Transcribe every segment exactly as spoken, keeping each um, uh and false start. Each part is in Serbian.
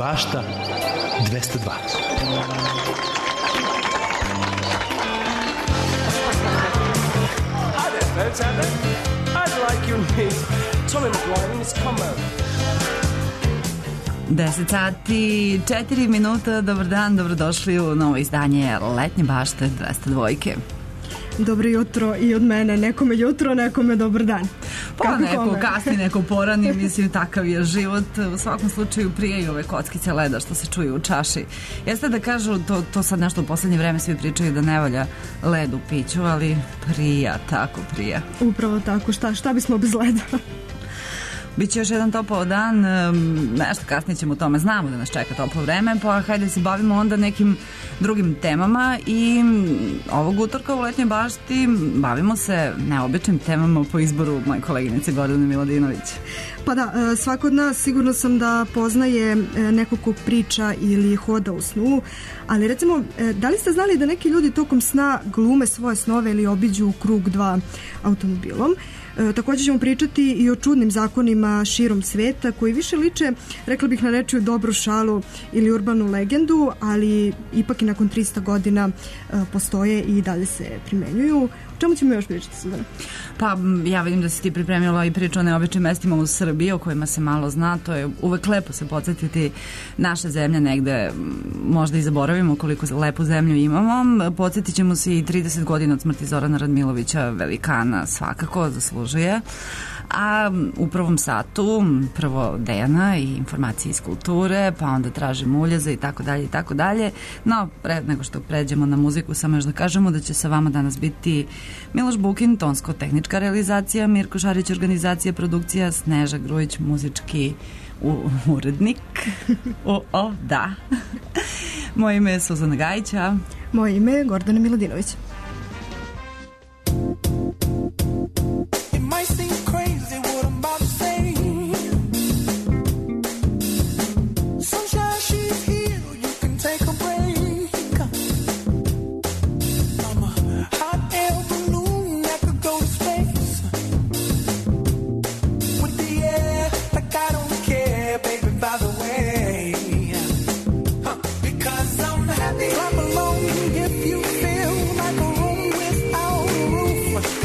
bašta dvesta dva. Hi there, folks out there. I'd like you to meet Tommy McGuire and his combo. deset sati, četiri minuta, dobar dan, dobrodošli u novo izdanje Letnje bašte dvesta dva. Dobro jutro i od mene, nekome jutro, nekome dobar dan. Pa kako neko kome? kasni, neko porani, mislim, takav je život. U svakom slučaju prije i ove kockice leda što se čuju u čaši. Jeste da kažu, to, to sad nešto u poslednje vreme svi pričaju da ne valja led u piću, ali prija, tako prija. Upravo tako, šta, šta bismo bez leda? Biće još jedan topao dan, nešto kasnije ćemo o tome, znamo da nas čeka toplo vreme, pa hajde se bavimo onda nekim drugim temama i ovog utorka u Letnjoj bašti bavimo se neobičnim temama po izboru moje koleginice Gordane Miladinović. Pa da, svako od nas sigurno sam da poznaje nekog ko priča ili hoda u snu, ali recimo, da li ste znali da neki ljudi tokom sna glume svoje snove ili obiđu krug dva automobilom? E, također ćemo pričati i o čudnim zakonima širom sveta koji više liče, rekla bih na rečju, dobru šalu ili urbanu legendu, ali ipak i nakon trista godina e, postoje i dalje se primenjuju. O čemu ćemo još pričati sada? Pa ja vidim da si ti pripremila i priču o neobičnim mestima u Srbiji o kojima se malo zna. To je uvek lepo se podsjetiti naše zemlje negde, možda i zaboravimo koliko lepu zemlju imamo. Podsjetit ćemo se i trideset godina od smrti Zorana Radmilovića, velikana, svakako zaslužuje. A u prvom satu prvo Dejana i informacije iz kulture, pa onda tražimo uljeze i tako dalje i tako dalje. No, pre nego što pređemo na muziku, samo još da kažemo da će sa vama danas biti Miloš Bukin, tonsko-tehnička realizacija, Mirko Šarić, organizacija, produkcija, Sneža Grujić, muzički u, urednik. O, o, da. Moje ime je Suzana Gajića. Moje ime je Gordana Miladinović. Clap along if you feel like a room without a roof.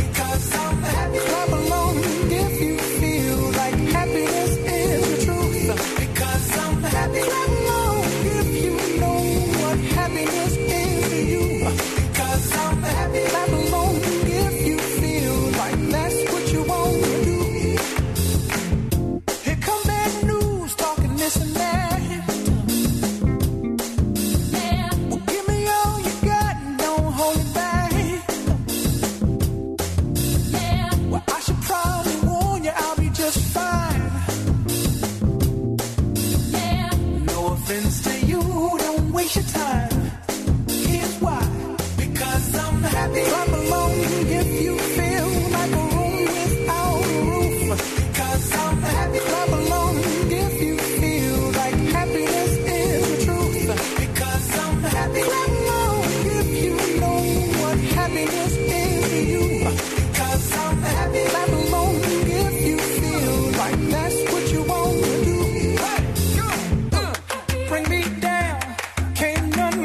Bring me down, can't none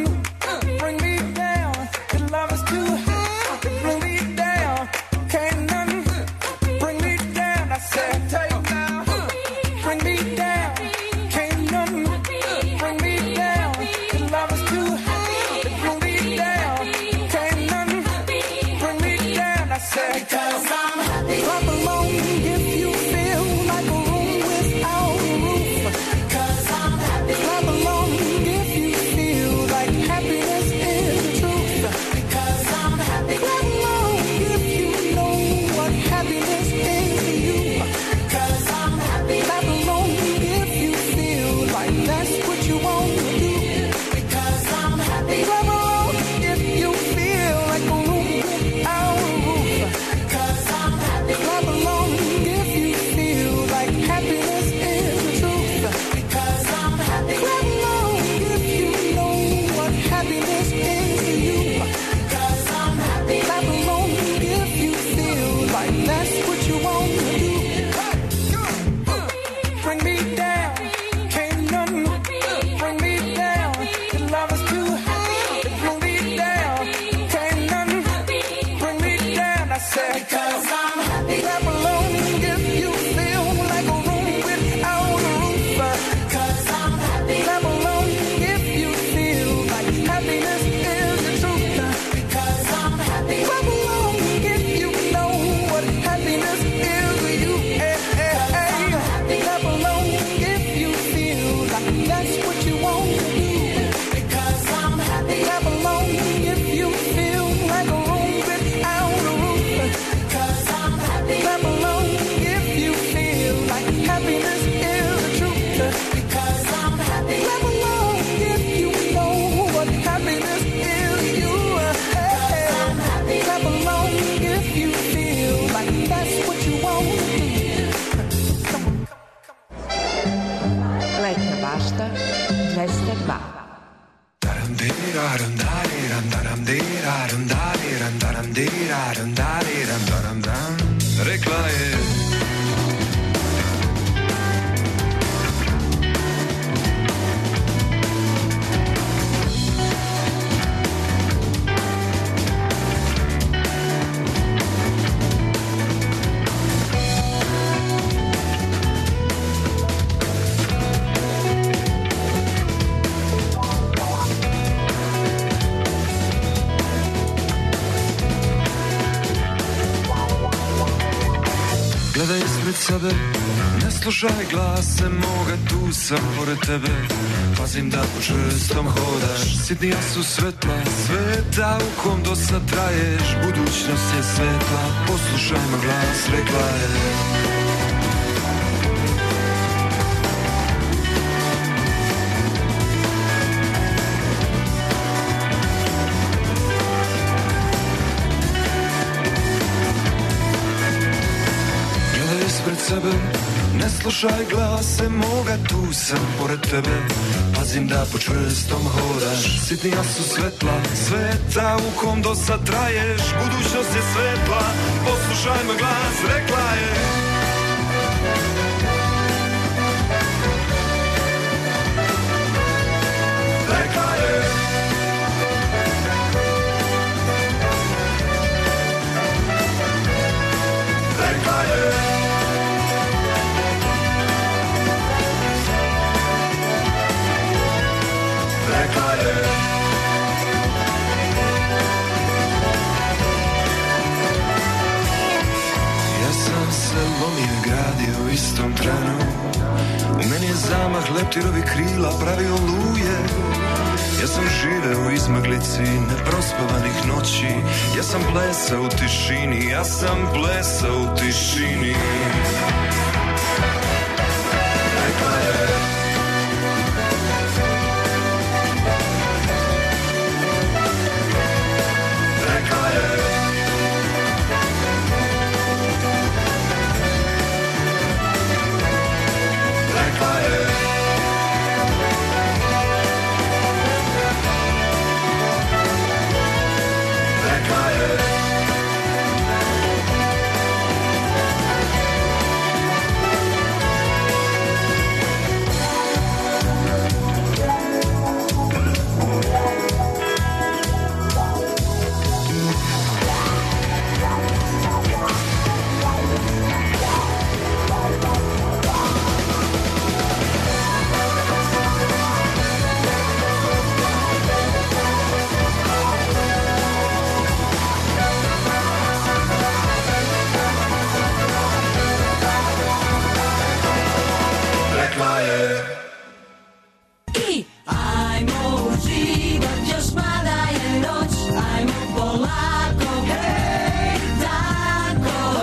Tašta dvesta dva. Rekla je gledaj ispred sebe, ne slušaj glase moga, tu sam pored tebe, pazim da po čvrstom hodaš, sitnija su svetla, sveta u kom do sad traješ, budućnost je svetla, poslušaj moj glas, rekla je. Pred sebe, ne slušaj glase moga, tu sam pored tebe, pazim da po čvrstom hodaš, sitnija su svetla, sveta u kom do sad traješ, budućnost je svetla, poslušaj moj glas, rekla je. Rekla je. Rekla je. Rekla je. Ja sam se lomio i gradio u istom trenu, u meni je zamah leptirovi krila pravio luje. Ja sam živeo u izmaglici neprospavanih noći, ja sam plesao u tišini, ja sam plesao u tišini. Rekla je. Rekla je. Rekla je. Rekla je. I ajmo uživat, još mada je noć, ajmo polako, hej, tako.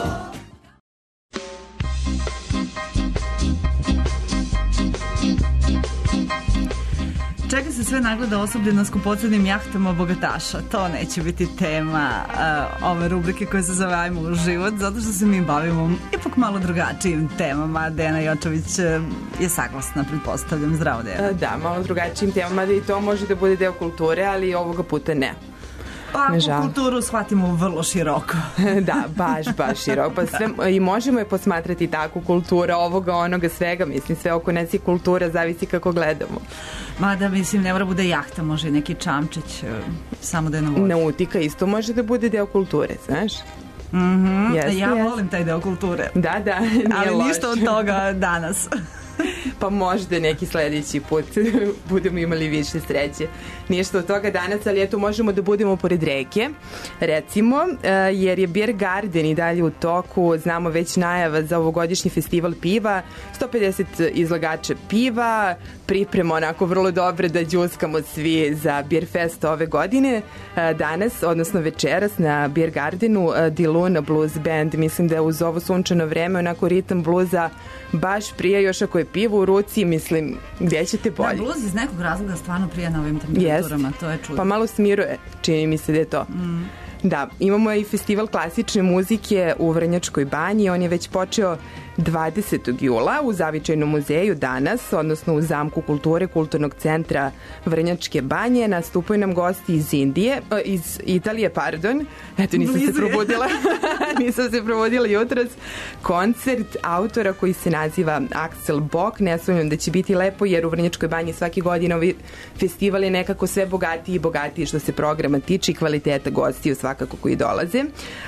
Čeka se sve nagleda osoblje na skupocenim jahtama bogataša. To neće biti tema uh, ove rubrike koje se zove Ajmo u život, zato što se mi bavimo ipak malo drugačijim temama. Dejana Jočović uh, je saglasna, pretpostavljam. Zdravo, Dejana. Da, malo drugačijim temama, da i to može da bude deo kulture, ali ovoga puta ne. Pa ako kulturu shvatimo vrlo široko. Da, baš, baš široko. Pa sve, i možemo je posmatrati tako, kultura ovoga, onoga, svega. Mislim, sve oko nas je kultura, zavisi kako gledamo. Mada, mislim, ne mora bude jahta, može i neki čamčić, samo da je na vodi. Nautika isto može da bude deo kulture, znaš? Mm-hmm. Yes, ja yes. volim taj deo kulture. Da, da, nije ali loš. ništa od toga danas. Pa možda neki sledeći put budemo imali više sreće. Ništa od toga danas, ali eto možemo da budemo pored reke, recimo, jer je Beer Garden i dalje u toku, znamo već najava za ovogodišnji festival piva, sto pedeset izlagača piva, priprema onako vrlo dobre da đuskamo svi za Beer Fest ove godine. Danas, odnosno večeras na Beer Gardenu, Diluna Blues Band, mislim da je uz ovo sunčano vreme onako ritam bluza baš prije, još ako je pivo u ruci, mislim, gdje ćete bolje? Da, bluz iz nekog razloga stvarno prije na ovim temperaturama, yes. To je čudno. Pa malo smiruje, čini mi se da je to. Mm. Da, imamo i festival klasične muzike u Vrnjačkoj banji, on je već počeo dvadesetog jula u Zavičajnom muzeju danas, odnosno u Zamku kulture Kulturnog centra Vrnjačke banje, nastupaju nam gosti iz Indije, iz Italije, pardon. Eto, nisam Blizu se probudila. nisam se probudila jutros. Koncert autora koji se naziva Axel Bock. Ne sumnjam da će biti lepo, jer u Vrnjačkoj banji svaki godin ovi festival je nekako sve bogatiji i bogatiji što se programa tiče i kvaliteta gostiju svakako koji dolaze.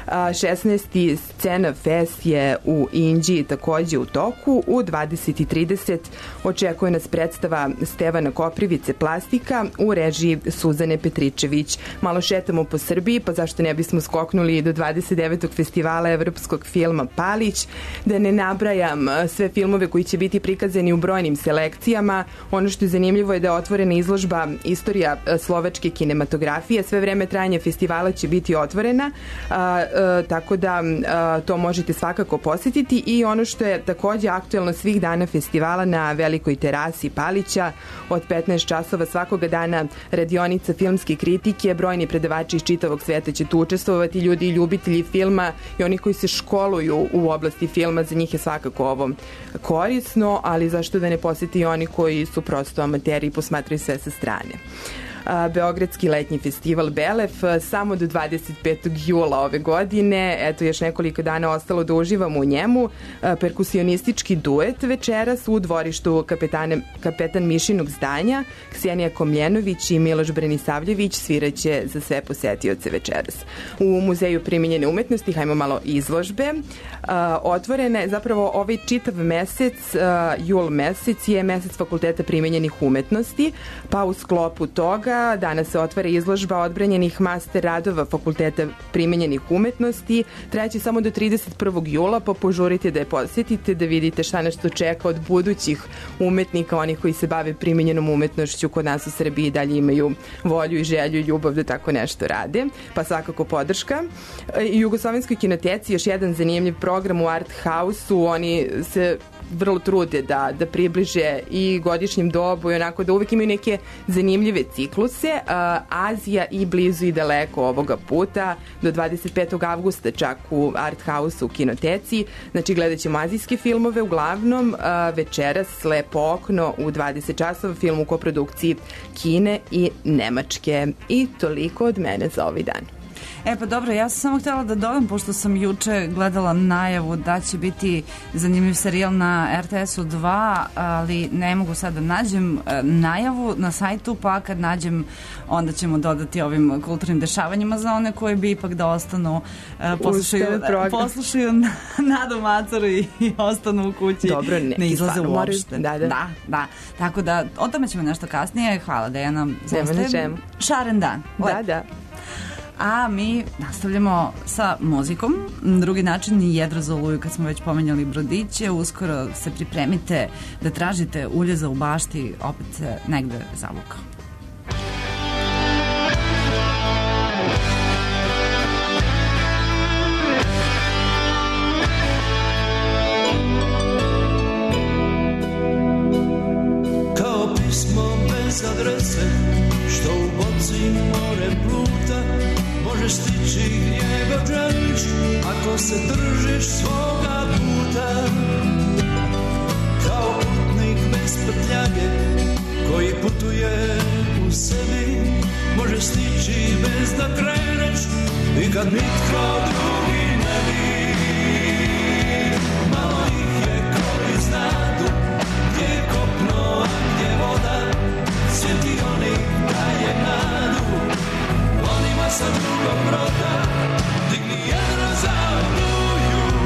šesnaesti Scena Fest je u Inđiji takođe u toku. U dvadeset i trideset očekuje nas predstava Stevana Koprivice Plastika u režiji Suzane Petričević. Malo šetamo po Srbiji, pa zašto ne bismo skoknuli do dvadeset devetog festivala evropskog filma Palić, da ne nabrajam sve filmove koji će biti prikazani u brojnim selekcijama. Ono što je zanimljivo je da je otvorena izložba Istorija slovačke kinematografije. Sve vreme trajanja festivala će biti otvorena, a, a, tako da a, to možete svakako posetiti. I ono što je takođe aktuelno svih dana festivala na velikoj terasi Palića od petnaest časova svakoga dana radionica filmske kritike. Brojni predavači iz čitavog sveta će tu učestvovati, ljudi i ljubitelji filma i oni koji se školuju u oblasti filma, za njih je svakako ovo korisno, ali zašto da ne poseti i oni koji su prosto amateri i posmatraju sve sa strane. Beogradski letnji festival Belef samo do dvadeset petog jula ove godine. Eto, još nekoliko dana ostalo da uživamo u njemu. Perkusionistički duet večeras u dvorištu kapetane, kapetan Mišinog zdanja. Ksenija Komljenović i Miloš Brenisavljević sviraće za sve posetioce večeras. U Muzeju primijenjene umetnosti, hajmo malo izložbe. Otvorene, zapravo ovaj čitav mesec, jul mesec, je mesec Fakulteta primijenjenih umetnosti, pa u sklopu toga danas se otvara izložba odbranjenih master radova Fakulteta primenjenih umetnosti. Trajaće samo do trideset prvog jula, pa požurite da je posjetite, da vidite šta nešto čeka od budućih umetnika, onih koji se bave primenjenom umetnošću kod nas u Srbiji i dalje imaju volju i želju i ljubav da tako nešto rade, pa svakako podrška. I Jugoslovenskoj kinoteci još jedan zanimljiv program u Art House-u, oni se vrlo trude da, da približe i godišnjem dobu i onako da uvek imaju neke zanimljive cikluse. Uh, Azija i blizu i daleko ovoga puta do dvadeset petog avgusta čak u Art House u kinoteci. Znači gledat ćemo azijske filmove uglavnom. Uh, večeras Lepo okno u dvadeset časova, film u koprodukciji Kine i Nemačke. I toliko od mene za ovaj dan. E pa dobro, ja sam samo htjela da dodam, pošto sam juče gledala najavu da će biti zanimljiv serijal na R T S-u dva, ali ne mogu sad da nađem najavu na sajtu, pa kad nađem onda ćemo dodati ovim kulturnim dešavanjima za one koji bi ipak da ostanu, poslušaju, poslušaju Nadu Macaru i, i ostanu u kući. Dobro, ne, ne izlaze uopšte. Da, da. Da, da. Tako da o tome ćemo nešto kasnije. Hvala Dejana. Nema na čemu. Šaren dan. Lep. Da, da. A mi nastavljamo sa muzikom. Drugi način je jedra za oluju, kad smo već pomenjali brodiće. Uskoro se pripremite da tražite uljeza u bašti, opet se negde zavukao. Kao pismo bez adrese, što u boci more pluta, možeš stići gdje god želiš, ako se držiš svoga puta. Kao putnik bez prtljage, koji putuje u sebi, možeš stići bez da kreneš, i kad nitko drugi ne bi. Malo ih je koji znadu, gdje je kopno, a gdje voda, sjeti onih daje nadu. Onima sa drugog broda, digni jedra za oluju.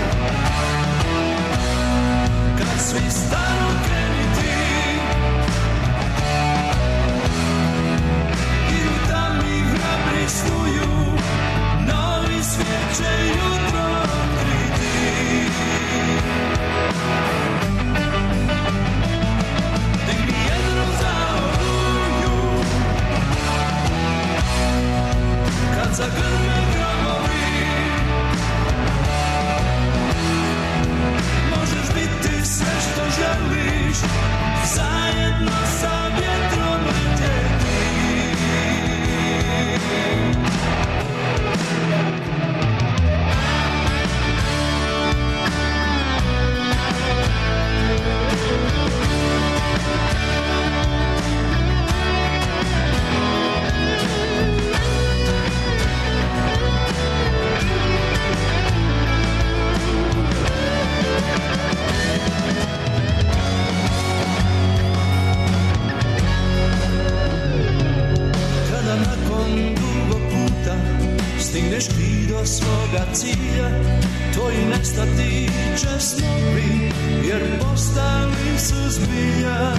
Kad svi stanu kreni ti, idu tam i hrabri snuju, novi svijet će jutro stigneš ti do svoga cilja, tvoji nestati će snovi, jer postali su zbilja.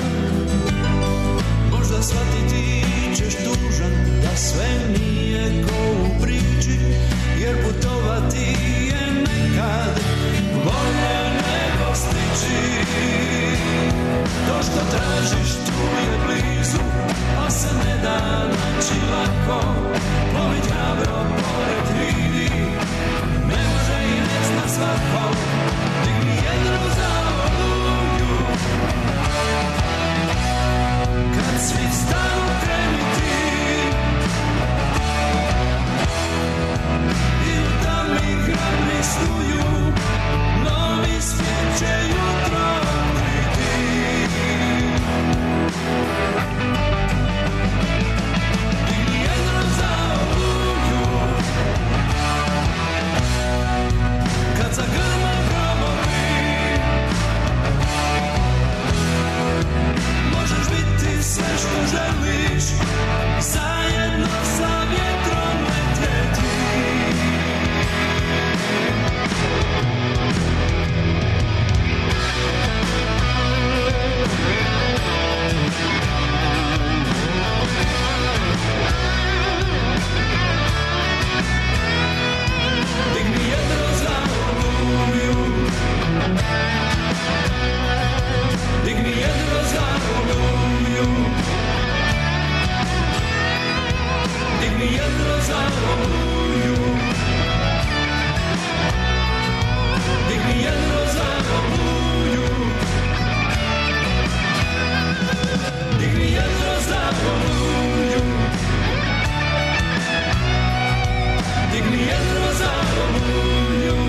Možda shvatiti ćeš dužan da sve nije ko u priči, jer putovati je nekad bolje nego stići. To što tražiš tu je blizu, a se ne da naći lako. Plovit hrabro pored vidi, ne može i ne zna svako. Digni jednu za oluju, kad svi stanu kreni ti, i u tami hrabri snuju, novi svijet će jutro otkriti. Digni jedno za oluju, kad zagrma grobovi, možeš biti sve što želiš, zajedno sa vjetrom letjeti. Digni jedno za oluju, digni jedno za oluju, digni jedno za oluju, digni jedno za oluju, digni jedno za oluju, digni jedno za oluju.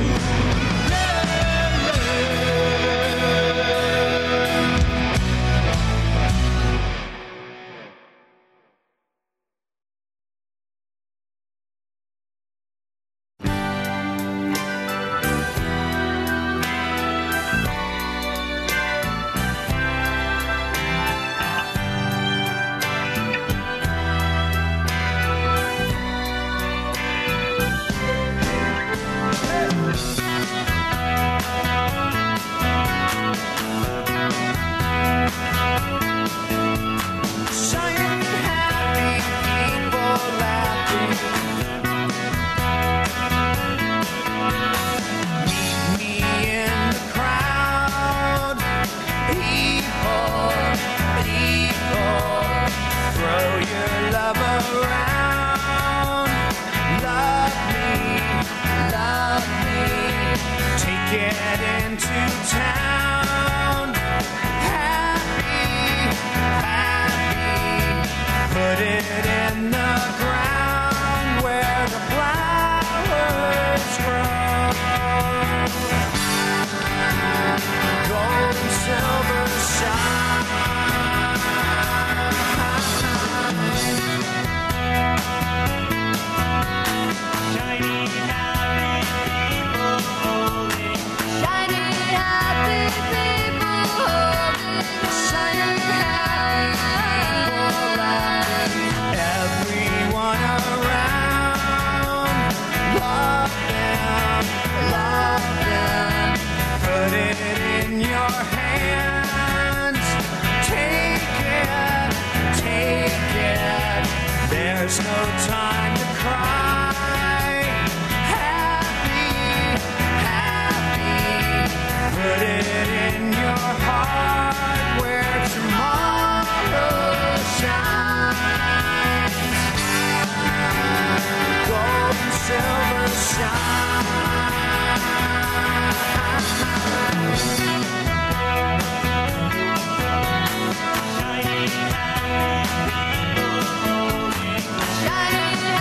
Shining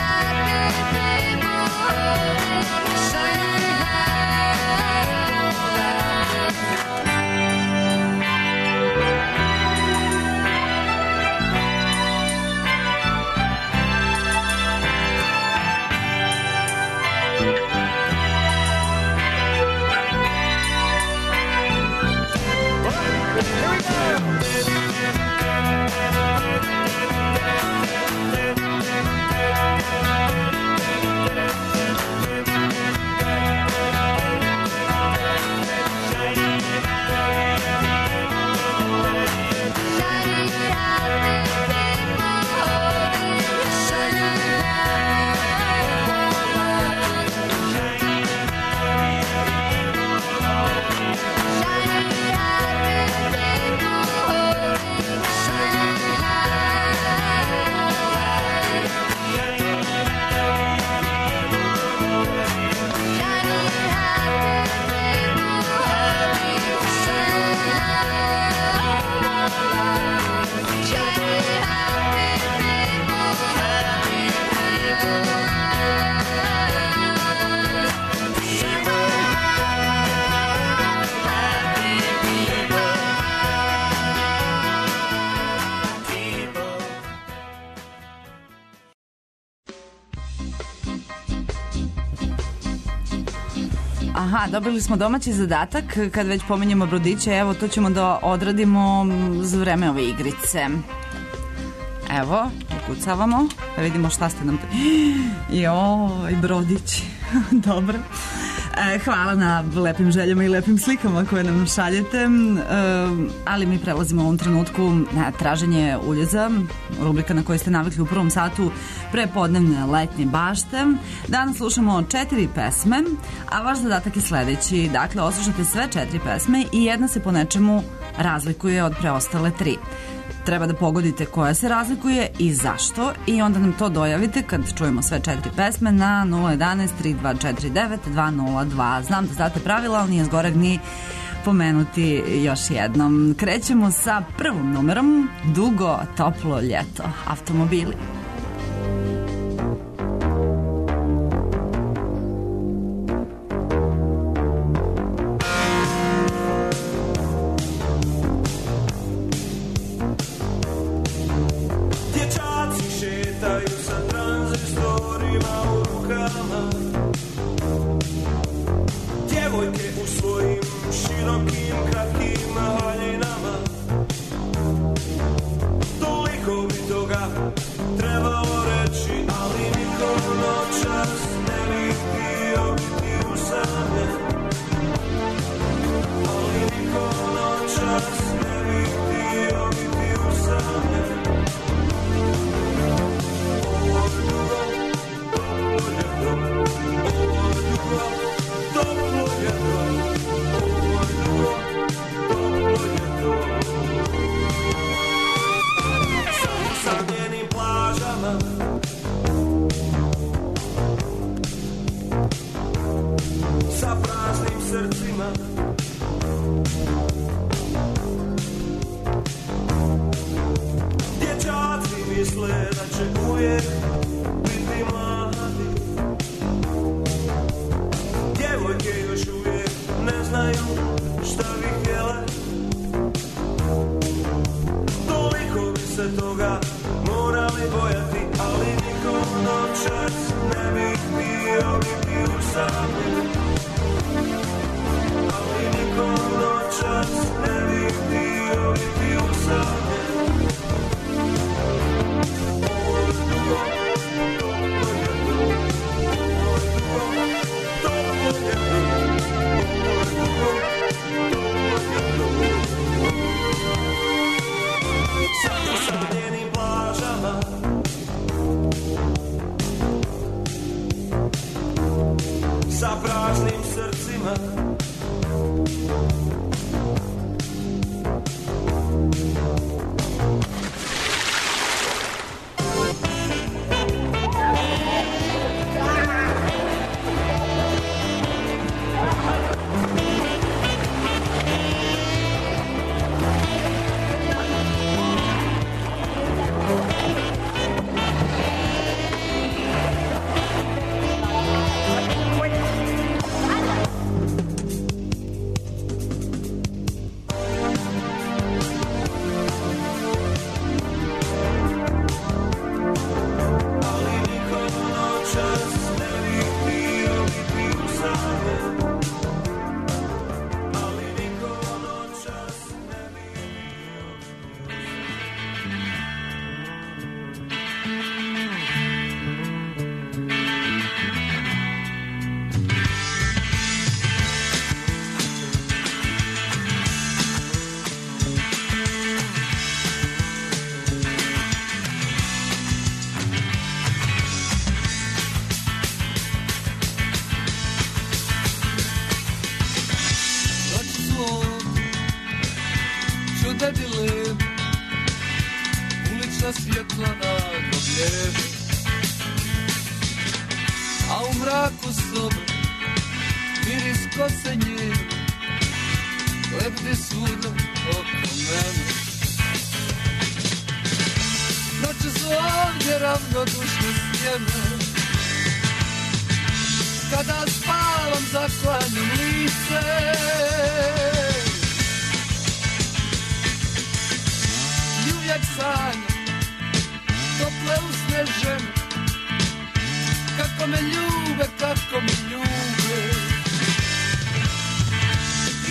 Aha, dobili smo domaći zadatak. Kad već pominjemo brodiće, evo to ćemo da odradimo za vreme ove igrice. Evo, ukucavamo da vidimo šta ste nam... Joj, brodići. Dobro. E, hvala na lepim željama i lepim slikama koje nam šaljete, e, ali mi prelazimo u ovom trenutku na traženje uljeza, rubrika na kojoj ste navikli u prvom satu prepodnevne letnje bašte. Danas slušamo četiri pesme, a vaš zadatak je sledeći. Dakle, oslušate sve četiri pesme i jedna se po nečemu razlikuje od preostale tri. Treba da pogodite koja se razlikuje i zašto i onda nam to dojavite kad čujemo sve četiri pesme na nula jedanaest tri dva četiri devet dva nula dva. Znam da znate pravila, ali nije zgoreg ni pomenuti još jednom. Krećemo sa prvom numerom, Dugo, toplo ljeto, Automobili.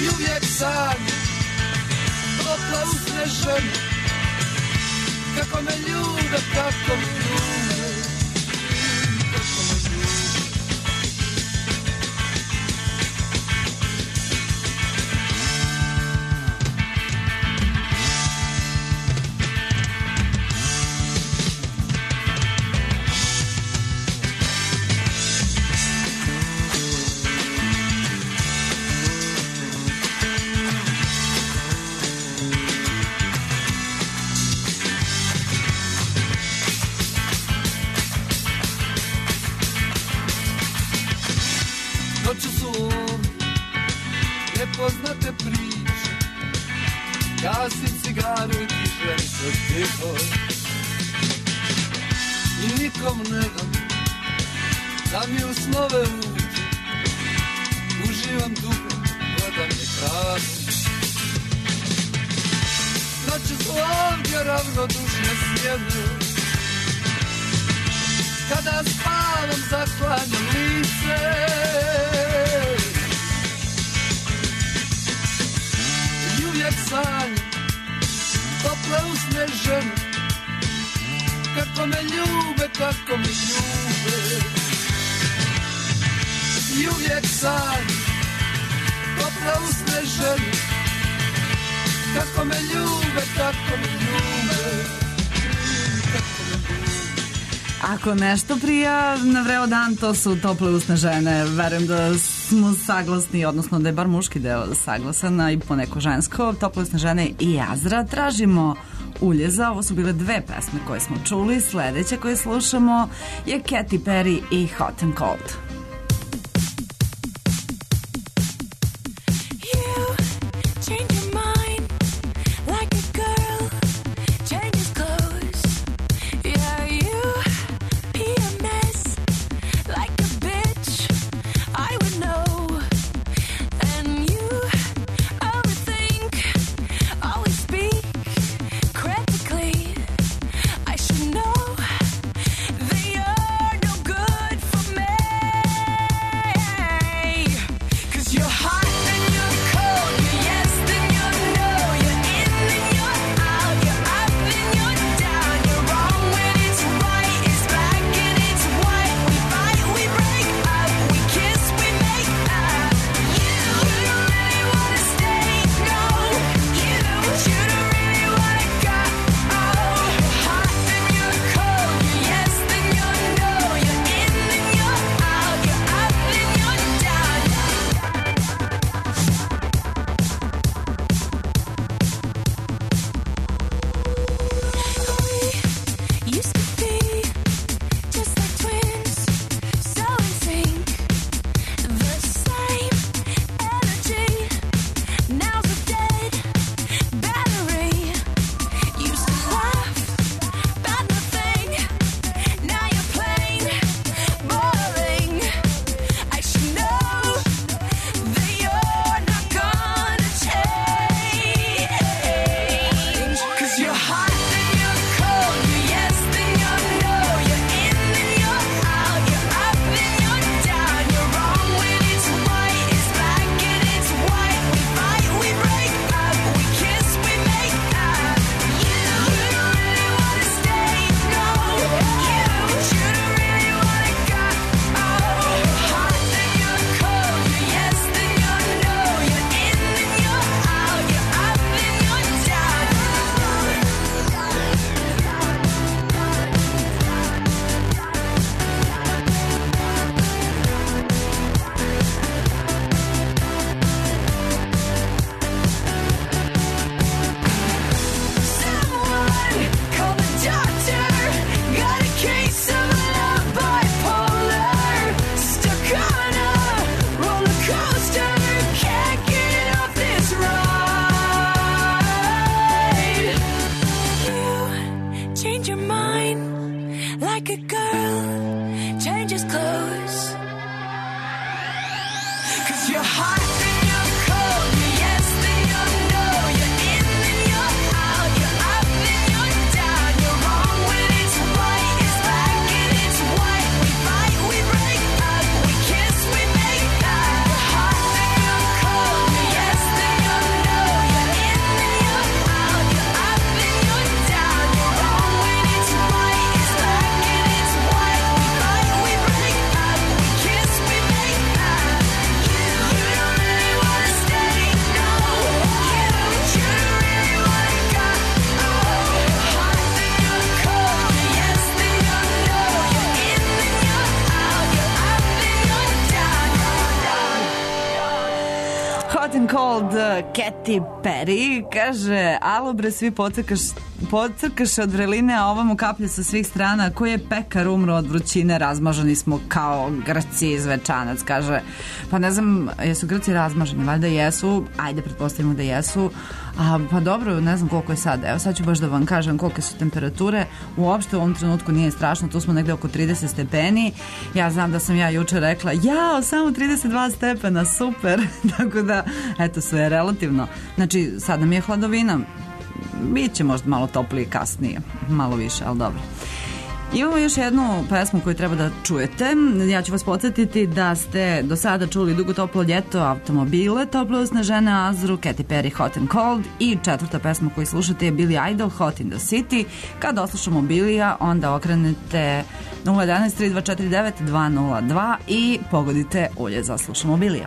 I uvijek sanjam tople usne žene, kako me ljube, kako me ljube, kako me ljube. Noću su nepoznate priče, gasim cigaru i dižem se tiho. I nikom ne dam da mi u snove uđe, uživam dugo, gledam ekranu. Noću su ovdje ravnodušne sjene, kada spavam zaklanjam lice. I uvijek sanjam tople usne žene, kako me ljube, kako me ljube. I uvijek sanjam tople usne žene, kako me ljube, kako me ljube, kako me ljube. Ako nešto prija na vreo dan, to su tople usne žene. Verujem da smo saglasni, odnosno da je bar muški deo saglasan, a i poneko žensko. Tople usne žene i Azra. Tražimo uljeza. Ovo su bile dve pesme koje smo čuli. Sledeća koje slušamo je Katy Perry i Hot and Cold. Yes, and Cold, Katy Perry, kaže, alo bre, svi pocrkaš, pocrkaše od vreline, a ova mu kaplje sa svih strana, koji je pekar umro od vrućine, razmaženi smo kao Grci iz Večanac, kaže, pa ne znam, jesu Grci razmaženi, valjda jesu, ajde, pretpostavimo da jesu, a, pa dobro, ne znam koliko je sad, evo sad ću baš da vam kažem kolike su temperature, uopšte u ovom trenutku nije strašno, tu smo negde oko trideset stepeni, ja znam da sam ja juče rekla, jao, samo trideset dva stepena, super, tako da, eto, sve je relativno, znači, sad nam je hladovina, bit će možda malo toplije kasnije, malo više, ali dobro. Imamo još jednu pesmu koju treba da čujete. Ja ću vas podsjetiti da ste do sada čuli Dugo toplo ljeto, Automobile, Toplo usne žene, Azru, Katy Perry, Hot and Cold i četvrta pesma koju slušate je Billy Idol, Hot in the City. Kad oslušamo Bilija, onda okrenete nula jedan tri dva četiri devet dva nula dva i pogodite ulje za slušamo Bilija.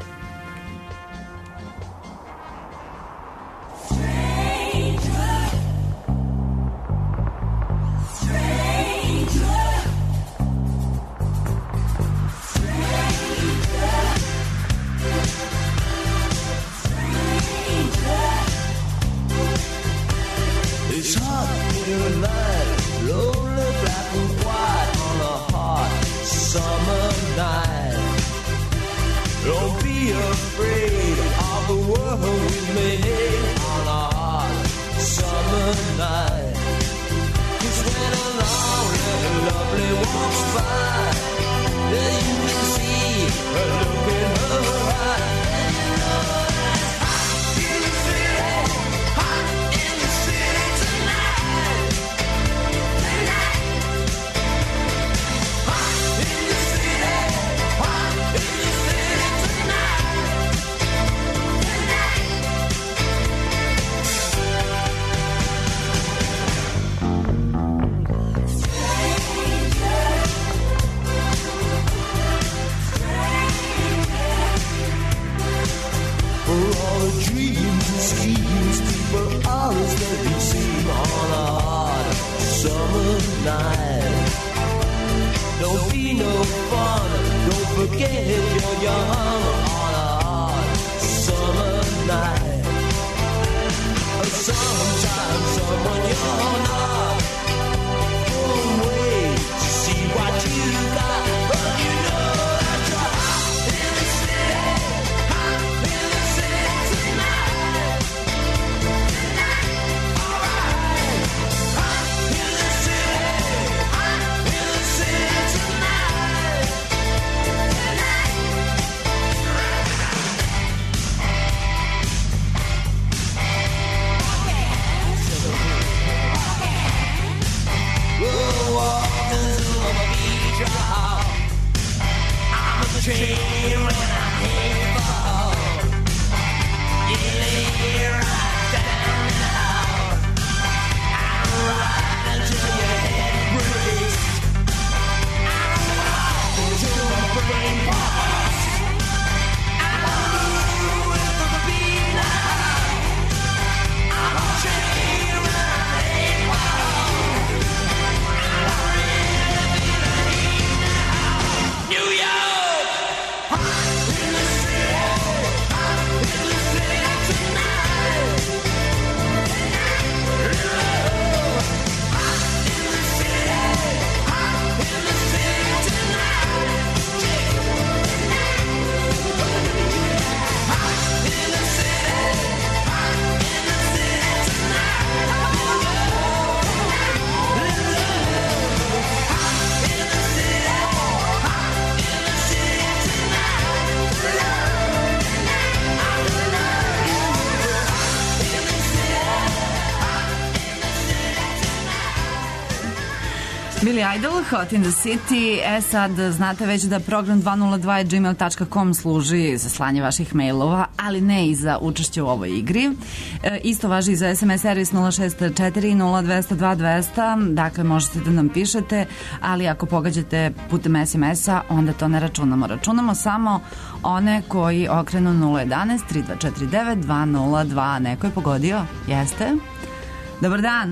Billy Idol, Hot in the City. E sad, znate već da program dva nula dva gmail tačka com služi za slanje vaših mailova, ali ne i za učešće u ovoj igri. E, isto važi i za es em es servis nula šest četiri nula dva nula dva dva nula nula, dakle možete da nam pišete, ali ako pogađate putem es em es-a, onda to ne računamo. Računamo samo one koji okrenu nula jedan tri dva četiri devet dva nula dva. Neko je pogodio? Jeste? Dobar dan. E,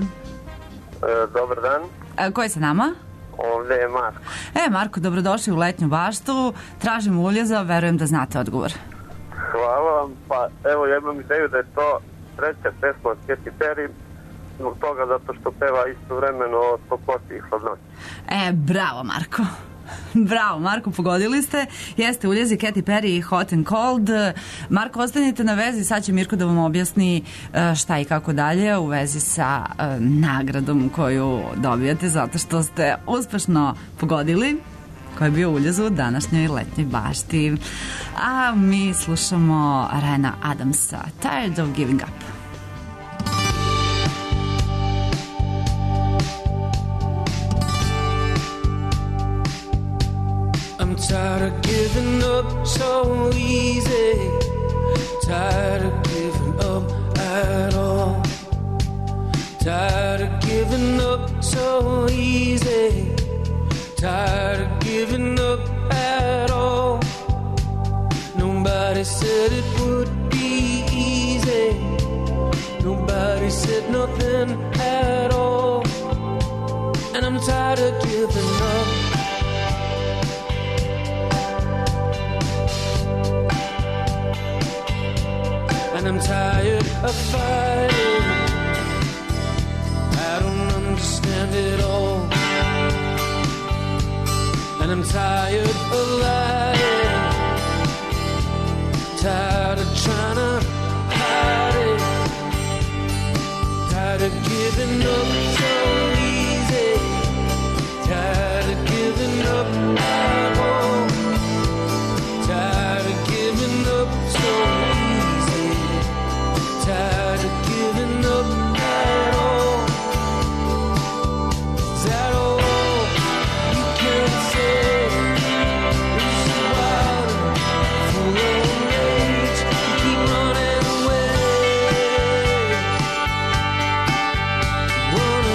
dobar dan. A, ko je sa nama? Ovde je Marko. E, Marko, dobrodošli u Letnju baštu. Tražim uljeza, verujem da znate odgovor. Hvala vam. pa evo ja imam ideju da je to treća pesma od Katy Perry, zbog toga zato što peva istovremeno o toploti i hladnoći. E, bravo Marko. Bravo, Marko, pogodili ste. Jeste uljezi Katy Perry i Hot and Cold. Marko, ostanite na vezi, sad će Mirko da vam objasni šta i kako dalje u vezi sa nagradom koju dobijate zato što ste uspešno pogodili koji je bio uljez u današnjoj letnjoj bašti. A mi slušamo Ryana Adamsa, Tired of Giving Up. I'm tired of giving up so easy, tired of giving up at all, tired of giving up so easy, tired of giving up at all. Nobody said it would be easy, nobody said nothing at all, and I'm tired of giving up. And I'm tired of fighting, I don't understand it all. And I'm tired of lying, tired of trying to hide it, tired of giving up so easy, tired of giving up at all, tired of giving up so easy, tired of giving up at all. Is that all you can say? This is wild and full of rage. You keep running away, running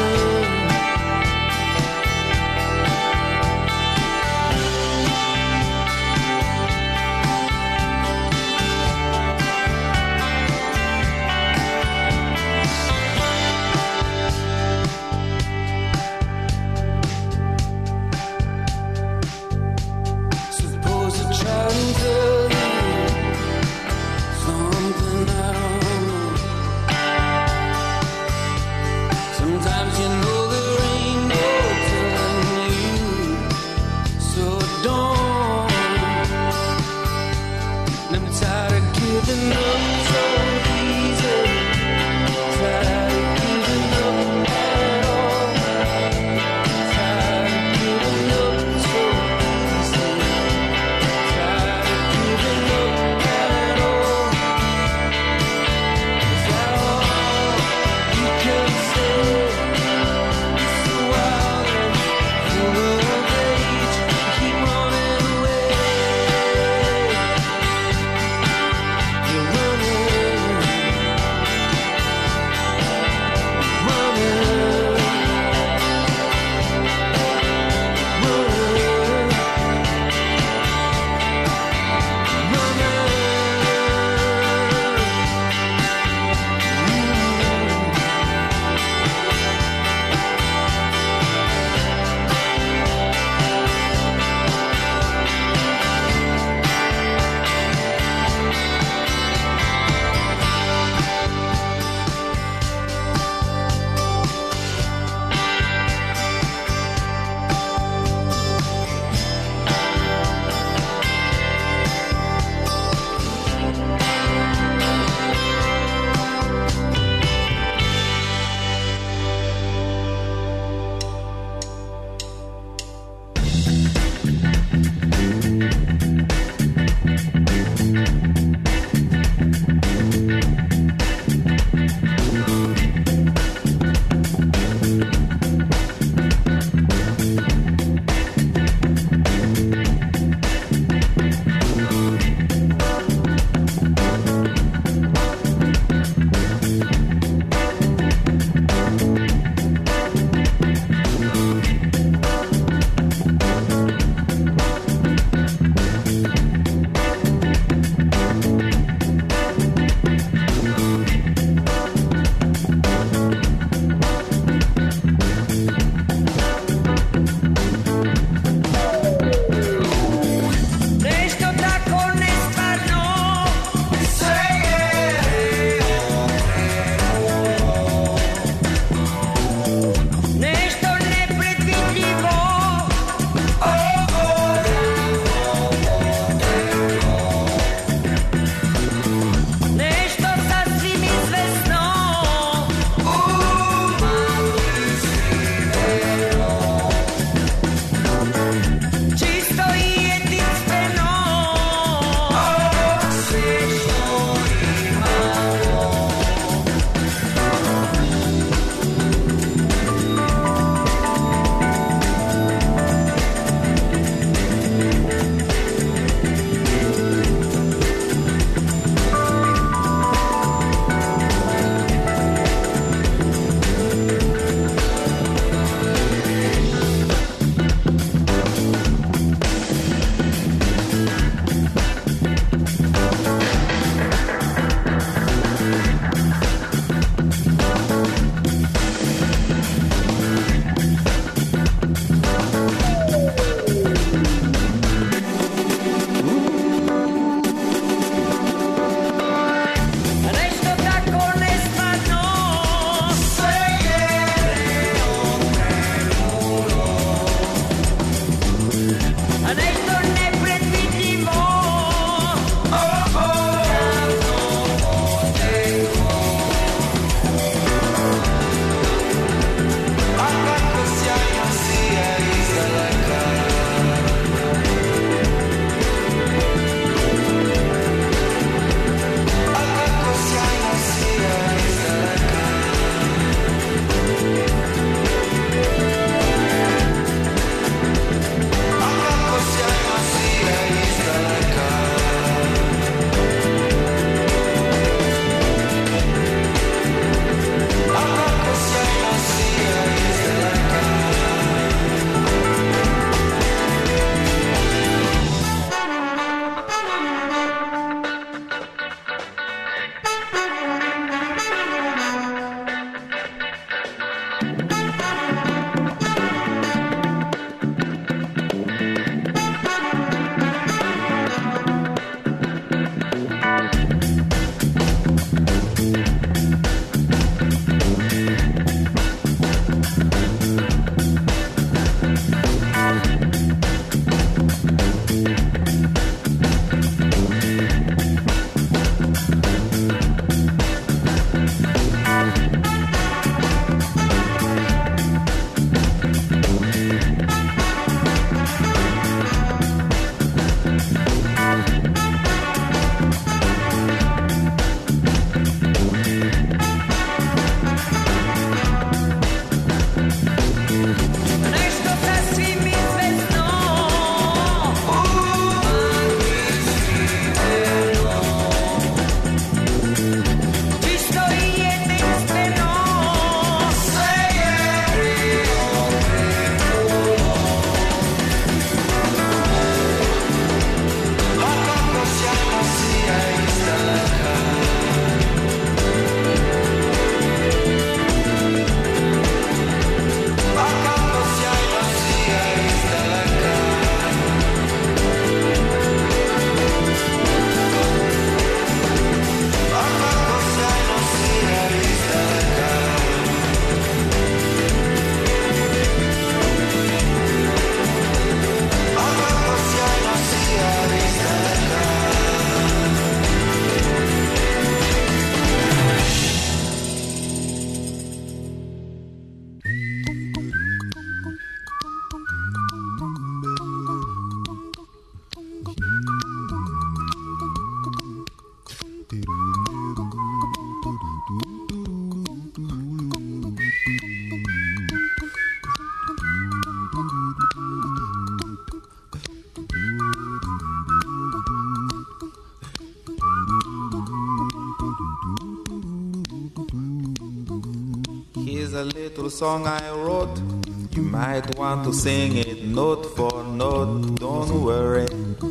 little song I wrote. You might want to sing it note for note. Don't worry,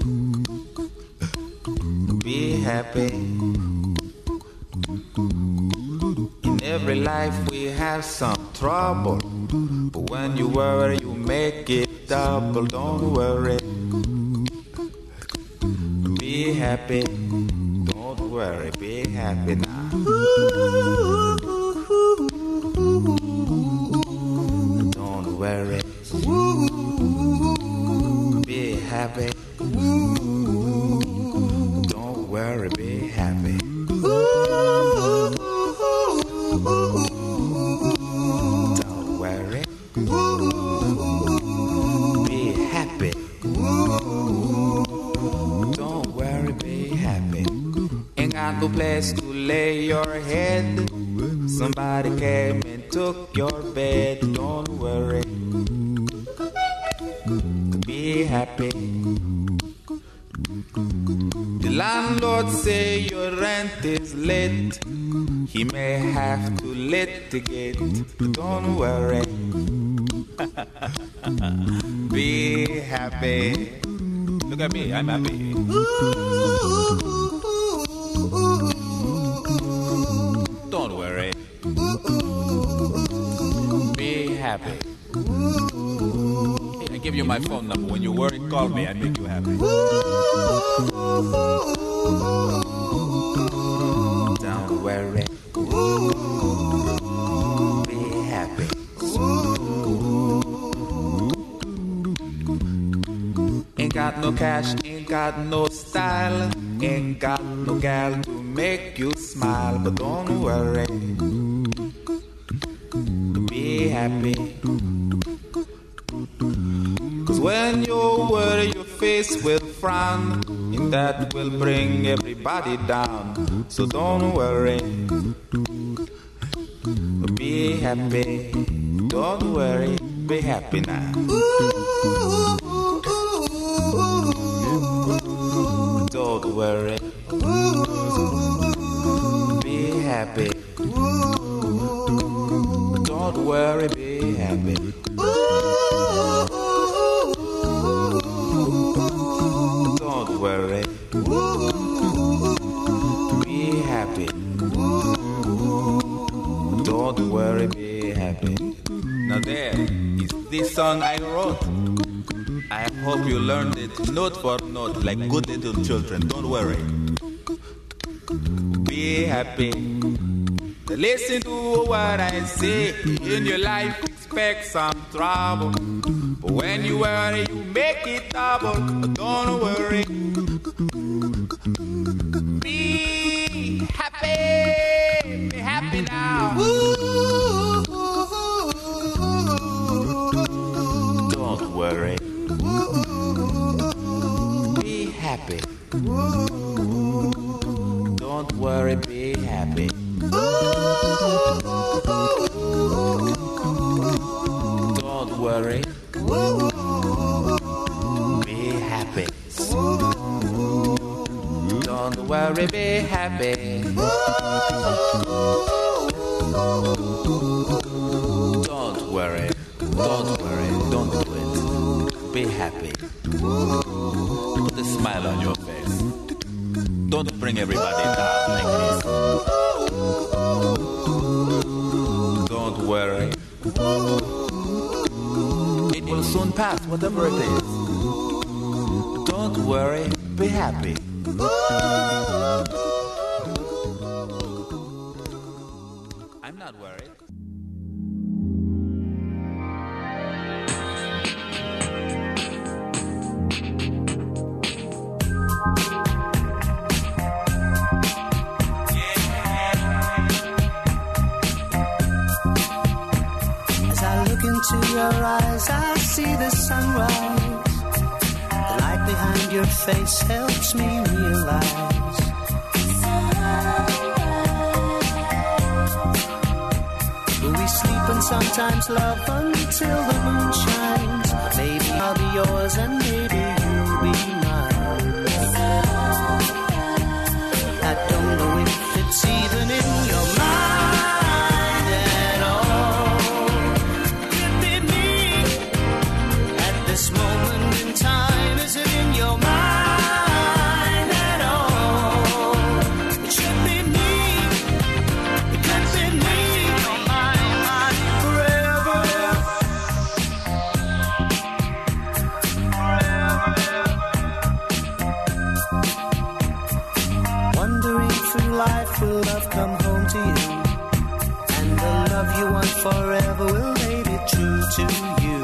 be happy. In every life we have some trouble, but when you worry you make it double. Don't worry, be happy. Don't worry, be happy now. Don't worry, be happy. Don't worry, be happy. Don't worry, be happy. Don't worry, be happy. Ain't got no place to lay your head. Somebody came and took your bed. Don't worry, be happy. The landlord say your rent is late. He may have to litigate. Don't worry, be happy. Look at me, I'm happy. Don't worry, be happy. I give you my phone number. When you worry, call me. I make you happy. Don't worry, be happy. Ain't got no cash, ain't got no style, ain't got no gal to make you smile. But don't worry, be happy. Cause when you worry your face will frown, and that will bring everybody down. So don't worry, be happy. Don't worry, be happy now. Don't worry, be happy. Don't worry, be happy. Don't worry, be happy. Don't worry, be happy. Now there is this song I wrote. I hope you learned it note for note like good little children. Don't worry, be happy. Listen to what I say. In your life expect some trouble, but when you worry you make it double. But don't worry, be happy. Be happy now. Don't worry, be happy. Don't worry, be happy. Don't worry, be happy. Don't worry, be happy. Don't worry, don't worry, don't do it. Be happy. Put a smile on your face. Don't bring everybody down like this. Don't worry, it will soon pass, whatever it is. Don't worry, be happy. I'm not worried. Into your eyes, I see the sunrise. The light behind your face helps me realize. We sleep and sometimes love until the moon shines. Maybe I'll be yours and maybe you'll be mine. I don't know if it's even in your mind at all. will love come home to you, and the love you want forever will make it true to you.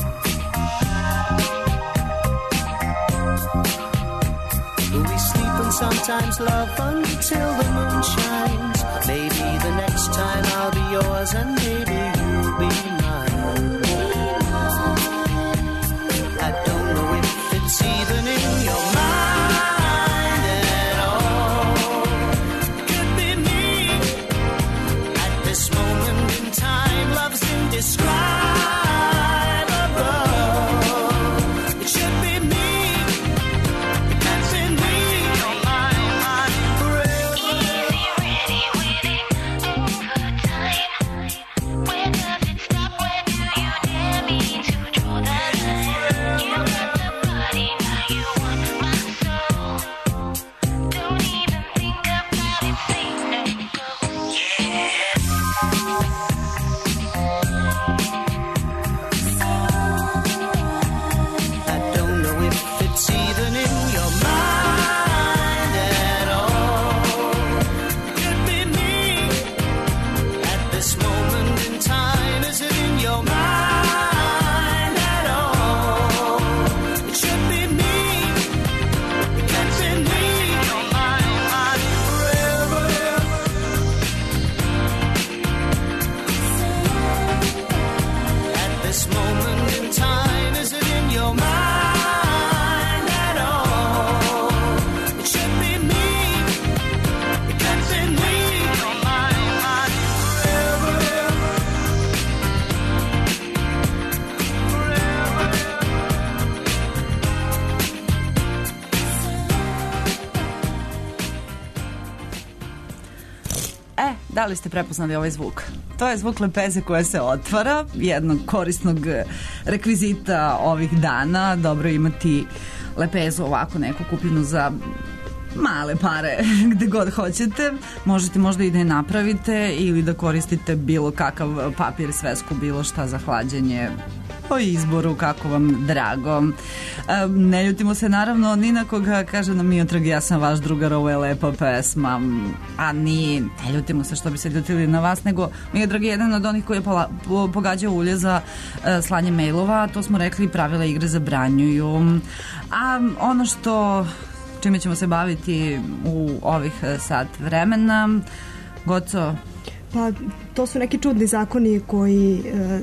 We sleep and sometimes love until the moon shines. Maybe the next time I'll be yours and maybe you'll be mine. I don't know if it's even in your mind at all. Could be me. At this moment in time, love's indescribable. It should be me. It can't be me. You're mine, mine forever. Easy, ready, waiting over time. Where does it stop? Where do you dare me to draw that line? You got the body, now you want my soul. Don't even think about it, say no. I don't know if it's even in your mind at all. Could be me. At this moment in time, is it in your mind at all? It should be me. It can't be me. You're mine, mine forever. At this moment in time, is it in your mind at all? It should be me. It can't be me. You're mine, mine forever. E, da li ste prepoznali ovaj zvuk? To je zvuk lepeze koja se otvara, jednog korisnog rekvizita ovih dana. Dobro je imati lepezu, ovako neku kupljenu za male pare, gde god hoćete. Možete možda i da je napravite ili da koristite bilo kakav papir, svesku, bilo šta za hlađenje, po izboru, kako vam drago. E, ne ljutimo se naravno ni na koga, kaže nam Miodrag, ja sam vaš drugar, ovo je lepa pesma, a ni, ne ljutimo se što bi se ljutili na vas, nego Miodrag je jedan od onih koji je pola, po, pogađao ulje za e, slanje mailova, to smo rekli, pravila igre zabranjuju. A ono što čime ćemo se baviti u ovih sat vremena, Goco? Pa to su neki čudni zakoni koji e,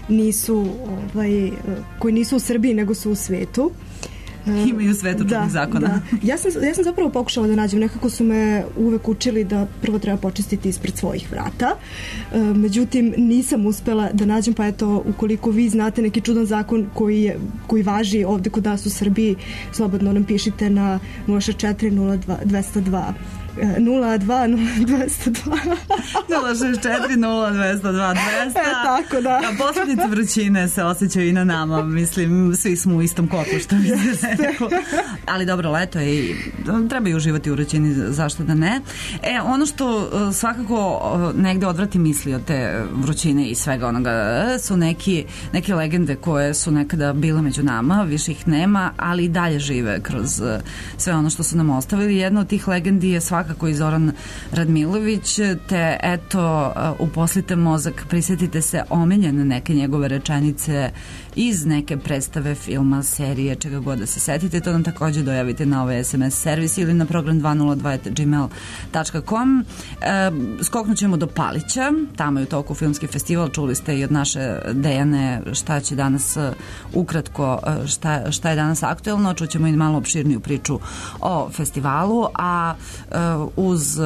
nisu ovaj, e, koji nisu u Srbiji nego su u svetu. Imaju svetu čudnih zakona. Da. Ja sam, ja sam zapravo pokušala da nađem, nekako su me uvek učili da prvo treba počistiti ispred svojih vrata. E, međutim, nisam uspela da nađem, pa eto, ukoliko vi znate neki čudan zakon koji, je, koji važi ovde kod nas u Srbiji, slobodno nam pišite na nula šest četiri nula dva dvesta dva. nula dva nula dvesta dva nula šest četiri nula dvesta dva dvesta. E, tako da. A posledice vrućine se osjećaju i na nama, mislim, svi smo u istom kotlu, što bi se rekao. Ali dobro, leto je i treba i uživati u vrućini, zašto da ne. E, ono što svakako negde odvrati misli od te vrućine i svega onoga su neki, neke legende koje su nekada bile među nama, više ih nema, ali i dalje žive kroz sve ono što su nam ostavili. Jedna od tih legendi je svakako kako i Zoran Radmilović, te eto, uposlite mozak, prisjetite se omiljene neke njegove rečenice iz neke predstave, filma, serije, čega god da se setite, to nam takođe dojavite na ovaj es em es servis ili na program dva nula dva at gmail dot com. E, skoknut ćemo do Palića, tamo je u toku filmski festival, čuli ste i od naše Dejane šta će danas ukratko, šta, šta je danas aktuelno, čućemo i malo opširniju priču o festivalu, a e, uz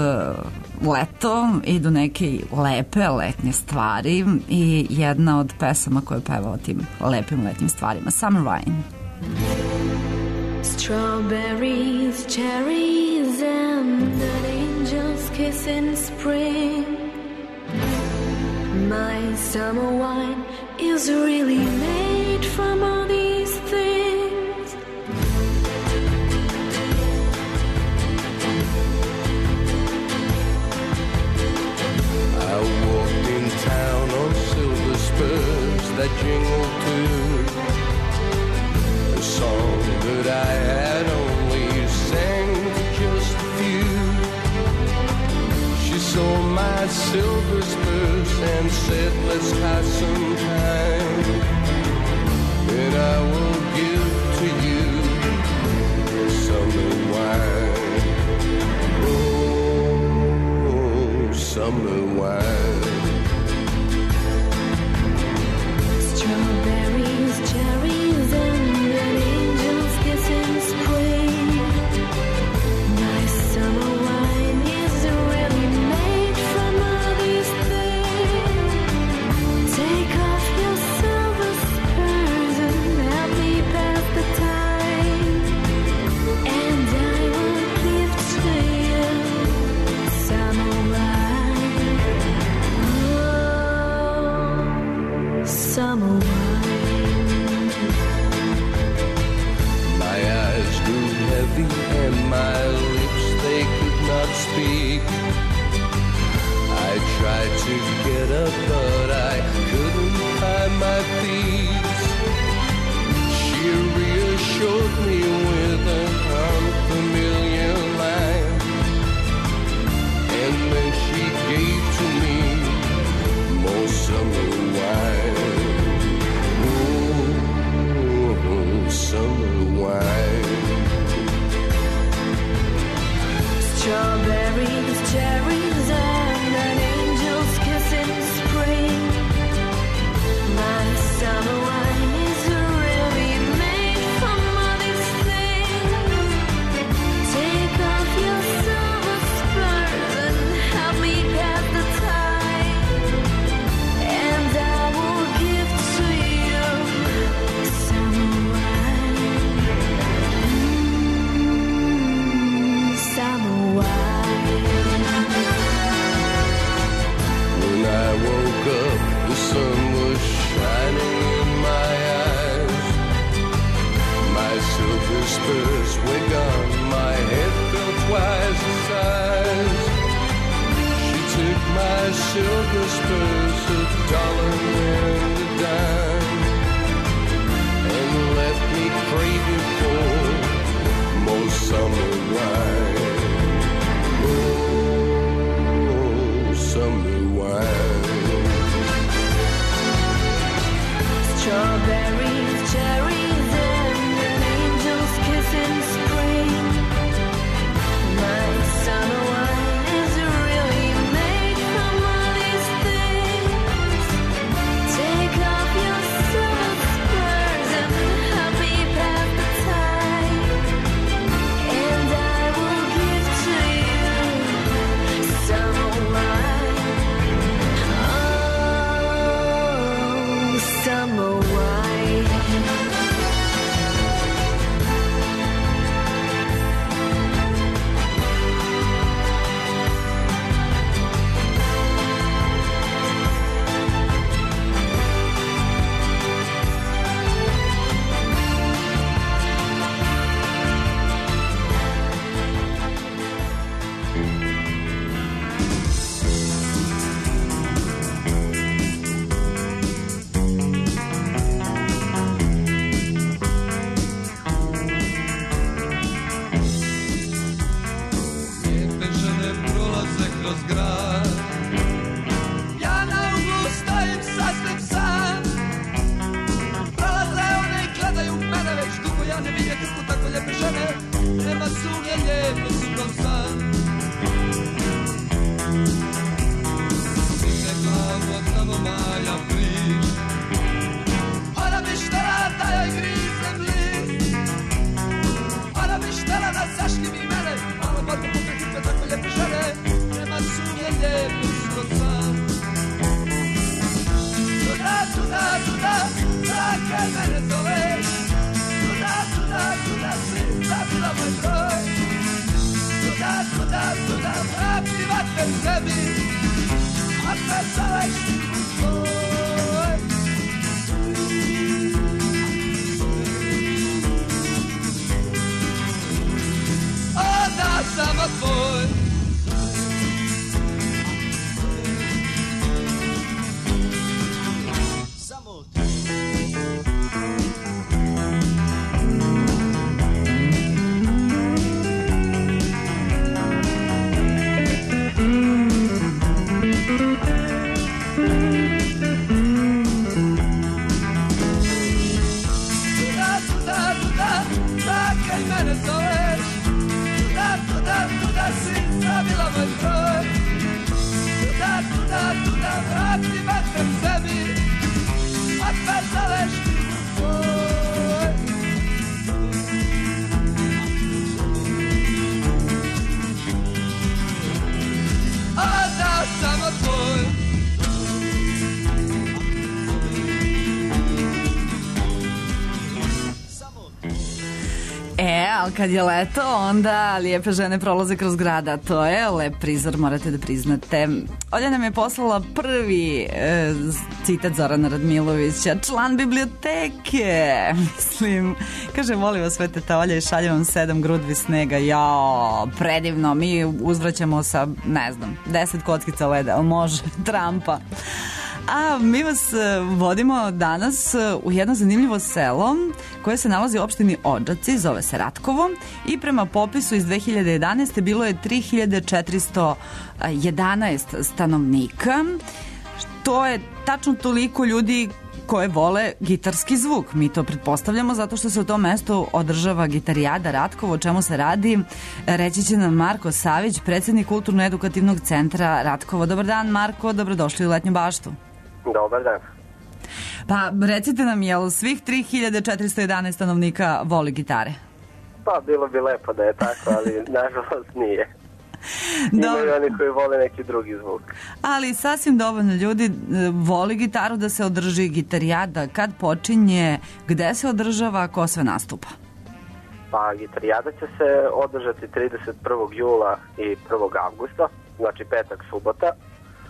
leto idu neke lepe letnje stvari i jedna od pesama koja peva o tim lepim letnjim stvarima, Summer Wine. Strawberries, cherries and an angel's kiss in spring. My summer wine is really made from all these things. I walked in town on silver spurs that jingled too, a song that I had only sang to just a few. said, let's pass some time, and I will give to you summer wine. Oh, summer wine. Strawberries, cherries, and an angel's kiss in spring. My summer wine is really made from all these things. Take off your silver spurs and help me pass the time, and I will give to you summer wine. Oh, summer wine. My eyes grew heavy and my lips, they could not speak. I tried to get up, but I couldn't find my feet. She reassured me with an unfamiliar line, and then she gave to me more summer wine. Oh, summer wine. Strawberries, cherries, and an angel's kiss in spring. My summer wine is really made from all these things. Take off your silver spurs and help me pass the time, and I will give to you summer wine. Mm, summer wine. When I woke up, the sun was shining in my eyes. My silver spurs were gone, my head felt twice the size. She took my silver spurs, a dollar and a dime, and left me craving for more summer wine. Oh, summer wine. Strawberries, cherries, and an angel's kiss in spring. My summer wine is really made from all these things. Take off your silver spurs and help me pass the time, and I will give to you summer wine. Oh, summer wine. Lijepe žene prolaze kroz grad, ja na uglu stojim sasvim sam. Prolaze one i gledaju mene, već dugo ja ne vidim kako tako lijepe žene. Nema sumnje, lijepe su kao san. Digne glavu od tamo Maja Friš, ona bi štela da joj grizem list. Ona bi štela da zaštiti mene, malo bolje pokrati pe tako lijepe žene. Nema sumnje, lijepe su kao san. Tuda, tuda, tuda, zake mene zoveš. Tuda, tuda, tuda, si zabila moj broj. Tuda, tuda, tuda, vrapi vater sebi, a sve zoveš tvoj. O da, samo tvoj. Samo tvoj. Thank you. E, ali kad je leto, onda lijepe žene prolaze kroz grada. To je lep prizor, morate da priznate. Ovdje nam je poslala prvi e, citat Zorana Radmilovića, član biblioteke. Mislim, kaže, volim vas sve teta Olja i šaljem vam sedam grudvi snega. Jao, predivno. Mi uzvraćamo sa, ne znam, deset kockica leda, ali može, trampa. A mi vas vodimo danas u jedno zanimljivo selo koje se nalazi u opštini Odžaci, zove se Ratkovo i prema popisu iz dve hiljade jedanaeste. bilo je tri hiljade četiristo jedanaest stanovnika. To je tačno toliko ljudi koje vole gitarski zvuk. Mi to pretpostavljamo zato što se u tom mestu održava gitarijada Ratkovo. O čemu se radi, reći će nam Marko Savić, predsjednik Kulturno-edukativnog centra Ratkovo. Dobar dan, Marko, dobrodošli u Letnju baštu. Dobar dan. Pa recite nam, jel svih tri hiljade četiristo jedanaest stanovnika voli gitare? Pa bilo bi lepo da je tako, ali nažalost nije. Imaju oni koji vole neki drugi zvuk. Ali sasvim dovoljno ljudi voli gitaru da se održi gitarijada. Kad počinje, gde se održava, ko sve nastupa? Pa gitarijada će se održati trideset prvog jula i prvog avgusta, znači petak, subota. E,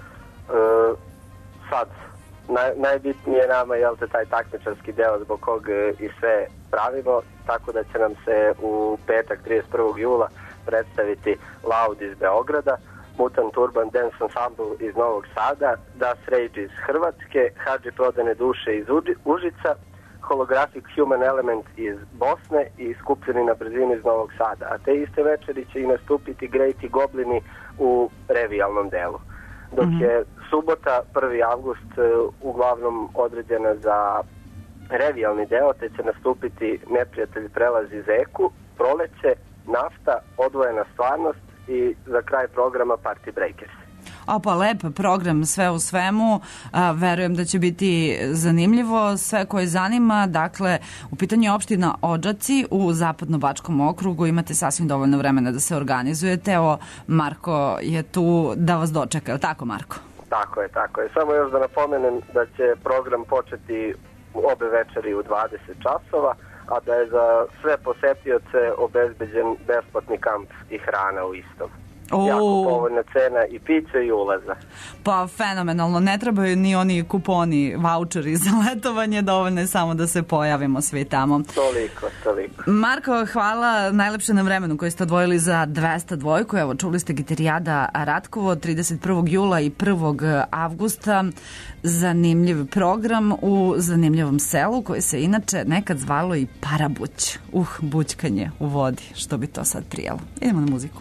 sad, naj, najbitnije nama je te taj takmičarski deo zbog kog i sve pravimo, tako da će nam se u petak trideset prvog jula predstaviti Loud iz Beograda, Mutant Urban Dance Ensemble iz Novog Sada, Das Rage iz Hrvatske, Hadži Prodane duše iz Užica, Holographic Human Element iz Bosne i Skupljeni na brzinu iz Novog Sada. A te iste večeri će i nastupiti Great i Goblini u revijalnom delu. Dok mm-hmm. je subota, prvi avgust, uglavnom određena za revijalni deo, te će nastupiti Neprijatelj prelazi Zeku, Proleće, Nafta, Odvojena stvarnost i za kraj programa Party Breakers. O, pa lep program, sve u svemu. A, verujem da će biti zanimljivo. Sve koje zanima, dakle, u pitanju je opština Odžaci u Zapadno-Bačkom okrugu. Imate sasvim dovoljno vremena da se organizujete. Evo, Marko je tu da vas dočeka. Je li tako, Marko? Tako je, tako je. Samo još da napomenem da će program početi obe večeri u dvadeset časova, a da je za sve posetioce obezbeđen besplatni kamp i hrana u istom. O, jako povoljna cena i piće i ulaza. Pa fenomenalno, ne trebaju ni oni kuponi, vaučeri za letovanje, dovoljno je samo da se pojavimo svi tamo. Toliko, toliko. Marko, hvala najlepše na vremenu koje ste odvojili za dvesta dva. Evo, čuli ste gitarijada Ratkovo trideset prvog jula i prvog avgusta. Zanimljiv program u zanimljivom selu koje se inače nekad zvalo i Parabuć. Uh, bućkanje u vodi, što bi to sad prijelo. Idemo na muziku.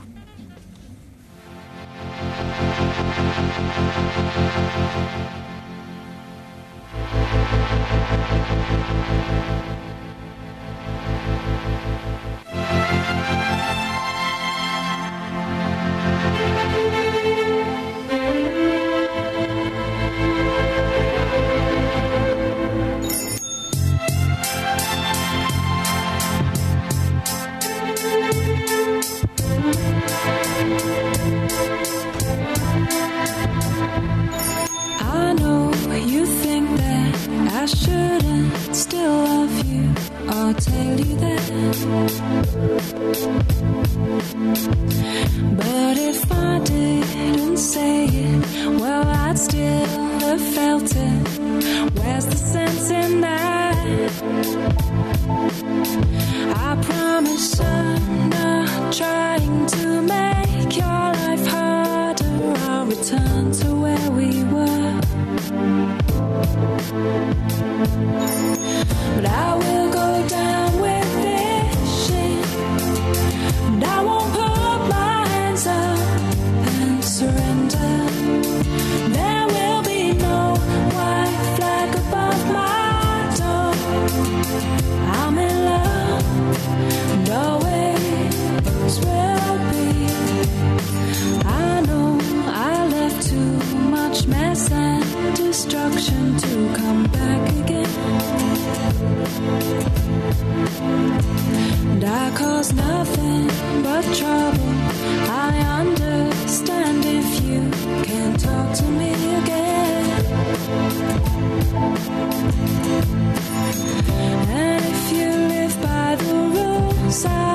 I shouldn't still love you, I'll tell you that. But if I didn't say it, well, I'd still have felt it. Where's the sense in that? I promise I'm not trying to make your life harder. I'll return to where we were. But I will go down with fishing, and I won't put my hands up and surrender. There will be no white flag above my door. I'm in love, and always will be. I know I left too much mess and destruction to come back again. And I cause nothing but trouble. I understand if you can't talk to me again. And if you live by the rules I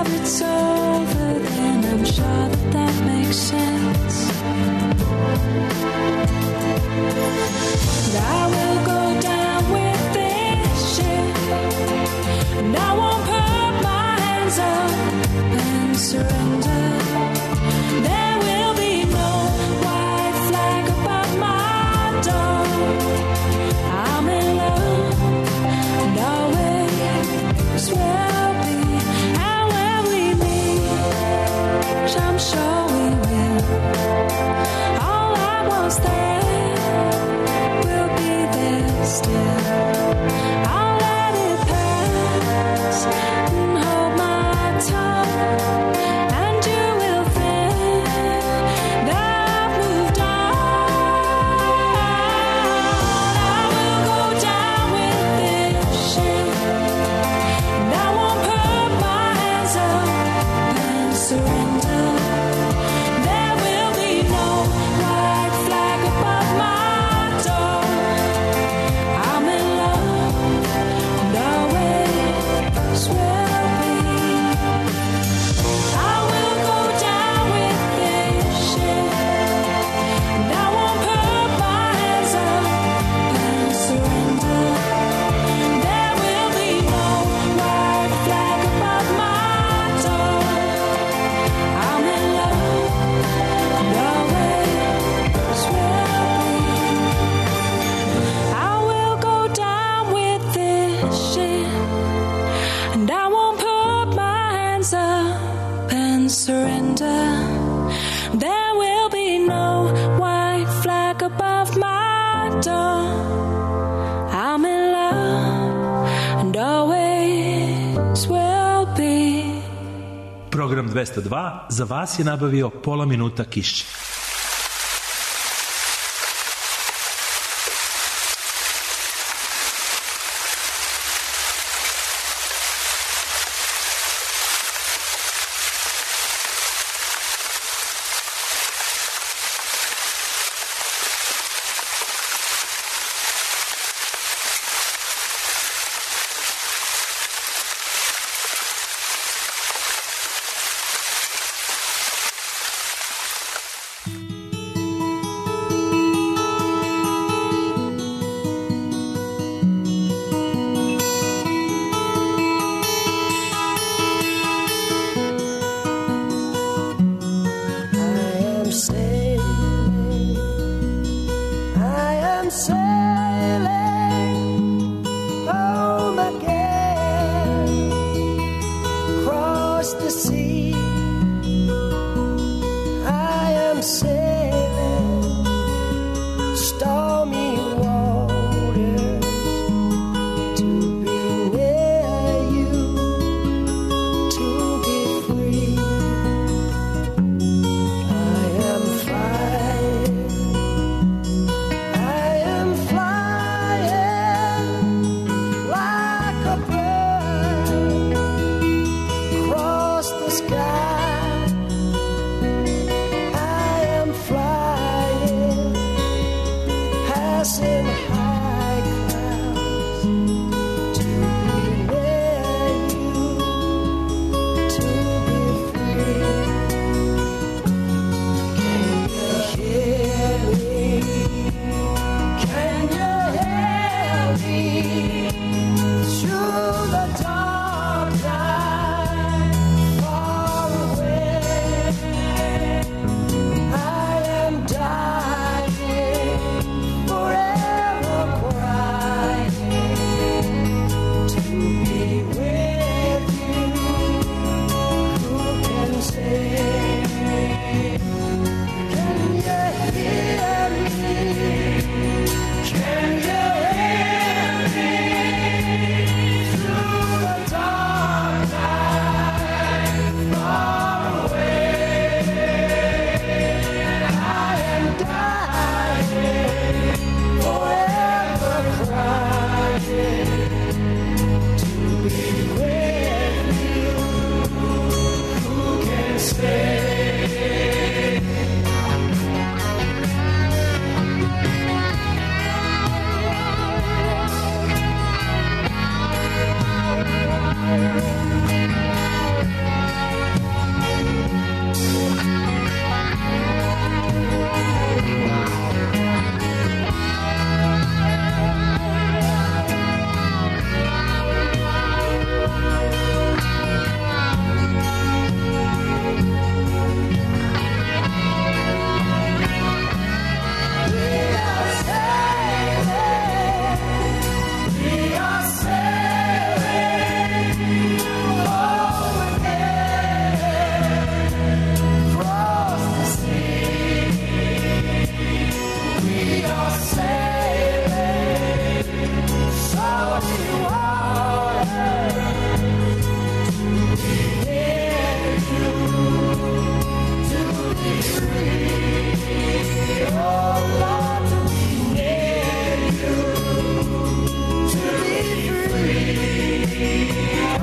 And I won't put my hands up and surrender. There will be no white flag above my door. I'm in love and always will be. And when we meet, I'm sure we will. All I was there will be there still. I'll let it pass and hold my tongue, and you will think that I've moved on. I will go down with this ship, and I won't put my hands up and surrender. There will be no white flag above my door. I'm in love and always will be. I will go down with this ship, and I won't put my hands up and surrender. There will be no white flag above my door. I'm in love and always will be. I will go down with this ship, and I won't put my hands up and surrender. There will be no white flag above my door. I'm in love and always will be. Program dvesta dva za vas je nabavio pola minuta Kišće.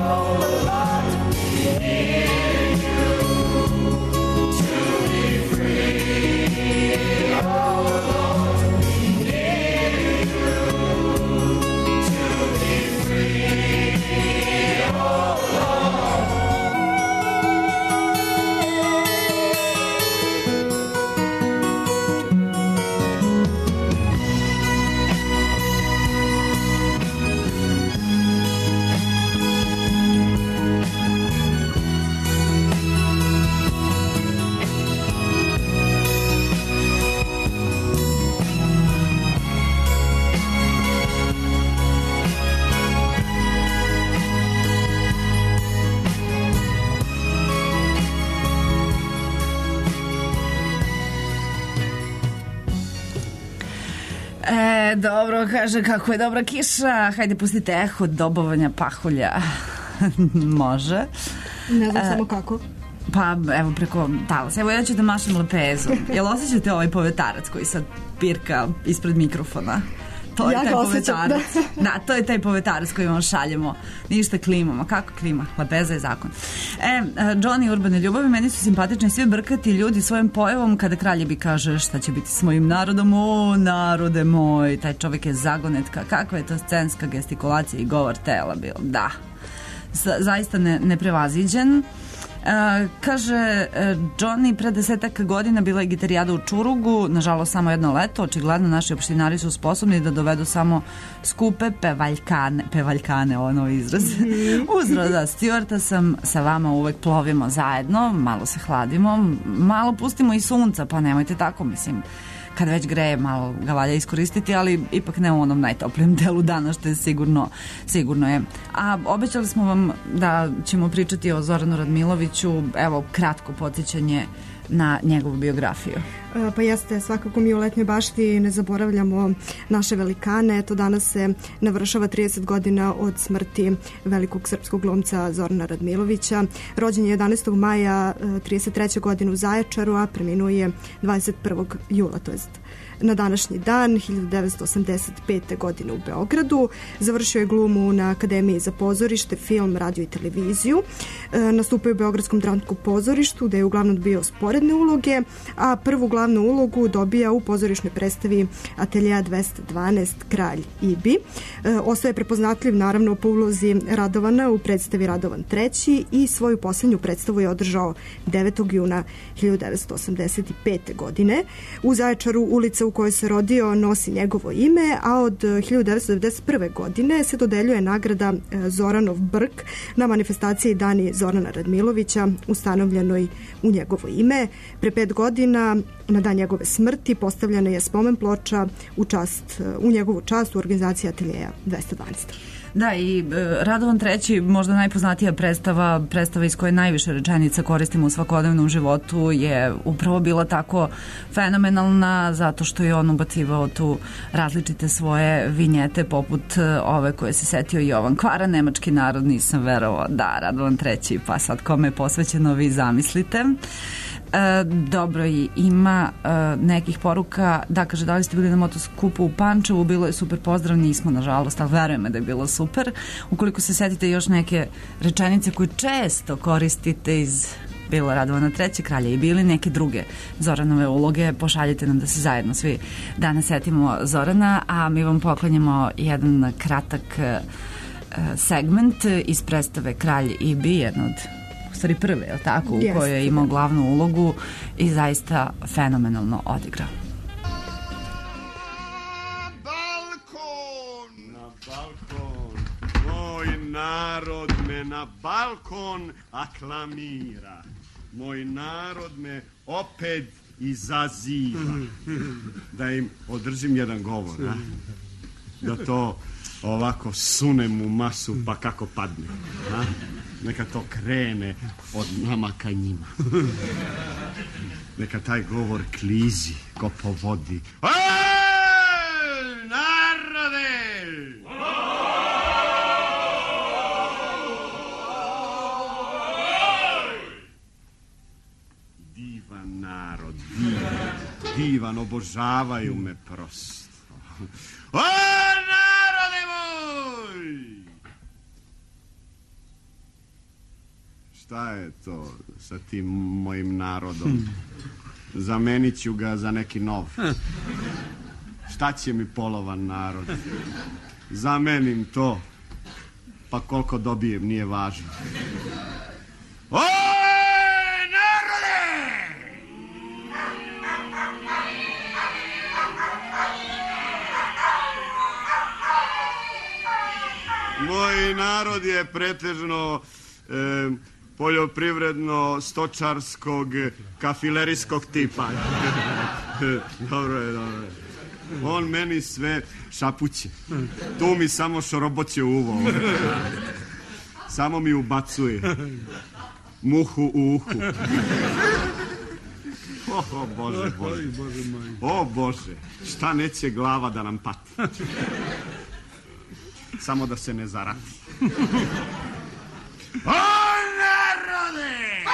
E, dobro, kaže, kako je dobra kiša. Hajde, pustite eho dobovanja pahulja. Može. Ne znam E, samo kako. Pa, evo, preko talasa. Evo, ja ću da mašem lepezom. Jel osjećate ovaj povetarac koji sad pirka ispred mikrofona? To je Ja taj ga osjećam, povetarac. Da, to je taj povetarac koji vam šaljemo. Ništa klimom. A kako klima? Lepeza je zakon. E, Johnny Urbane ljubavi, meni su simpatični svi brkati ljudi svojim pojavom kada kraljebi kaže šta će biti s mojim narodom. O, narode moj, taj čovjek je zagonetka. Kakva je to scenska gestikulacija i govor tela bio. Da. Z- zaista ne, neprevaziđen. Uh, kaže, uh, Johnny pre desetak godina bila je gitarijada u Čurugu, nažalost samo jedno leto, očigledno naši opštinari su sposobni da dovedu samo skupe pevaljkane, pevaljkane, ono izraz. Mm-hmm. Uz Roda Stewarta sam sa vama uvek plovimo zajedno, malo se hladimo, malo pustimo i sunca, pa nemojte tako, mislim, kad već greje, malo ga valja iskoristiti, ali ipak ne u onom najtoplijem delu dana, što je sigurno, sigurno je. A obećali smo vam da ćemo pričati o Zoranu Radmiloviću, evo, kratko podsjećanje na njegovu biografiju. E, Pa jeste, svakako mi u Letnjoj bašti ne zaboravljamo naše velikane. Eto, danas se navršava trideset godina od smrti velikog srpskog glumca Zorana Radmilovića. Rođen je jedanaestog maja trideset treće godine u Zaječaru, a preminuo je dvadeset prvog jula, to jest na današnji dan, hiljadu devetsto osamdeset pete. godine u Beogradu. Završio je glumu na Akademiji za pozorište, film, radio i televiziju. E, nastupio u Beogradskom dramskom pozorištu, da je uglavnom dobio sporedne uloge, a prvu glavnu ulogu dobija u pozorišnoj predstavi Ateljeja dvesta dvanaest Kralj Ibi. E, ostao je prepoznatljiv naravno po ulozi Radovana u predstavi Radovan treći i svoju posljednju predstavu je održao devetog juna hiljadu devetsto osamdeset pete. godine. U Zaječaru ulica u kojoj se rodio nosi njegovo ime, a od hiljadu devetsto devedeset prve. godine se dodeljuje nagrada Zoranov brk na manifestaciji Dani Zorana Radmilovića ustanovljenoj u njegovo ime. Pre pet godina, na dan njegove smrti, postavljena je spomen ploča u, čast, u njegovu čast u organizaciji Ateljeja dvesta dvanaest. Da, i e, Radovan treći, možda najpoznatija predstava, predstava iz koje najviše rečenica koristimo u svakodnevnom životu, je upravo bila tako fenomenalna zato što je on ubacivao tu različite svoje vinjete poput e, ove koje se setio Jovan Kvara, nemački narod, nisam verovao. Da, Radovan treći, pa sad kome je posvećeno, vi zamislite. E, dobro, i ima e, nekih poruka. Da, kaže, da li ste bili na motoskupu u Pančevu? Bilo je super, pozdrav, nismo nažalost, ali verujem da je bilo super. Ukoliko se setite još neke rečenice koje često koristite iz bilo Radovana treće, Kralja i bili neke druge Zoranove uloge, pošaljite nam da se zajedno svi danas setimo Zorana, a mi vam poklanjamo jedan kratak e, segment iz predstave Kralj Ibi, jedna od stvari prve, je tako, u Jeste, kojoj je imao glavnu ulogu i zaista fenomenalno odigrao. Na balkon, moj narod me na balkon aklamira. Moj narod me opet izaziva. Da im održim jedan govor, a? Da to ovako sunem u masu pa kako padne, a? Neka to krene od nama ka njima. Neka taj govor klizi ko po vodi. Ej, narode! Divan narod, divan, divan, obožavaju me prosto. O, narode moj! Šta je to sa tim mojim narodom? Zamenit ću ga za neki nov. Šta će mi polovan narod? Zamenim to, pa koliko dobijem, nije važno. O, narode! Moj narod je pretežno e, poljoprivredno-stočarskog, kafilerijskog tipa. Dobro je, dobro je. On meni sve šapuće. Tu mi samo šoroboće uvo. Samo mi ubacuje. Muhu u uhu. O, o Bože, Bože. O Bože, šta neće glava da nam pati. Samo da se ne zarati. O, narode!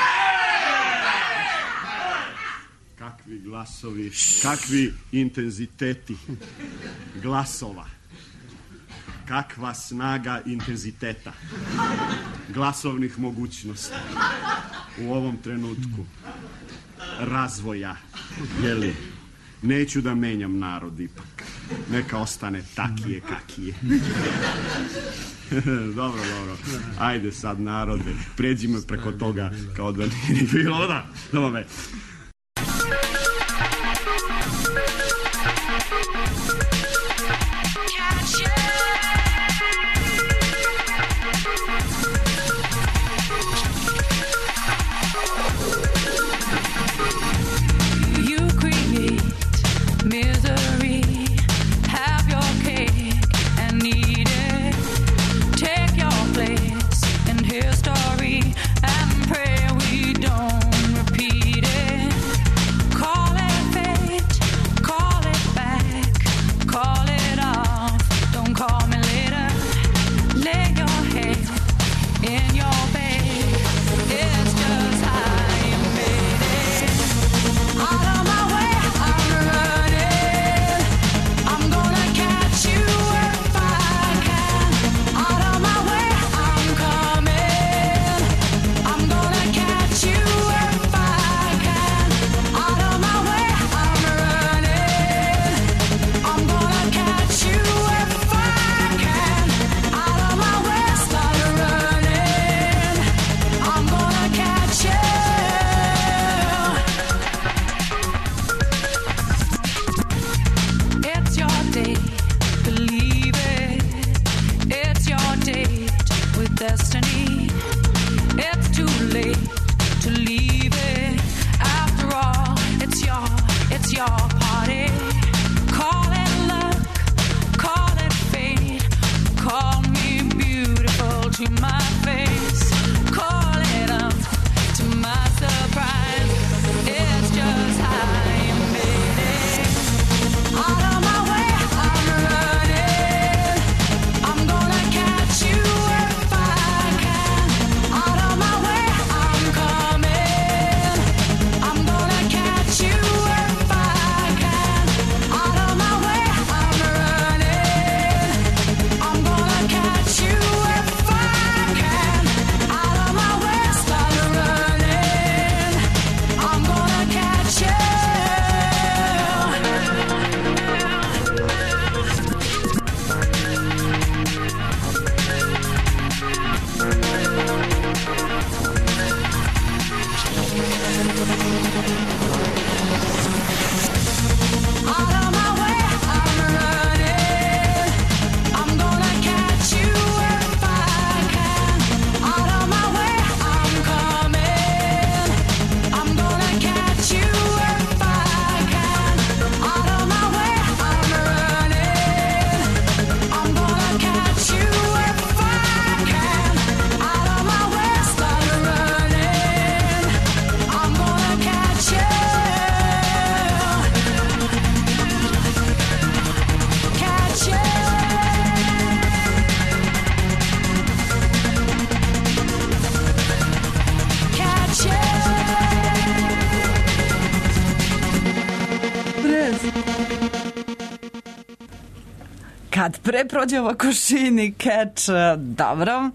Kakvi glasovi, kakvi intenziteti glasova. Kakva snaga intenziteta glasovnih mogućnosti u ovom trenutku razvoja, jeli? Neću da menjam narod ipak. Neka ostane takije kakije. Dobro, dobro. Ajde sad, narode, pređimo preko toga kao da nije bilo, da? Dobro me. Misery, have your cake and eat it. Take your place in history and pray we don't repeat it. Call it fate, call it back, call it off. Don't call me later. Lay your head in your bed. It's just how you made it. Out of my way, I'm running. I'm gonna catch you if I can. Out of my way, I'm coming. I'm gonna catch you if I can. Out of my way, I'm running. I'm gonna catch you if I can. Out of my way, start running. I'm gonna catch you. It's your day, believe it. It's your date with destiny. It's too late to leave it. After all, it's your, it's your party. Call it luck, call it fate. Call me beautiful to my face. Call it up to my surprise. It's just how you made it. Out of my way, I'm running. I'm gonna catch you if I can. Out of my way, I'm coming. I'm gonna catch you if I can. Out of my way, I'm running. I'm gonna catch you if I can. Out of my way, start running. I'm gonna catch you. Out of my way, I'm running. I'm gonna catch you if I can. Out of my way, I'm coming. I'm gonna catch you if I can. Out of my way, I'm running. I'm gonna catch you if I can. Out of my way, start running. I'm gonna catch you. Catch you. Catch you. Kad pre prođe ovako šini keč, dobro.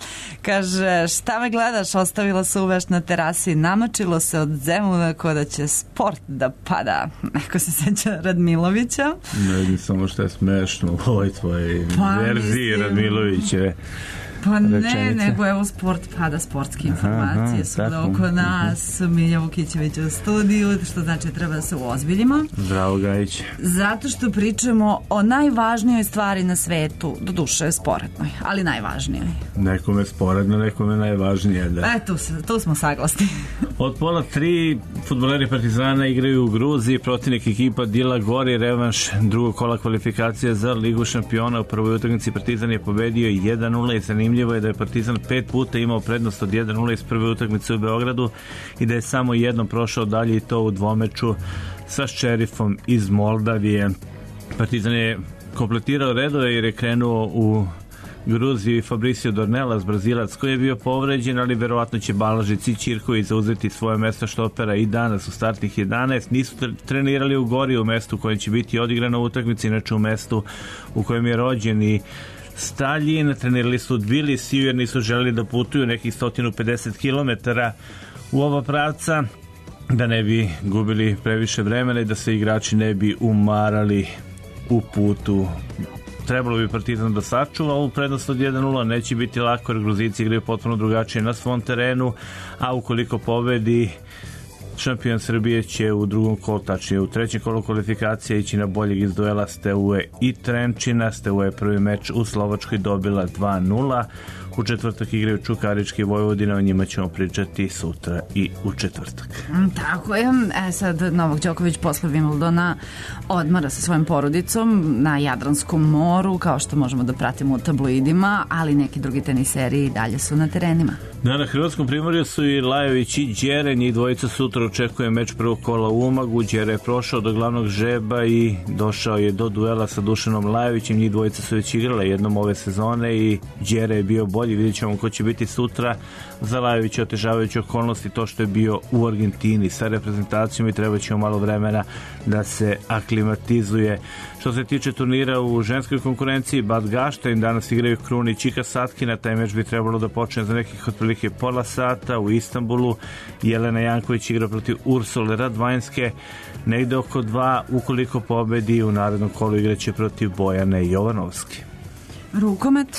Kaže, šta me gledaš, ostavila se uveš na terasi, namačilo se od Zemuna ko da će sport da pada. Neko se seća Radmilovića. Ne vidim samo što je smešno u ovoj tvojoj Pa, verziji mislim- Radmiloviće. Pa ne, Rečenica. nego evo sport pada, sportske informacije aha, su tako. da oko nas, Milja Vukićević u studiju, što znači treba da se uozbiljimo. Zdravo, Gajić. Zato što pričamo o najvažnijoj stvari na svetu, do duše sporednoj, ali najvažnijoj. Nekome sporedno, nekome najvažnije, da. E, tu, se- tu smo saglasni. Od pola tri fudbaleri Partizana igraju u Gruziji, protivnik ekipa Dila Gori, revanš drugog kola kvalifikacije za Ligu šampiona. U prvoj utakmici Partizan je pobedio jedan nula i zanimljivo je da je Partizan pet puta imao prednost od jedan nula iz prve utakmice u Beogradu i da je samo jednom prošao dalje i to u dvomeču sa Šerifom iz Moldavije. Partizan je kompletirao redove jer je krenuo u Gruziju i Fabricio Dornelas, Brazilac, koji je bio povređen, ali verovatno će Balažić i Ćirković zauzeti svoje mesto štopera i danas u startnih jedanaest. Nisu tre- trenirali u Gori, u mestu u kojem će biti odigrana utakmica, inače u mestu u kojem je rođen i Staljin. Trenirali su u Tbilisiju jer nisu želeli da putuju nekih sto pedeset kilometara u oba pravca, da ne bi gubili previše vremena i da se igrači ne bi umarali u putu. Trebalo bi Partizan da sačuva ovu prednost od jedan nula, neće biti lako jer Gruzici igraju potpuno drugačije na svom terenu, a ukoliko pobedi, šampion Srbije će u drugom kolu, tačnije u trećem kolu kvalifikacije, ići na boljeg iz duela Steaua i Trenčina. Steaua je prvi meč u Slovačkoj dobila dva nula. U četvrtak igraju Čukarički i Vojvodina, o njima ćemo pričati sutra i u četvrtak. Mm, Tako je. E sad Novak Đoković posle Wimbledona odmara sa svojom porodicom na Jadranskom moru, kao što možemo da pratimo u tabloidima, ali neki drugi teniseri i dalje su na terenima. Da, na Hrvatskom primorju su i Lajović i Đere, njih dvojica sutra očekuje meč prvog kola u Umagu. Đere je prošao do glavnog žreba i došao je do duela sa Dušanom Lajovićem, njih dvojica su već igrale jednom ove sezone i Đere je bio bolji. Vidjet ćemo ko će biti sutra. Za Lajovića otežavajuće okolnosti to što je bio u Argentini sa reprezentacijom i treba će malo vremena da se aklimatizuje. Što se tiče turnira u ženskoj konkurenciji, Bad Gaštajn danas igraju Krunić i Kasatkina. Taj meč bi trebalo da počne za nekih otprilike pola sata u Istanbulu. Jelena Janković igra protiv Ursule Radvanjske negde oko dva. Ukoliko pobedi, u narednom kolu igraće protiv Bojane Jovanovski. Rukomet.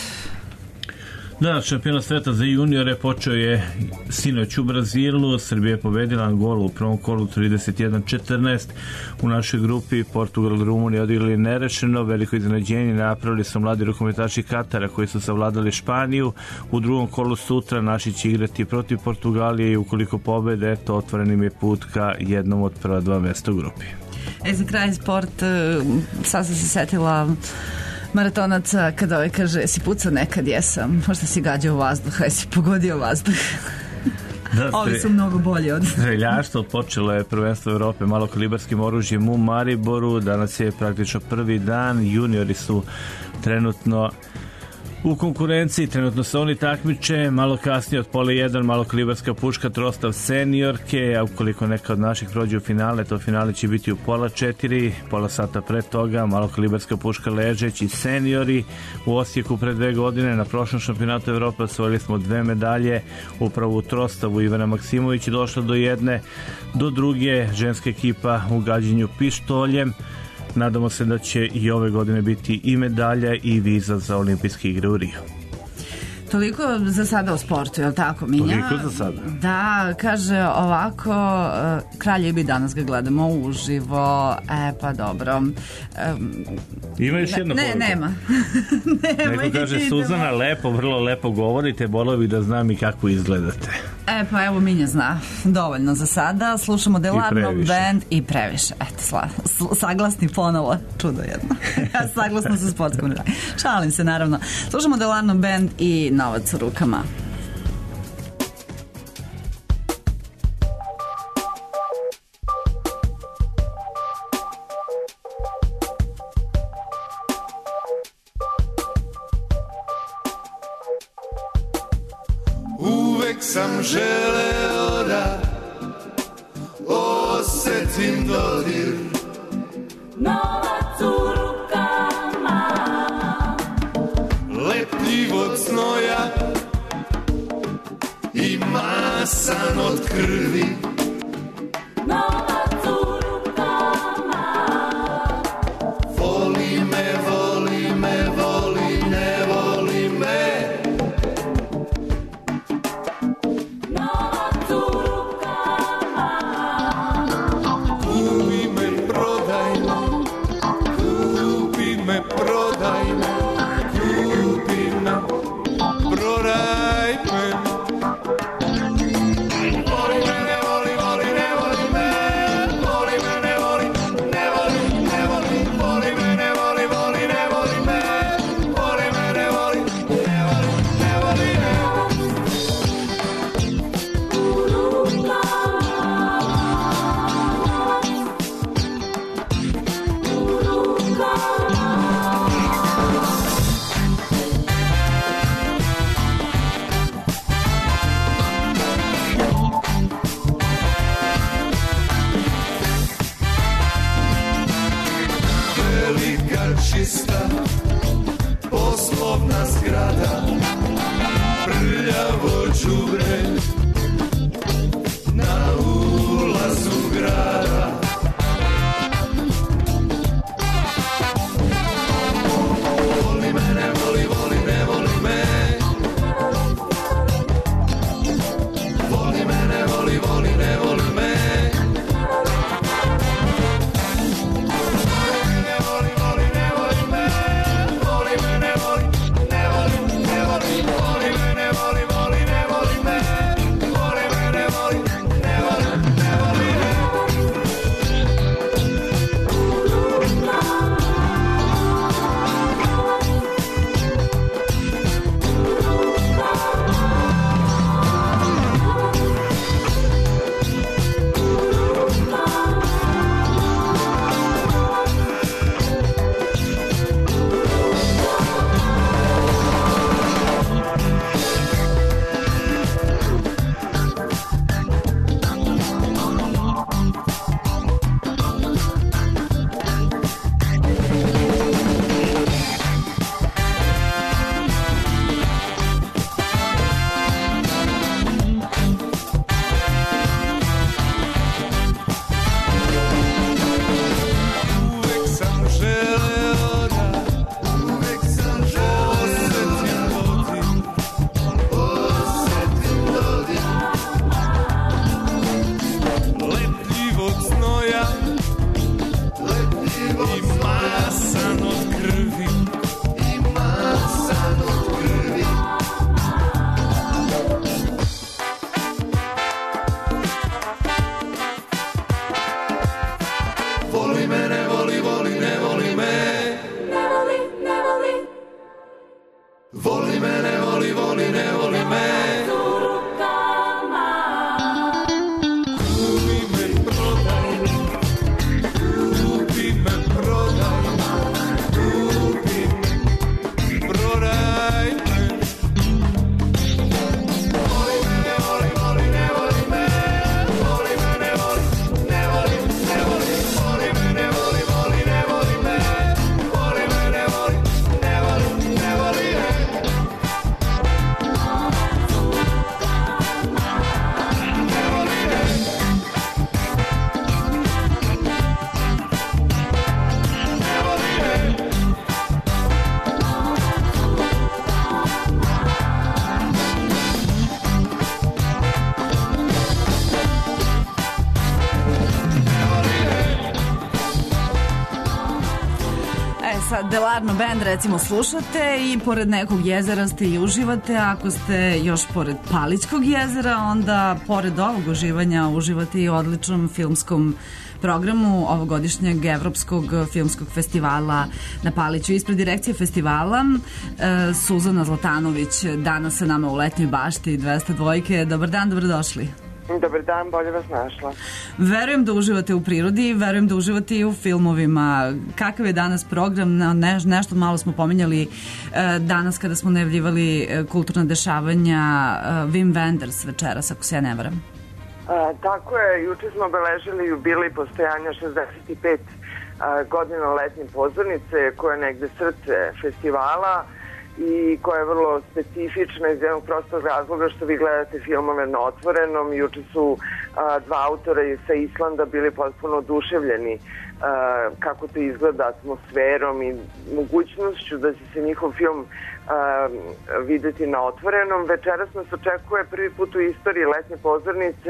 Da, šampionat sveta za juniore počeo je sinoć u Brazilu. Srbija je pobedila Angolu u prvom kolu trideset jedan četrnaest. U našoj grupi Portugal i Rumunija odigrali nerešeno. Veliko iznenađenje napravili su mladi rukometaši Katara koji su savladali Španiju. U drugom kolu sutra naši će igrati protiv Portugalije i ukoliko pobede, eto, otvoren im je put ka jednom od prva dva mesta u grupi. E, za kraj sport, e, sad sam se setila maratonaca kada ovaj kaže, si pucao nekad, jesam, možda si gađao vazduh, aj si pogodio vazduh. Da, Ovi su mnogo bolji od... Streljaštvo počelo je prvenstvo Evrope malokalibarskim oružjem u Mariboru. Danas je praktično prvi dan. Juniori su trenutno u konkurenciji, trenutno se oni takmiče. Malo kasnije od pola jedan malokalibarska puška Trostav seniorke, a ukoliko neka od naših prođe u finale, to finale će biti u pola četiri, pola sata pre toga malokalibarska puška Ležeć i seniori. U Osijeku pre dve godine na prošlom šampionatu Evrope osvojili smo dve medalje, upravo u Trostavu Ivana Maksimović je došla do jedne, do druge ženska ekipa u gađenju pištoljem. Nadamo se da će i ove godine biti i medalja i viza za olimpijske igre u Riju. Toliko za sada o sportu, je li tako, Minja? Toliko za sada. Da, kaže ovako, uh, Kraljevi, danas ga gledamo uživo, e pa dobro. Um, Ima još jedna ne, poruka. nema. nema. Neko kaže, idemo. Suzana, lepo, vrlo lepo govorite, volio bih da znam i kako izgledate. E pa evo, Minja zna, dovoljno za sada. Slušamo Delarno Band i previše. Eto, sla, sl, saglasni ponovo, čudo jedno. Ja saglasno sa sportskom. Šalim se, naravno. Slušamo Delarno Band i Novac u rukama. Uvek sam želeo da osetim dodir Novac u rukama, lepljivog znoja i masan od krvi. Voli me, voli me, voli, ne voli me. Kupi me, prodaj me, kupi me, prodaj me, kupi me, prodaj me. Voli me, ne voli, voli, ne voli me. Voli me, ne voli, ne voli, ne voli. Voli me, ne voli, voli, ne voli me. Voli me, ne voli, ne voli, ne voli me. Velika čista poslovna zgrada, prljavo đubre na ulazu grada. Voli me, ne voli, voli, ne voli me. Voli me, ne voli, voli, ne voli me. Voli me, ne voli, voli, ne voli me. Voli me, ne voli, voli, ne voli me. Kupi me, prodaj me. Kupi me, prodaj me. Kupi me, prodaj me. Voli me, ne voli, voli, ne voli me. Voli me, ne voli, ne voli, ne voli. Voli me, ne voli, voli, ne voli me. Voli me, ne voli, ne voli, ne voli me. E sad, Delarno Band recimo slušate i pored nekog jezera ste i uživate, ako ste još pored Palićkog jezera, onda pored ovog uživanja uživate i u odličnom filmskom programu ovogodišnjeg Evropskog filmskog festivala na Paliću. Ispred direkcije festivala e, Suzana Zlatanović danas sa nama u letnjoj bašti dvesta dvojke. Dobar dan, dobrodošli. Dobar dan, bolje vas našla. Verujem da uživate u prirodi, verujem da uživate i u filmovima. Kakav je danas program? Ne, nešto malo smo pominjali e, danas kada smo najavljivali e, kulturna dešavanja e, Wim Wenders večeras, ako se ja ne varam. A, tako je, juče smo obeležili jubilej postojanja šezdeset pet a, godina letnje pozornice, koja je negde srce festivala i koja je vrlo specifična iz jednog prostog razloga što vi gledate filmove na otvorenom. Juče su a, dva autora sa Islanda bili potpuno oduševljeni a, kako to izgleda atmosferom i mogućnošću da će se njihov film a, videti na otvorenom. Večeras nas očekuje prvi put u istoriji letnje pozornice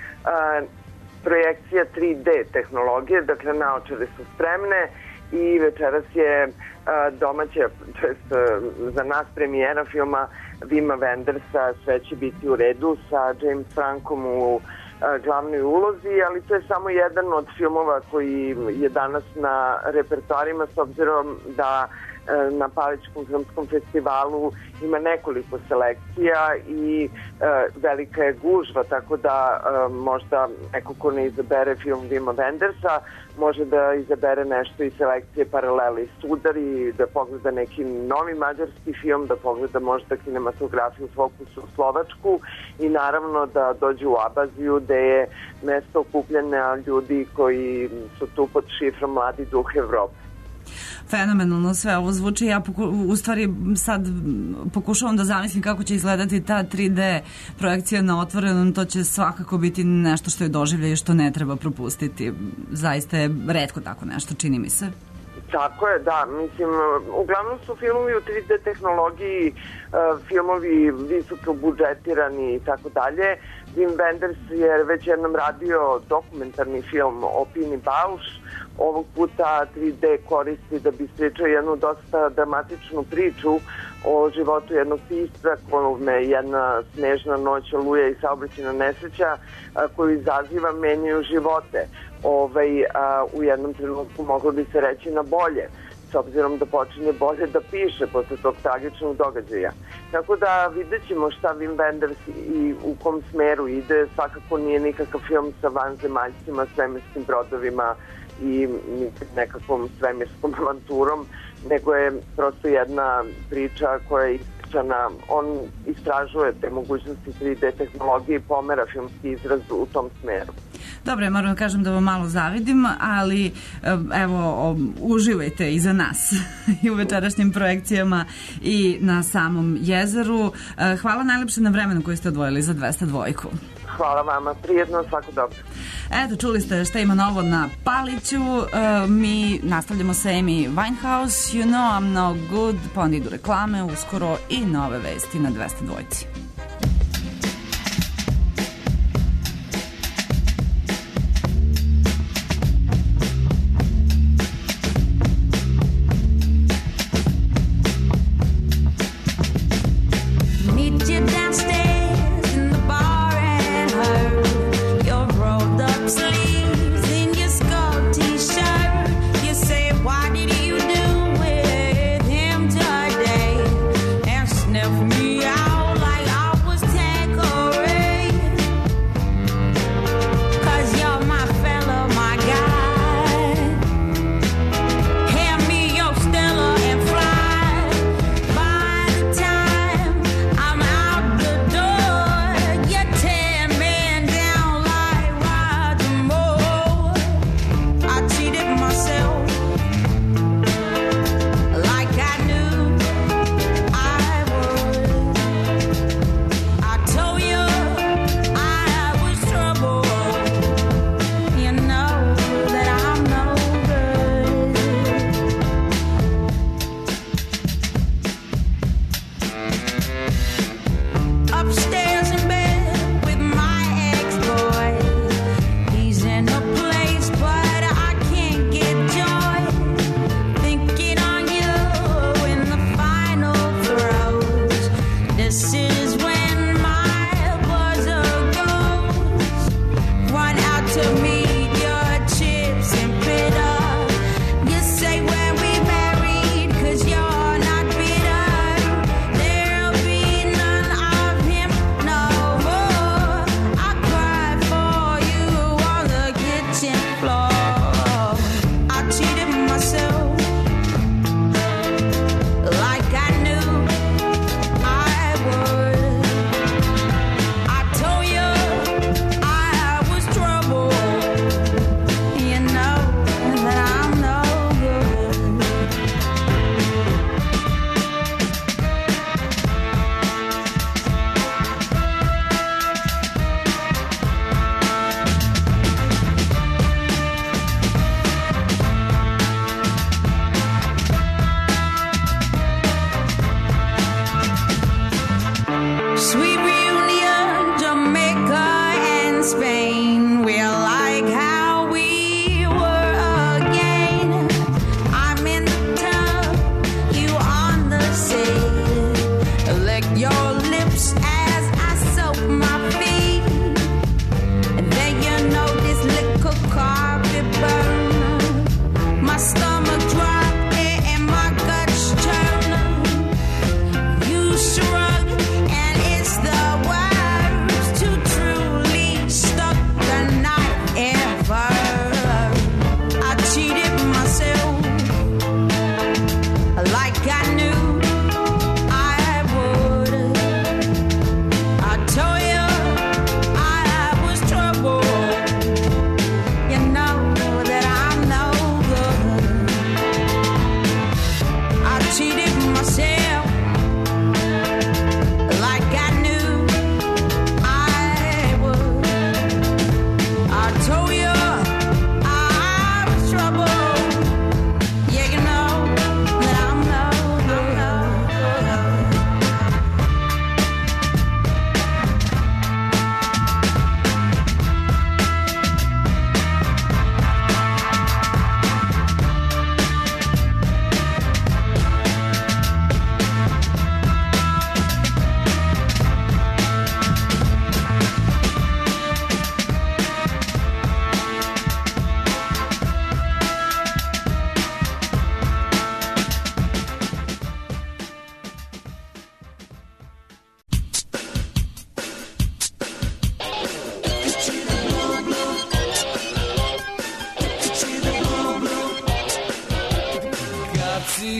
a, projekcija tri D tehnologije, dakle naočare su spremne i večeras je a, domaća, to jest a, za nas premijera filma Vima Wendersa Sve će biti u redu sa James Frankom u a, glavnoj ulozi, ali to je samo jedan od filmova koji je danas na repertoarima s obzirom da na Paličkom filmskom festivalu ima nekoliko selekcija i e, velika je gužva, tako da e, možda neko ko ne izabere film Vima Wendersa može da izabere nešto iz selekcije Paraleli Sudari, da pogleda neki novi mađarski film, da pogleda možda kinematografiju Fokusu u Slovačku i naravno da dođe u Abaziju gde je mesto okupljanja ljudi koji su tu pod šifrom Mladi duh Evrope. Fenomenalno sve ovo zvuči. Ja poku, u stvari sad pokušavam da zamislim kako će izgledati ta tri D projekcija na otvorenom. To će svakako biti nešto što je doživlje i što ne treba propustiti. Zaista je retko tako nešto, čini mi se. Tako je, da. Mislim, uglavnom su filmovi u tri D tehnologiji, filmovi visoko budžetirani i tako dalje. Wim Wenders je već jednom radio dokumentarni film o Pini Bausch. Ovog puta tri D koristi da bi ispričao jednu dosta dramatičnu priču o životu jednog pisca kome jedna snežna noć, oluja i saobraćajna nesreća koju izaziva menjaju živote. Ovaj, a, u jednom trenutku moglo bi se reći na bolje, s obzirom da počinje bolje da piše posle tog tragičnog događaja. Tako da vidjet ćemo šta Wim Wenders i u kom smeru ide. Svakako nije nikakav film sa vanzemaljcima, svemirskim brodovima i nekakvom svemirskom avanturom, nego je prosto jedna priča koja je ispričana. On istražuje te mogućnosti tri D tehnologije i pomera filmski izraz u tom smeru. Dobro, moram da kažem da vam malo zavidim, ali evo, uživajte i za nas i u večerašnjim projekcijama i na samom jezeru. Hvala najlepše na vremenu koji ste odvojili za dvesta dva. Hvala vama, prijetno, svako dobro. Eto, čuli ste šta ima novo na Paliću. Uh, mi nastavljamo sa Amy Winehouse, You Know I'm No Good, pa onda idu reklame, uskoro i nove vesti na dvesta dva. Sniff me out like I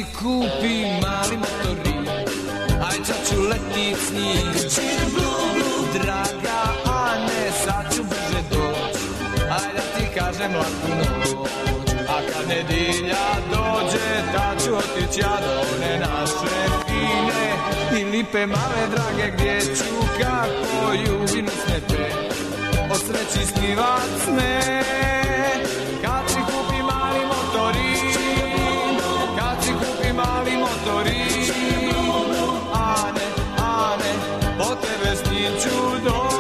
si kupi mali motorin, aj sad ću letit s njim. Draga Ane, sad ću brže doć, aj da ti kažem laku noć. A kad nedilja dođe, tad ću otić ja do one naše fine i lipe male drage, gdje ću kako ljubim usnete, od sreći snivat sne. Kad si kupi mali motorin, kad si kupi mali motorin, Ane, Ane, po tebe s njim ću doć.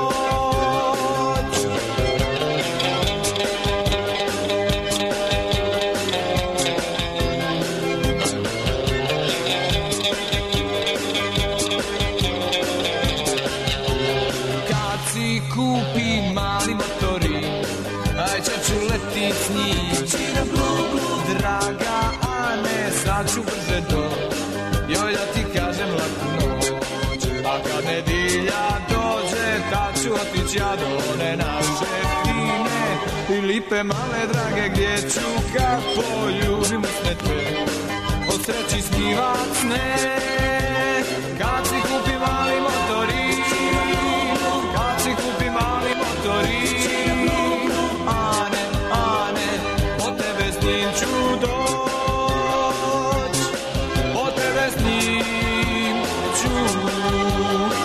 Kad si kupi mali motorin, aj sad ću letit s njim. Draga Ane, sad ću brže doć, joj da ti kažem laku noć. A kad nedilja dođe, tad ću otić ja do one naše fine i lipe male drage, gdje ću kako ljubim usnete, od sreći snivat sne. Kad si kupi mali motorin, kad si kupi mali motorin, Ane, Ane, po tebe s njim ću doć, po tebe s njim ću doć.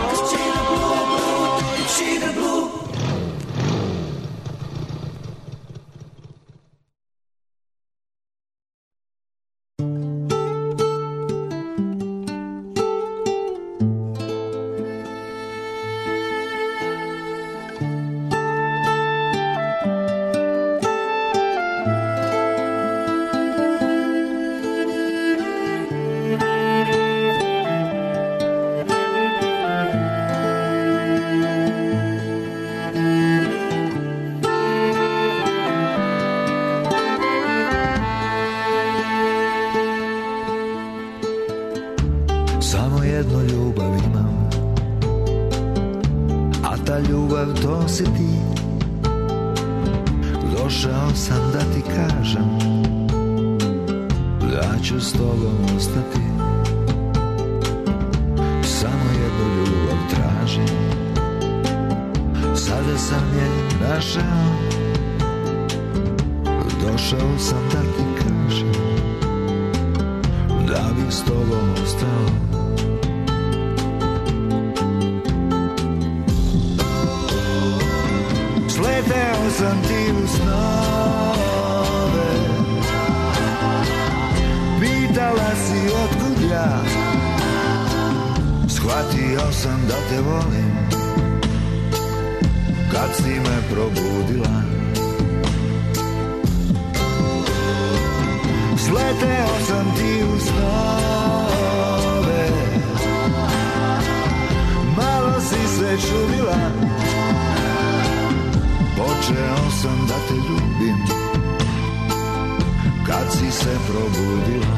Samo jednu ljubav imam, a ta ljubav to si ti. Došao sam da ti kažem da ću s tobom ostati. Samo jednu ljubav tražim, sada sam je našao. Došao sam da ti kažem da bih s tobom ostao. Sleteo sam ti u snove, pitala si otkud ja, shvatio sam da te volim kad si me probudila. Sleteo sam ti u snove, malo si se čudila, počeo sam da te ljubim kad si se probudila.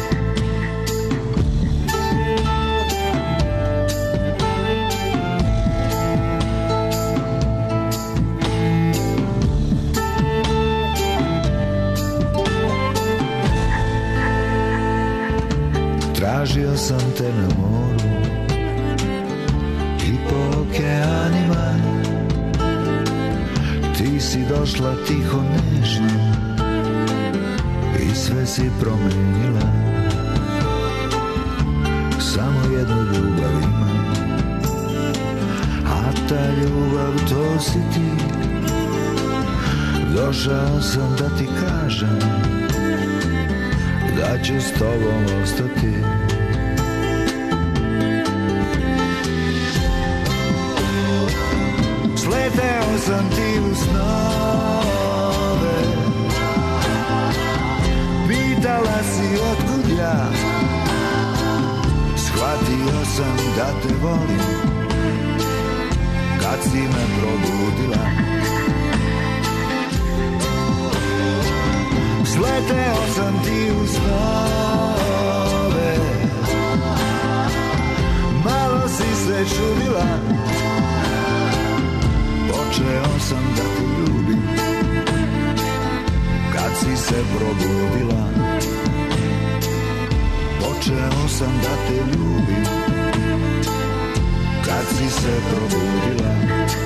Tražio sam te na moru i po okeanima, ti si došla tiho nežno i sve si promenila. Samo jednu ljubav imam, a ta ljubav to si ti. Došao sam da ti kažem da ću s tobom ostati. Sleteo sam ti u snove, pitala si otkud ja, shvatio sam da te volim kad si me probudila. Sleteo sam ti u snove, malo si se čudila, počeo sam da te ljubim kad si se probudila. znao sam da te ljubim kad si se probudila.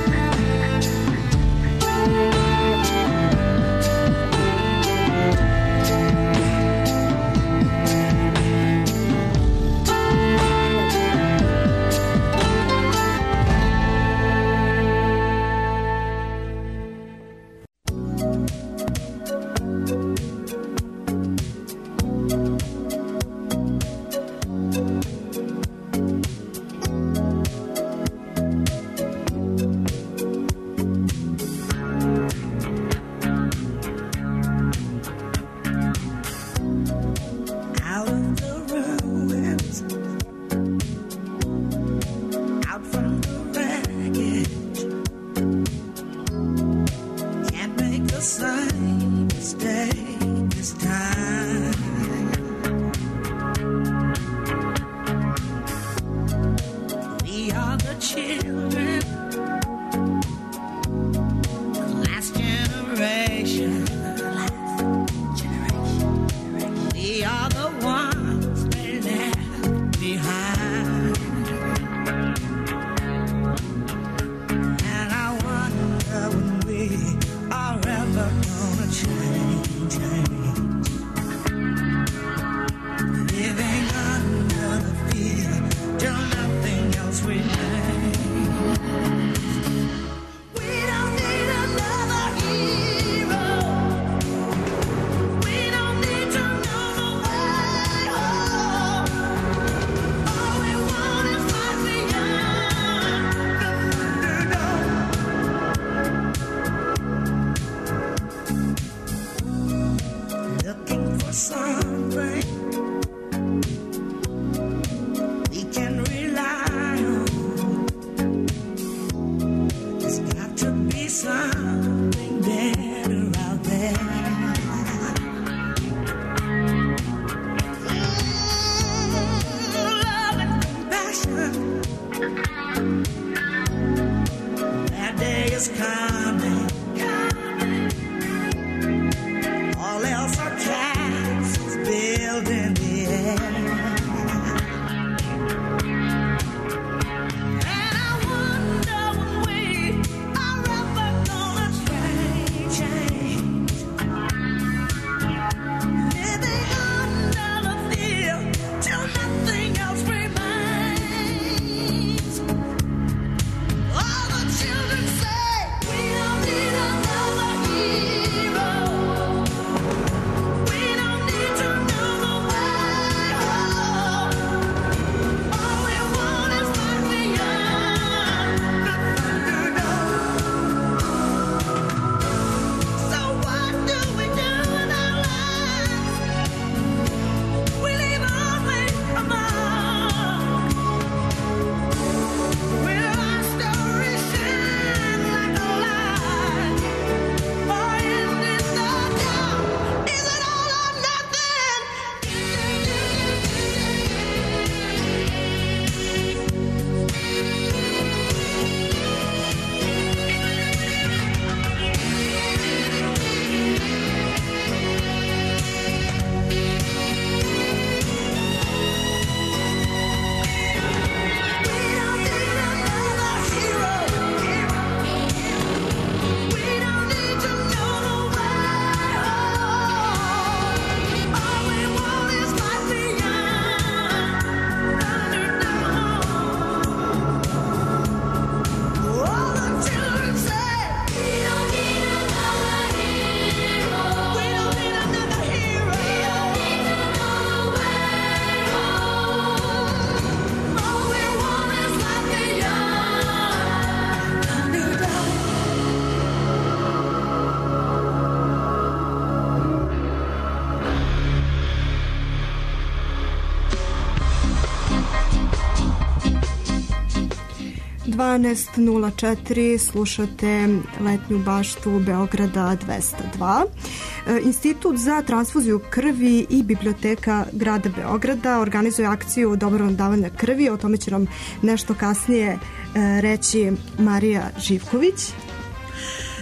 dvanaest nula četiri slušate letnju baštu Beograda dvesta dva. Institut za transfuziju krvi i biblioteka grada Beograda organizuje akciju dobrovoljnog davanja krvi. O tome će nam nešto kasnije reći Marija Živković.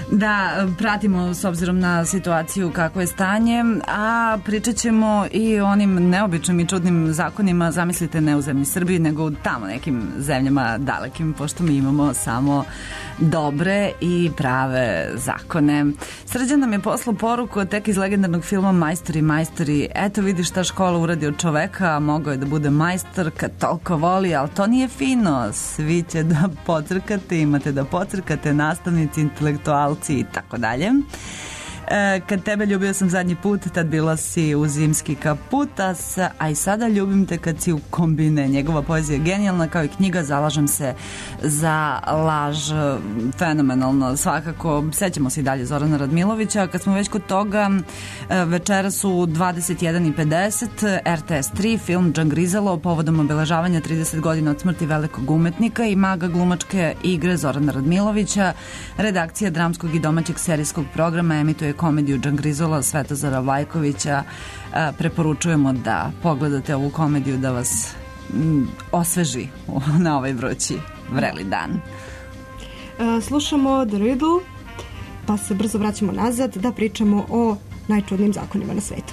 Da, pratimo s obzirom na situaciju kako je stanje, a pričat ćemo i o onim neobičnim i čudnim zakonima, zamislite ne u zemlji Srbiji, nego u tamo nekim zemljama dalekim, pošto mi imamo samo dobre i prave zakone. Srđan nam je poslao poruku tek iz legendarnog filma Majstori, majstori, eto vidi šta škola uradi od čoveka, mogao je da bude majstor kad toliko voli, ali to nije fino, svi će da pocrkate, imate da pocrkate, nastavnici, intelektualci i tako dalje. Kad tebe ljubio sam zadnji put, tad bila si u zimski kaputas, a i sada ljubim te kad si u kombine. Njegova poezija je genijalna, kao i knjiga, zalažem se za laž, fenomenalno. Svakako, sećamo se i dalje Zorana Radmilovića. Kad smo već kod toga, večera su dvadeset jedan i pedeset, R T S tri, film Džangrizalo, povodom obeležavanja trideset godina od smrti velikog umetnika i maga glumačke igre Zorana Radmilovića. Redakcija dramskog i domaćeg serijskog programa emituje komediju Džangrizola Svetozara Vlajkovića. Preporučujemo da pogledate ovu komediju, da vas osveži na ovaj vrući vreli dan. Slušamo The Riddle, pa se brzo vraćamo nazad da pričamo o najčudnijim zakonima na svetu.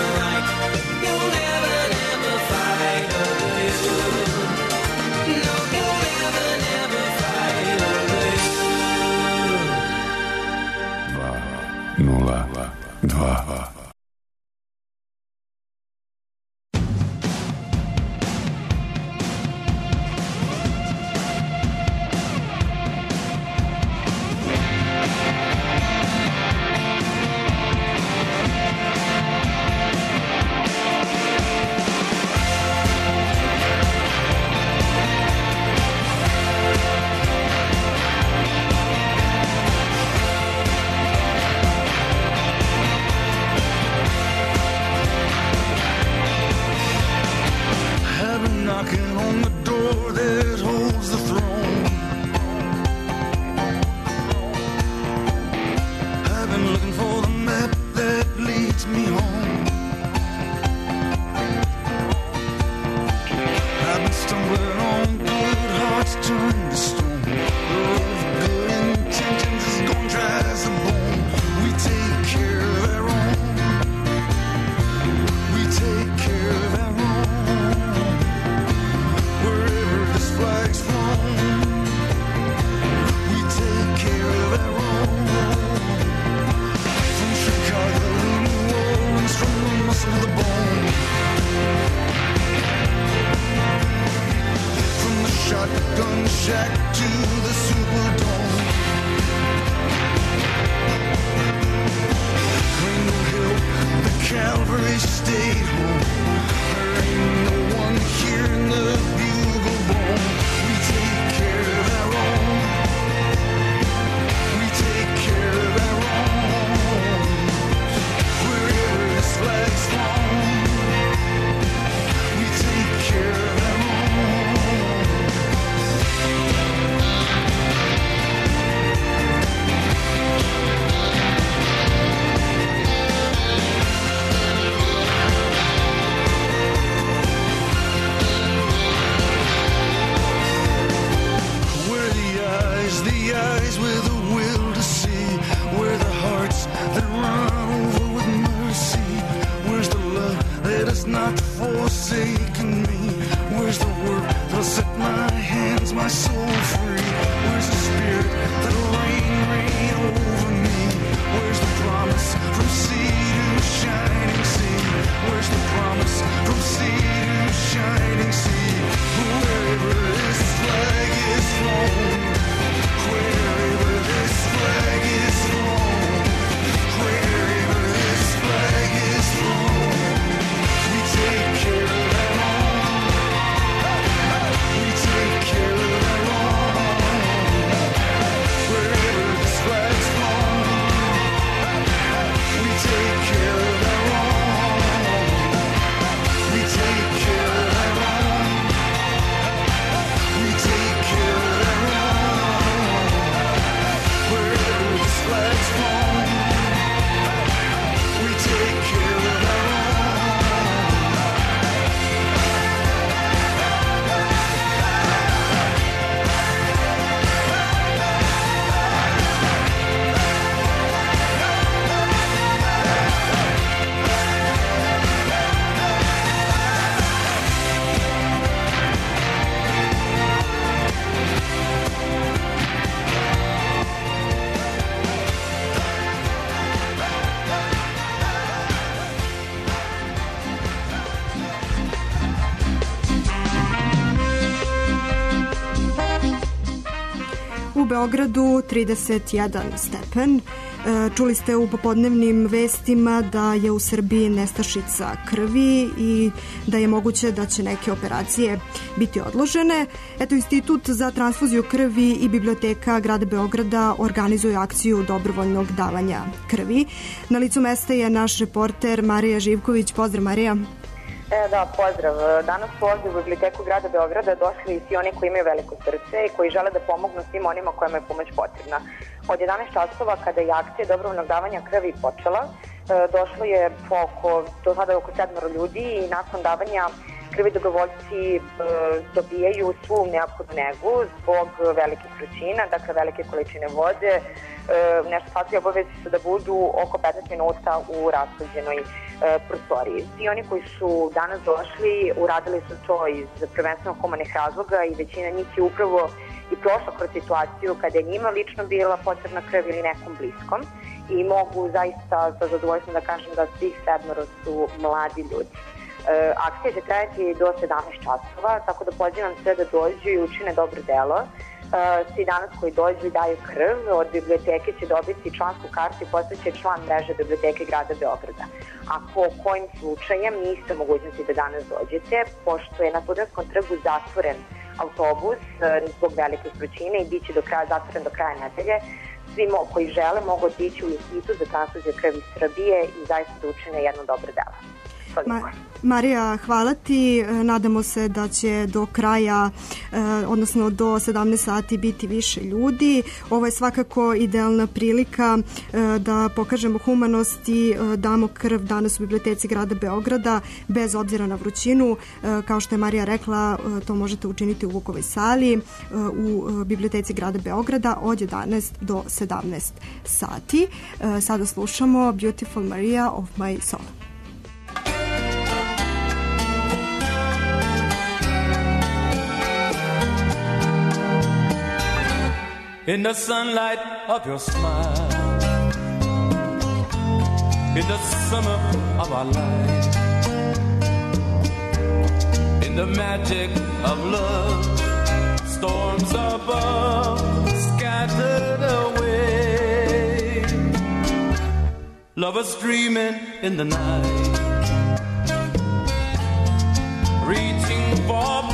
No knocking on the door that holds the throne. I've been looking for the map that leads me home. I've been stumbling on good hearts turned to stone. The road of good intentions is gone dry as a bone. We take care of our own. We take care of our own. Wherever this flag's flown, we take care of our own. From Chicago to New Orleans, from the muscle to the bone. From the shotgun shack to the Superdome. Greenville Hill, the Calvary stayed home. There ain't no one here in the bugle bone. We take care of our own. We take care of our own. Wherever this flag's flown, we take care of our own. Where the eyes, the eyes with a will to see, where the hearts that run over with mercy, where's the love that has not forsaken me, where's the work that'll set my hands, my soul free, where's the spirit that'll reign, reign over me, where's the promise from sea to shining sea, where's the promise from sea to shining sea, wherever this flag is flown, wherever this flag is flown, wherever this flag is flown, we take care of our own. We take care of our own. Wherever this flag's flown, we take care of our own. We take care of our own. We take care of our own. Wherever this flag's flown, we take care of our own. U Beogradu trideset jedan stepen. Čuli ste u popodnevnim vestima da je u Srbiji nestašica krvi i da je moguće da će neke operacije biti odložene. Eto, Institut za transfuziju krvi i Biblioteka grada Beograda organizuju akciju dobrovoljnog davanja krvi. Na licu mesta je naš reporter Marija Živković. Pozdrav, Marija. E, da, pozdrav. Danas su ovdje u Biblioteku grada Beograda došli svi oni koji imaju veliko srce i koji žele da pomognu svim onima kojima je pomoć potrebna. Od jedanaest časova, kada je akcija dobrovoljnog davanja krvi počela, došlo je oko, do sada oko sedmoro ljudi i nakon davanja krvi dobrovoljci dobijaju svu neophodnu negu zbog velikih vrućina, dakle velike količine vode. Nešto sasvim obavezi su da budu oko petnaest minuta u rashođenoj prostoriji. Svi oni koji su danas došli uradili su to iz prvenstveno humanih razloga i većina njih je upravo i prošla kroz situaciju kada je njima lično bila potrebna krv ili nekom bliskom i mogu zaista sa zadovoljstvom da kažem da svih sedmoro su mladi ljudi. E, akcija će trajati do sedamnaest časova, tako da pozivam sve da dođu i učine dobro delo. E, svi danas koji dođu i daju krv od biblioteke će dobiti člansku kartu i postaće član mreže Biblioteke grada Beograda. Ako kojim slučajem niste mogućnosti da danas dođete, pošto je na Studentskom trgu zatvoren autobus zbog velike vrućine i bit će do kraja, zatvoren do kraja nedelje, svi koji žele mogu otići u Institut za transfuziju krvi Srbije i zaista da učine jedno dobro delo. Ma, Marija, hvala ti. E, Nadamo se da će do kraja, e, odnosno do sedamnaest sati biti više ljudi. Ovo je svakako idealna prilika e, da pokažemo humanost i e, damo krv danas u biblioteci grada Beograda, bez obzira na vrućinu. E, kao što je Marija rekla, e, to možete učiniti u Vukovoj sali, e, u e, biblioteci grada Beograda od jedanaest do sedamnaest sati. E, sada slušamo Beautiful Maria of My Soul. In the sunlight of your smile, in the summer of our life, in the magic of love, storms above scattered away, lovers dreaming in the night, reaching for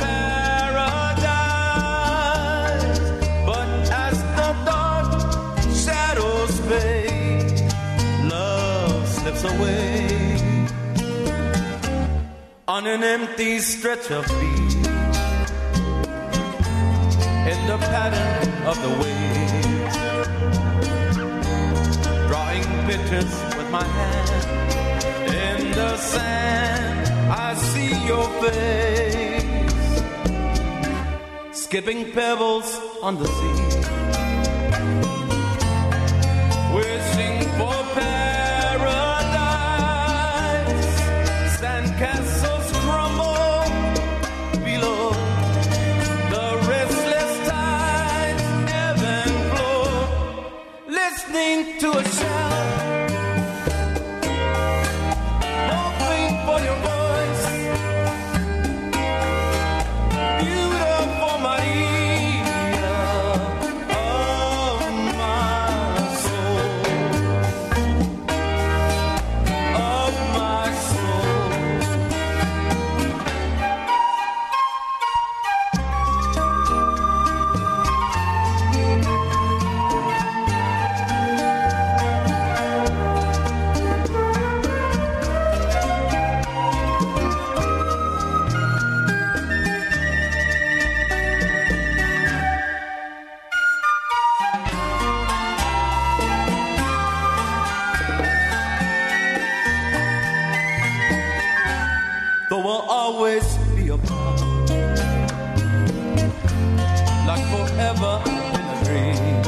away on an empty stretch of beach, in the pattern of the waves, drawing pictures with my hand in the sand. I see your face, skipping pebbles on the sea, wishing for castles crumble below, the restless tides ebb and flow, listening to a shout, hoping for your voice, beautiful Maria of my soul, of my soul. There will always be a part, like forever in a dream.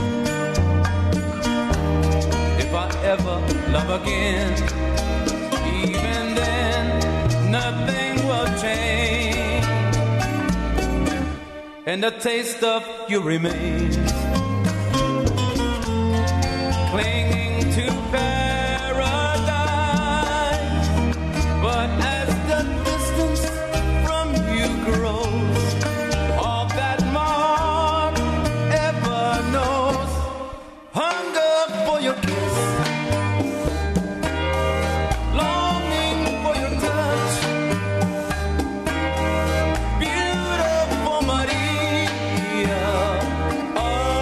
If I ever love again, even then nothing will change, and the taste of you remains, clinging to paradise. But as the distance from you grows, all that my heart ever knows, hunger for your kiss, longing for your touch, beautiful Maria of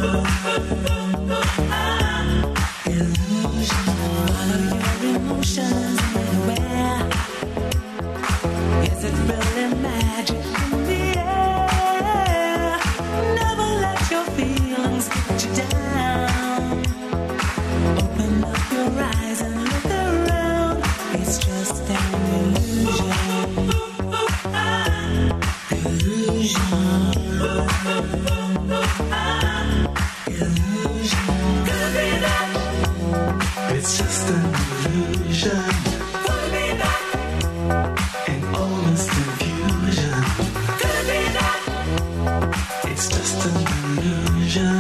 It's just an illusion. Could be that. And almost confusion. Could be that. It's just an illusion.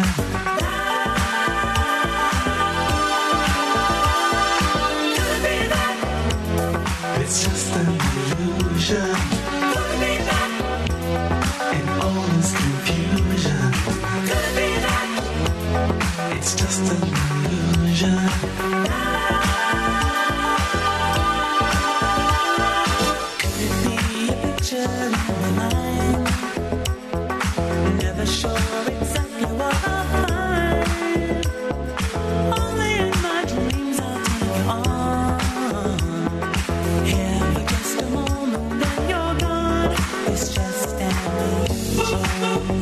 Could be that. It's just an illusion. Could be that. And almost confusion. Could be that. It's just an illusion. Never sure exactly what I'll find. Only in my dreams I'll take you on. Here for just a moment, then you're gone. It's just an illusion.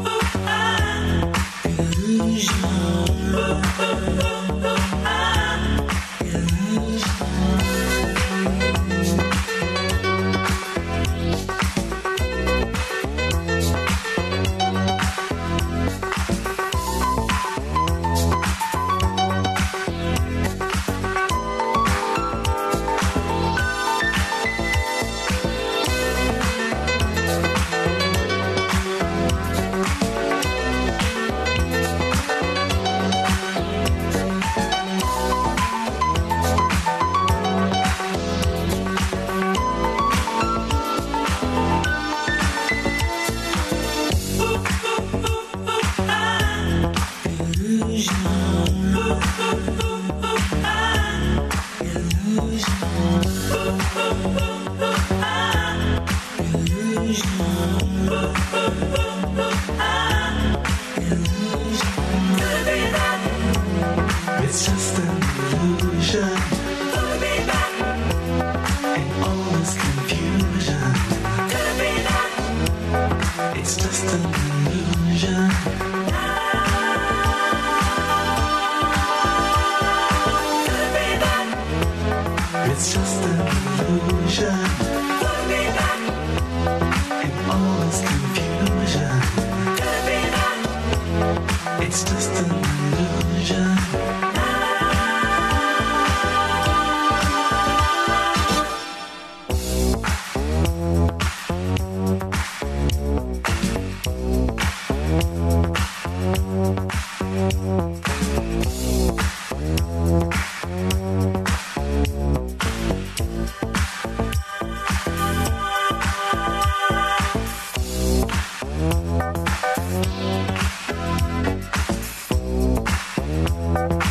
It's just an illusion. Could be that. And almost confusion. Could be that. It's just an illusion. Could be that. It's just an illusion. Could be that. And almost confusion. Could be that. It's just an illusion. Thank you.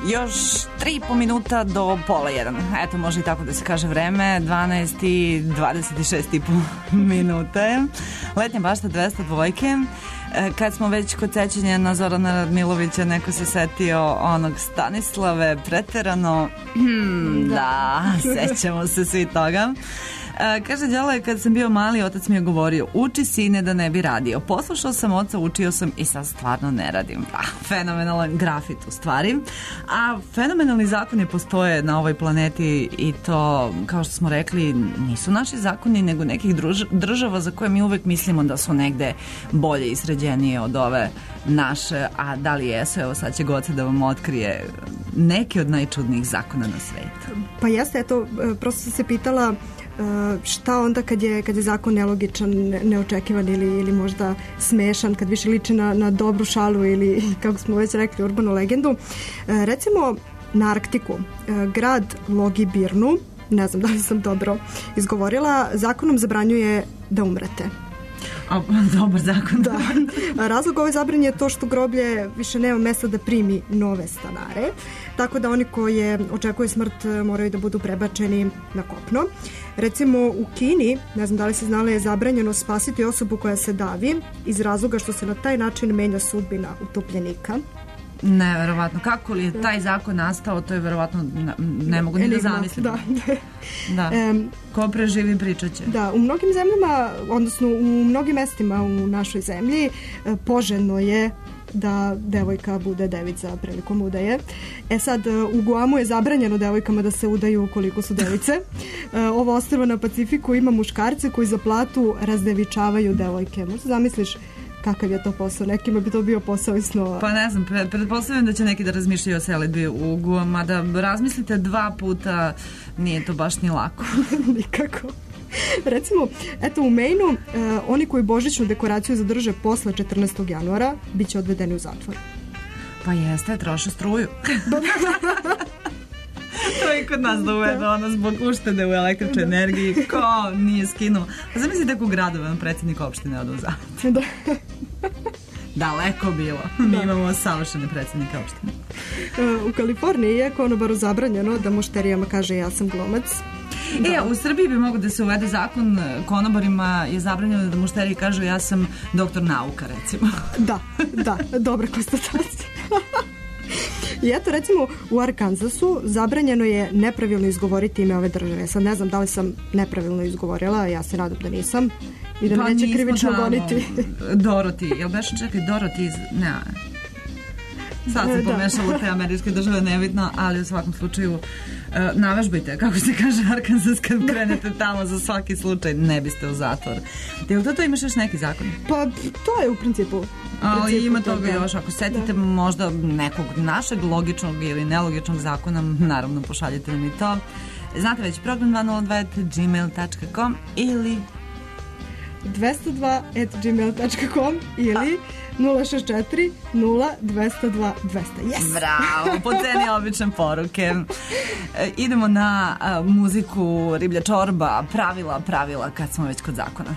Još tri i po minuta do pola jedan. Eto, može i tako da se kaže vreme. dvanaest i dvadeset šest i po minuta je. Letnja bašta dvesta dvojke. Kad smo već kod sećanja na Zorana Radmilovića, neko se setio onog Stanislave preterano. Da, sećamo se svi toga. Kaže Đole, kad sam bio mali, otac mi je govorio, uči sine da ne bi radio. Poslušao sam oca, učio sam i sad stvarno ne radim. Ah, fenomenalan grafit u stvari. A fenomenalni zakoni postoje na ovoj planeti i to, kao što smo rekli, nisu naši zakoni, nego nekih druž- država za koje mi uvek mislimo da su negde bolje i sređenije od ove naše. A da li jesu? Evo sad će Goce da vam otkrije neke od najčudnijih zakona na svetu. Pa jeste, eto, prosto sam se pitala šta onda kad je, kad je zakon nelogičan, neočekivan ili, ili možda smešan, kad više liči na, na dobru šalu ili, kako smo već rekli, urbanu legendu. Recimo na Arktiku, grad Longyearbyen, ne znam da li sam dobro izgovorila, zakonom zabranjuje da umrete. A, dobar zakon. Da. Razlog ove zabrane je to što groblje više nema mesta da primi nove stanare, tako da oni koje očekuju smrt moraju da budu prebačeni na kopno. Recimo u Kini, ne znam da li se znala, je zabranjeno spasiti osobu koja se davi iz razloga što se na taj način menja sudbina utopljenika. Ne, verovatno. Kako li je taj zakon nastao, to je verovatno, ne, ne mogu ni da zamislim. Da. Da. Um, Ko preživi, pričat će. Da, u mnogim zemljama, odnosno u mnogim mestima u našoj zemlji, poželjno je da devojka bude devica prilikom udaje. E sad, u Guamu je zabranjeno devojkama da se udaju ukoliko su device. Ovo ostrvo na Pacifiku ima muškarce koji za platu razdevičavaju devojke. Možda zamisliš kakav je to posao? Nekima bi to bio posao i snova. Pa ne znam, pretpostavljam da će neki da razmišljaju o selidbi u Guam, a da razmislite dva puta, nije to baš ni lako. Nikako. Recimo, eto u Mainu, uh, oni koji božićnu dekoraciju zadrže posle četrnaestog januara bit će odvedeni u zatvor. Pa jeste, troše struju. To je kod nas da uvedu, ono, zbog uštede u električnoj energiji, ko nije skinuo. A zamislite kako u gradove vam predsjednik opštine odu u zatvor. Da. Daleko bilo. Mi da. Imamo savršene predsjednike opštine. Uh, u Kaliforniji je konobaru zabranjeno da mušterijama kaže ja sam glumac. Da. E, u Srbiji bi mogo da se uvede zakon, konobarima je zabranjeno da mušteriji kažu ja sam doktor nauka, recimo. Da, da, dobra konstatacija. I eto, recimo, u Arkansasu zabranjeno je nepravilno izgovoriti ime ove države. Sad ne znam da li sam nepravilno izgovorila, ja se nadam da nisam. I da pa me neće krivično goniti. Doroti, jel beš čekaj, Doroti iz... Ne, sad se pomešalo te američke države, nebitno, ali u svakom slučaju uh, navežbajte, kako se kaže Arkansas, kad krenete tamo za svaki slučaj, ne biste u zatvor. Jel to to imaš još neki zakon? Pa to je u principu. Ali ima toga još, ako setite da. možda nekog našeg logičnog ili nelogičnog zakona, naravno pošaljite nam i to. Znate već, program dva nula dva at gmail tačka com ili dvesta dva at gmail tačka com ili nula šest četiri nula dvesta dva dvesta. Yes! Bravo, po ceni obične poruke. E, idemo na a, muziku Riblja čorba, pravila, pravila, kad smo već kod zakona.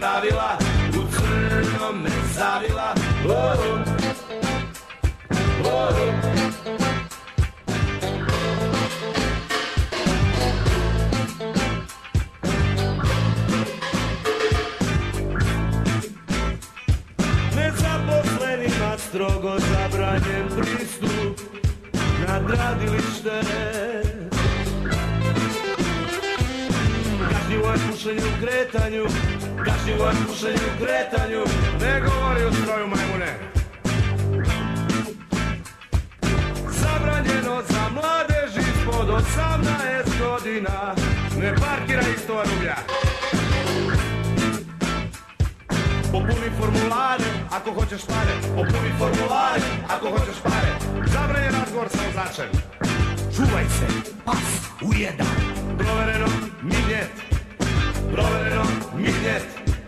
Oh, Nezaposlenima strogo zabranjen pristup na gradilište. Kažnjivo je pušenje u kretanju, kažnjivo je pušenje u kretanju. Ne govori o stroju, majmune. Zabranjeno za mladež ispod osamnaest godina. Ne parkira isto rublja. Popuni formulare ako hoćeš pare. Popuni formulare ako hoćeš pare. Zabranjen razgovor sa vozačem. Čuvaj se, pas ujeda. Provereno, miljet. Provereno, miljet.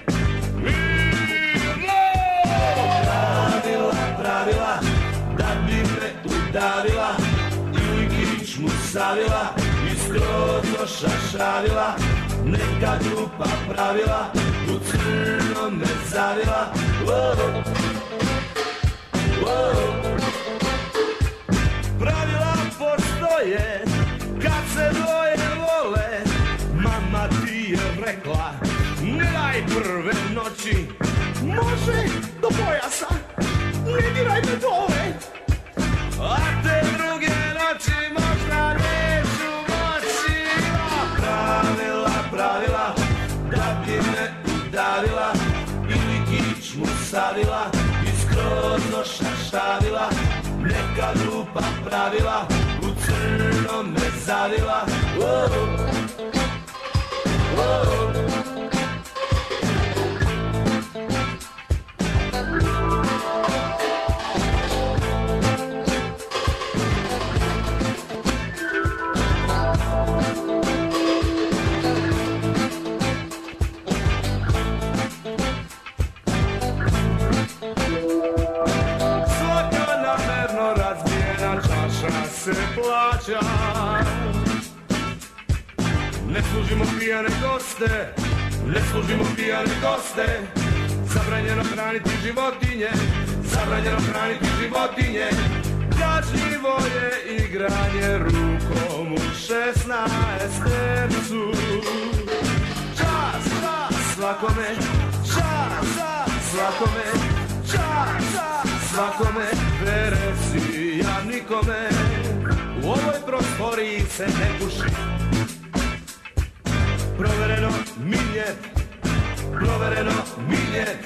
Mirno! Pravila, pravila, da bi me udavila. Ili kičmu savila, i skroz šašavila. Neka grupa pravila, u crno me zavila. Wow. Wow. Pravila postoje kad se dvoje vole. Mama ti je rekla, ne daj prve noći. Može do pojasa, ne diraj me dole. A te druge noći možda neću moći. Pravila, pravila, da bi me udavila. Ili kičmu savila, i skroz šašavila. Neka grupa pravila, u crno me zavila. Wow. Wow. Se plaća. Ne služimo pijane goste, ne služimo pijane goste. Zabranjeno hraniti životinje, zabranjeno hraniti životinje. Kažnjivo je igranje rukom u šesnaestercu. Čas za svakome, čas za svakome, čas za svakome. Veresi ja nikome. U ovoj prostoriji se ne puši. Provereno miljet, provereno miljet.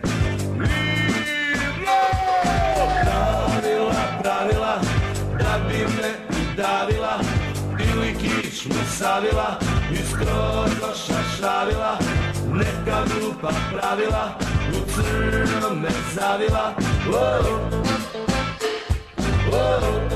Mirno! Pravila, pravila, da bi me udavila. Ili kičmu savila, i skroz šašavila. Neka grupa pravila, u crno me zavila. Wow. Wow.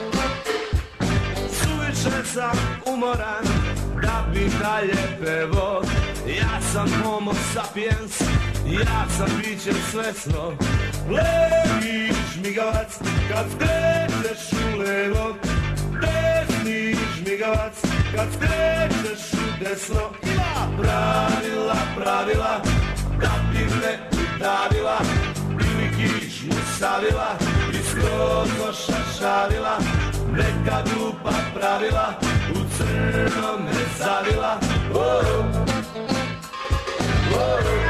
Suviše sam umoran da bi dalje pevo. Ja sam homo sapiens, ja sam biće svesno. Levi žmigavac kad skrećeš u levo. Desni žmigavac kad skrećeš u desno. Ima pravila, pravila, da bi me udavila. Ili kičmu savila, i skroz šašavila. Neka grupa pravila, u crno me zavila. Oh. Oh.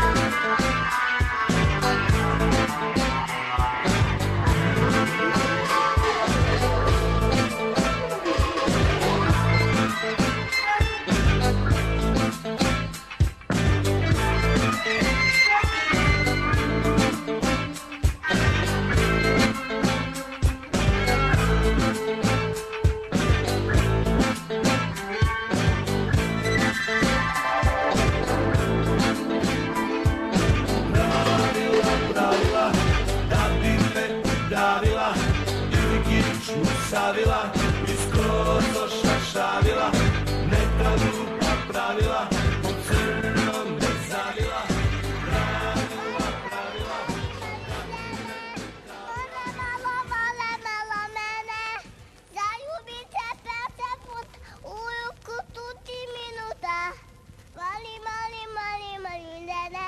Savila, i skroz šašavila. Neka grupa pravila, u crno me zavila. Pravila, pravila. Malo, vole, malo mene. Zaljubite pete put u ruku tuti minuta. Mali, mali, mali, mali, nene.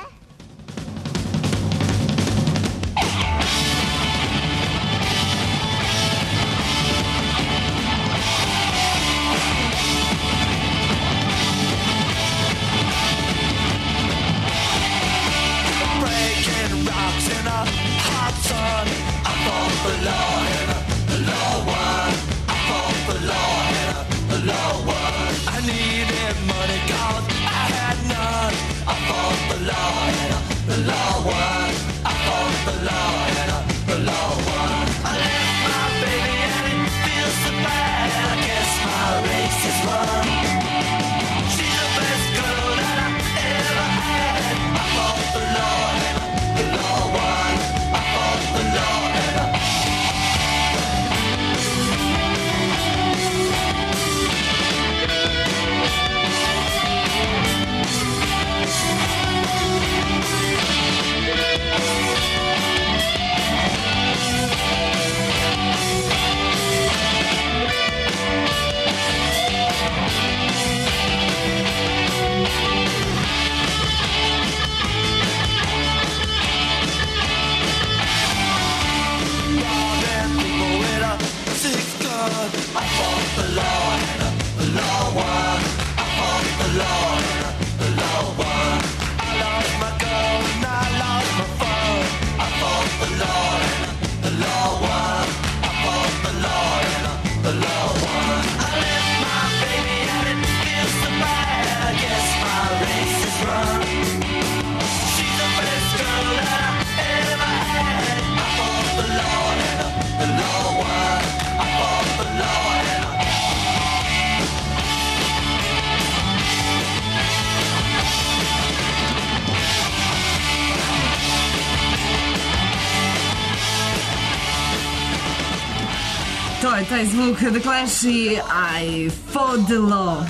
je taj zvuk The Clash i I Fought the Law.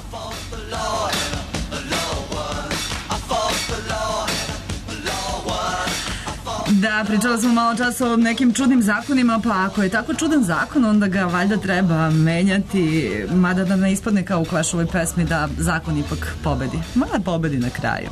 Da, pričala sam malo časa o nekim čudnim zakonima, pa ako je tako čudan zakon, onda ga valjda treba menjati, mada da ne ispadne kao u Clashovoj pesmi da zakon ipak pobedi. Mada pobedi na kraju.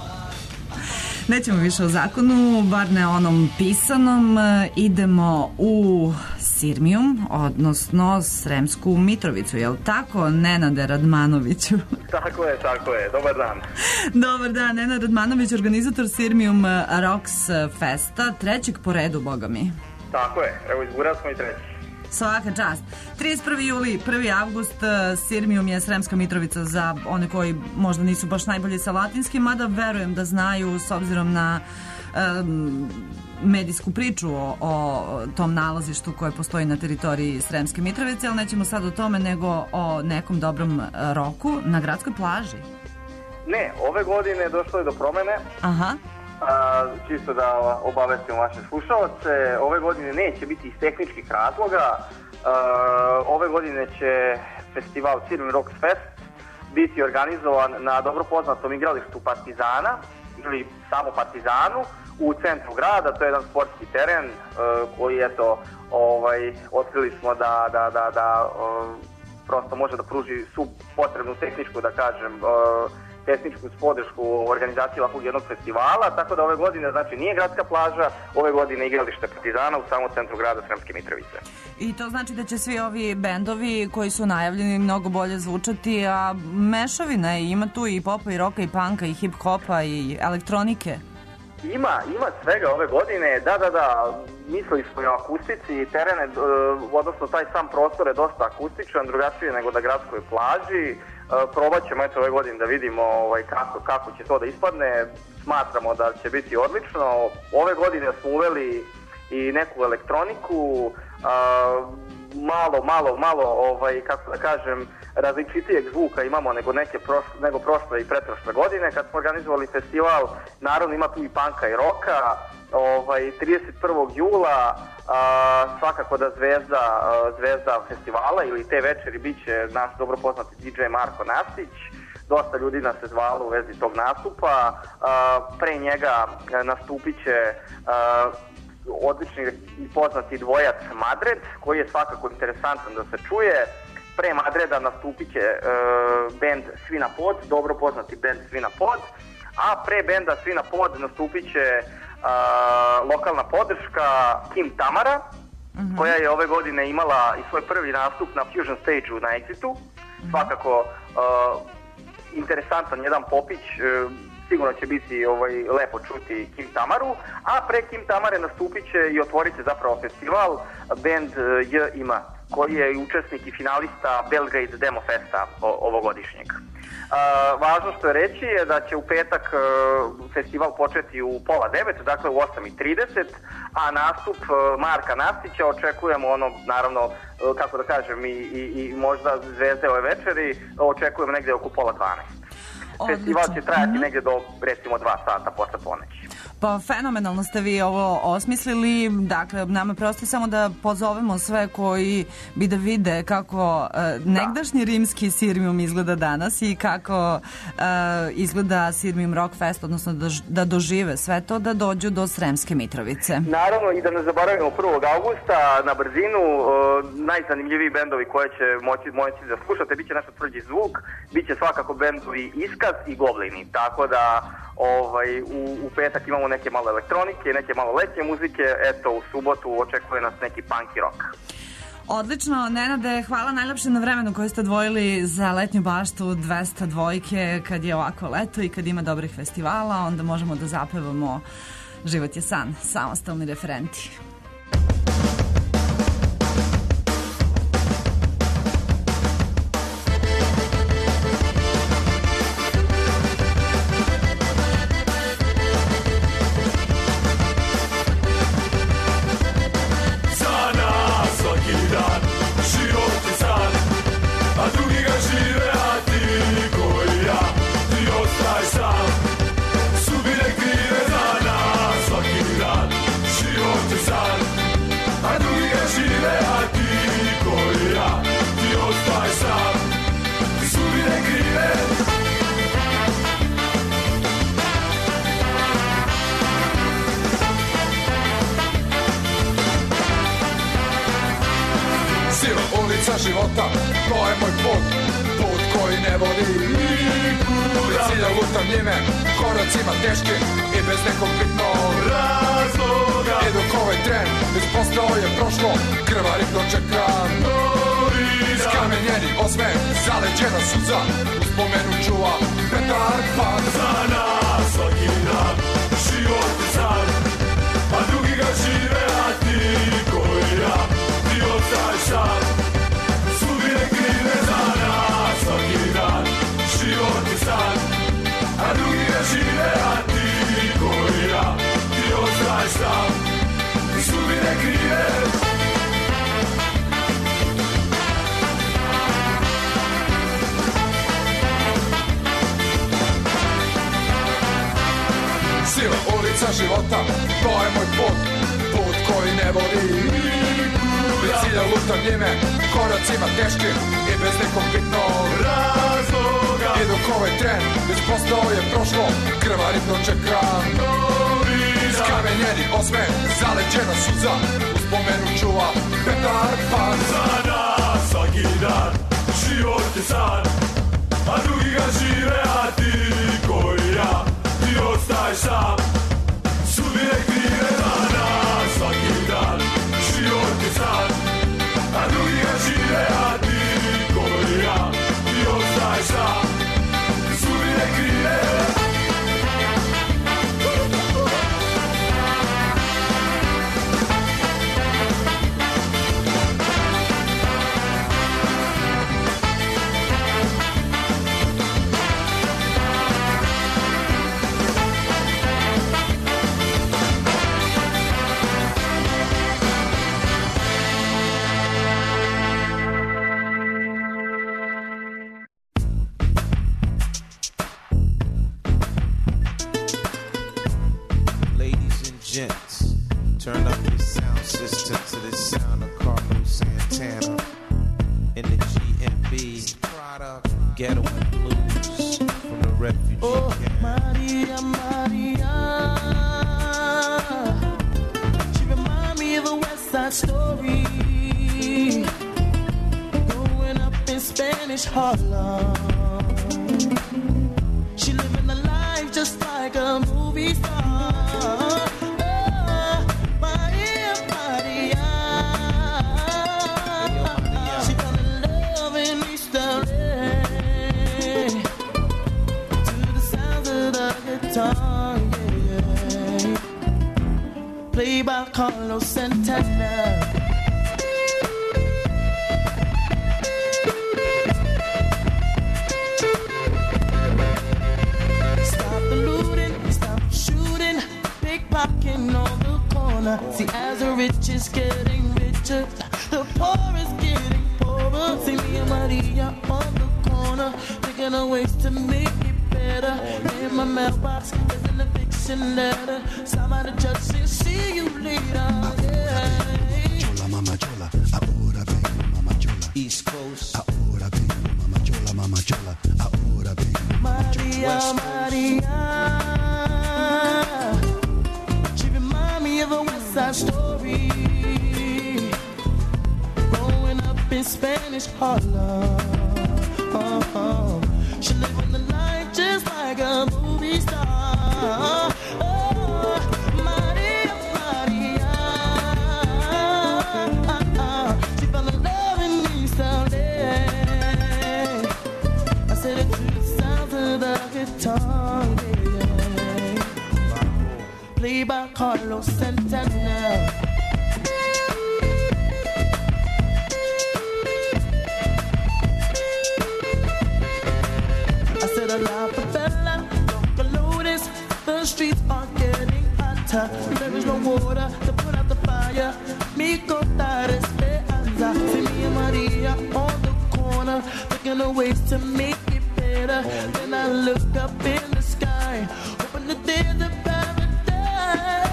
Nećemo više o zakonu, bar ne onom pisanom, idemo u Sirmijum, odnosno Sremsku Mitrovicu, je li tako, Nenade Radmanoviću? Tako je, tako je, dobar dan. Dobar dan, Nenad Radmanović, organizator Sirmijum Rocks Festa, trećeg po redu, boga mi. Tako je, evo izgurali smo i treći. Svaka čast. trideset prvi juli, prvi avgust, Sirmijum je Sremska Mitrovica za one koji možda nisu baš najbolji sa latinskim, mada verujem da znaju s obzirom na um, medijsku priču o, o tom nalazištu koje postoji na teritoriji Sremske Mitrovice, ali nećemo sad o tome nego o nekom dobrom roku na gradskoj plaži. Ne, ove godine došlo je do promene. Aha. A, čisto da obavestimo vaše slušalce, ove godine neće biti iz tehničkih razloga. A, ove godine će festival Sirmijum Rocks Fest biti organizovan na dobro poznatom igralištu Partizana ili samo Partizanu u centru grada. To je jedan sportski teren uh, koji eto ovaj, otkrili smo da, da, da, da uh, prosto može da pruži svu potrebnu tehničku, da kažem, uh, tehničku podršku u organizaciji ovakvog jednog festivala, tako da ove godine, znači, nije gradska plaža, ove godine igralište Partizana u samom centru grada Sremske Mitrovice. I to znači da će svi ovi bendovi koji su najavljeni mnogo bolje zvučati, a mešavina je, ima tu i popa i roka i panka i hip-hopa i elektronike. Ima, ima svega ove godine, da, da, da, mislili smo i o akustici, terene, odnosno taj sam prostor je dosta akustičan, drugačije nego na gradskoj plaži. Probat ćemo eto ove godine da vidimo ovaj, kako, kako će to da ispadne, smatramo da će biti odlično. Ove godine smo uveli i neku elektroniku, a, malo, malo, malo, ovaj, kako da kažem, različitijeg zvuka imamo nego neke prošle, nego prošle i pretprošle godine kad smo organizovali festival. Naravno ima tu i panka i roka. Ovaj, trideset prvog jula a, svakako da zvezda, a, zvezda festivala ili te večeri bit će naš dobro poznati D J Marko Nastić. Dosta ljudi nas se zvalo u vezi tog nastupa. A, pre njega nastupit će a, odlični i poznati dvojac Madred, koji je svakako interesantan da se čuje. Pre Madreda nastupit će uh, bend Svina Pod, dobro poznati bend Svina Pod, a pre benda Svina Pod nastupit će uh, lokalna podrška Kim Tamara, mm-hmm. koja je ove godine imala i svoj prvi nastup na Fusion Stage-u na Exitu. Mm-hmm. Svakako uh, interesantan jedan popić, uh, sigurno će biti ovaj, lepo čuti Kim Tamaru, a pre Kim Tamare nastupit će i otvorit će zapravo festival band uh, J I M, koji je učesnik i finalista Belgrade Demo Festa ovogodišnjeg. Uh, važno što je reći je da će u petak uh, festival početi u pola devet, dakle u osam i trideset, a nastup uh, Marka Nastića očekujemo ono, naravno, uh, kako da kažem, i, i, i možda zvezde ove večeri, očekujemo negde oko pola dvanaest. Festival će trajati mm-hmm. negde do recimo dva sata posle ponoći. Pa fenomenalno ste vi ovo osmislili, dakle nama prosto samo da pozovemo sve koji bi da vide kako uh, negdašnji rimski Sirmijum izgleda danas i kako uh, izgleda Sirmijum Rock Fest, odnosno da, da dožive sve to, da dođu do Sremske Mitrovice. Naravno i da ne zaboravimo prvog avgusta na brzinu, uh, najzanimljiviji bendovi koje će moći, moći da slušate, bit će naš tvrđi zvuk, bit će svakako bendovi Iskaz i Goblini, tako da ovaj, u, u petak imamo neke malo elektronike, neke malo letnje muzike, eto u subotu očekuje nas neki punk i rock. Odlično, Nenade, hvala najlepše na vremenu koje ste odvojili za letnju baštu dvesta dvojke, kad je ovako leto i kad ima dobrih festivala, onda možemo da zapevamo Život je san, samostalni referenti. Život je sam života, to je moj put, put koji ne vodi nikuda. Cilja lutam njime, koracima teškim i bez nekog bitnog razloga. I dok ovaj tren već postao je prošlo, krvarik dočekam novi dan. Skamenjeni osmeh, zaleđena suza, uspomenu čuva Petar Pan. Za nas svaki dan, život je san, a drugi ga žive, a ti koji ja, ti ostaješ sam. Sudbine krive za nas svaki dan, život je san, a drugi ga žive, a ti koji ja, ti ostaješ sam. Sudbine krive. Sila ulica života, to je moj put, put koji ne vodi nikuda. Cilja lutam njime, koracima teškim i bez nekog bitnog razloga. I dok ovaj tren već postao je prošlo, krvarik dočekam novi dan. Skamenjeni osmeh, zaleđena suza, uspomenu čuva Petar Pan. Za nas svaki dan, život je san, a drugi ga žive, a ti koji ja, ti ostaješ sam. Sudbine krive za nas svaki dan, život je san, a drugi ga žive, a ti koji ja, ti ostaješ sam. Sudbine krive. Turn up your sound system to the sound of Carlos Santana in the G M B Ghetto and Blues from the refugee Oh, camp. Maria, Maria, she remind me of a West Side Story, growing up in Spanish Harlem. She living a life just like a movie star. Song, yeah, yeah. Played by Carlos Santana. Stop the looting, stop shooting, pickpocketing on the corner. See, as the rich is getting richer, the poor is getting poorer. See me and Maria on the corner, thinking of ways to make it better. In my mailbox is an eviction letter. Somebody judge says, see you later. Yeah. Chola, mama chola, ahora vengo, mama chola. East Coast. Ahora vengo, mama chola, mama chola. Ahora vengo, mama Maria, chola. Maria. She remind me of a West Side Story, growing up in Spanish Harlem. Uh-huh. She living the life just like a movie star. Oh, Maria, Maria. She fell in love in East L A. I said it to the sound of the guitar. Yeah. Played by Carlos Santana. La favela, don't notice the streets are getting hotter. There is no water to put out the fire. Mi contar esperanza. See me and Maria on the corner, looking at ways to make it better. Then I look up in the sky, hoping that there's a paradise.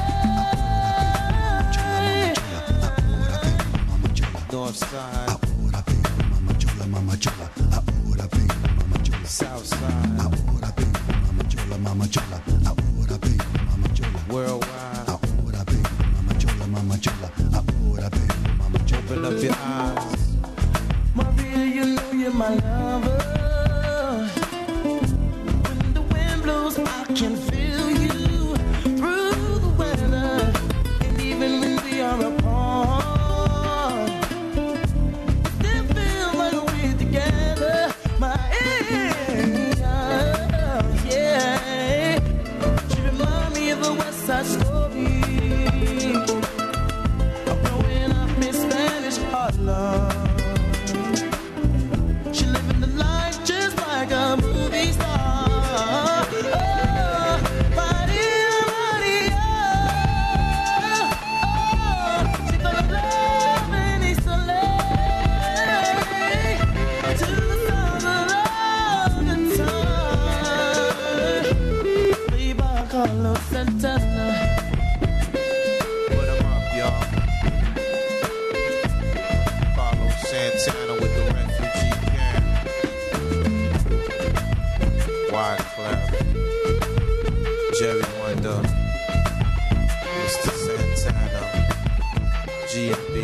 North side. Ahora vengo, mama chola, mama chola. Ahora vengo, mama chola. South side. Ahora vengo, mama chola, mama chola. Ahora vengo, mama chola. Worldwide. Ahora vengo, mama chola, mama chola. Ahora vengo, mama chola. Open up your eyes. Maria, my lover. When the wind blows, I can feel you through the weather. And even when we are apart, still feel like we're together. My yeah, she remind me of a West Side Story. I'm growing up in Spanish Harlem. She living the life just like a movie star. Oh, Maria, Maria. Oh, she fell in love in East L A. To the sound of the time. Baby, Carlos Santana. Put 'em up, y'all. Carlos Santana with the refugee camp. Wyclef, Jerry Wonder, Mister Santana, G and B.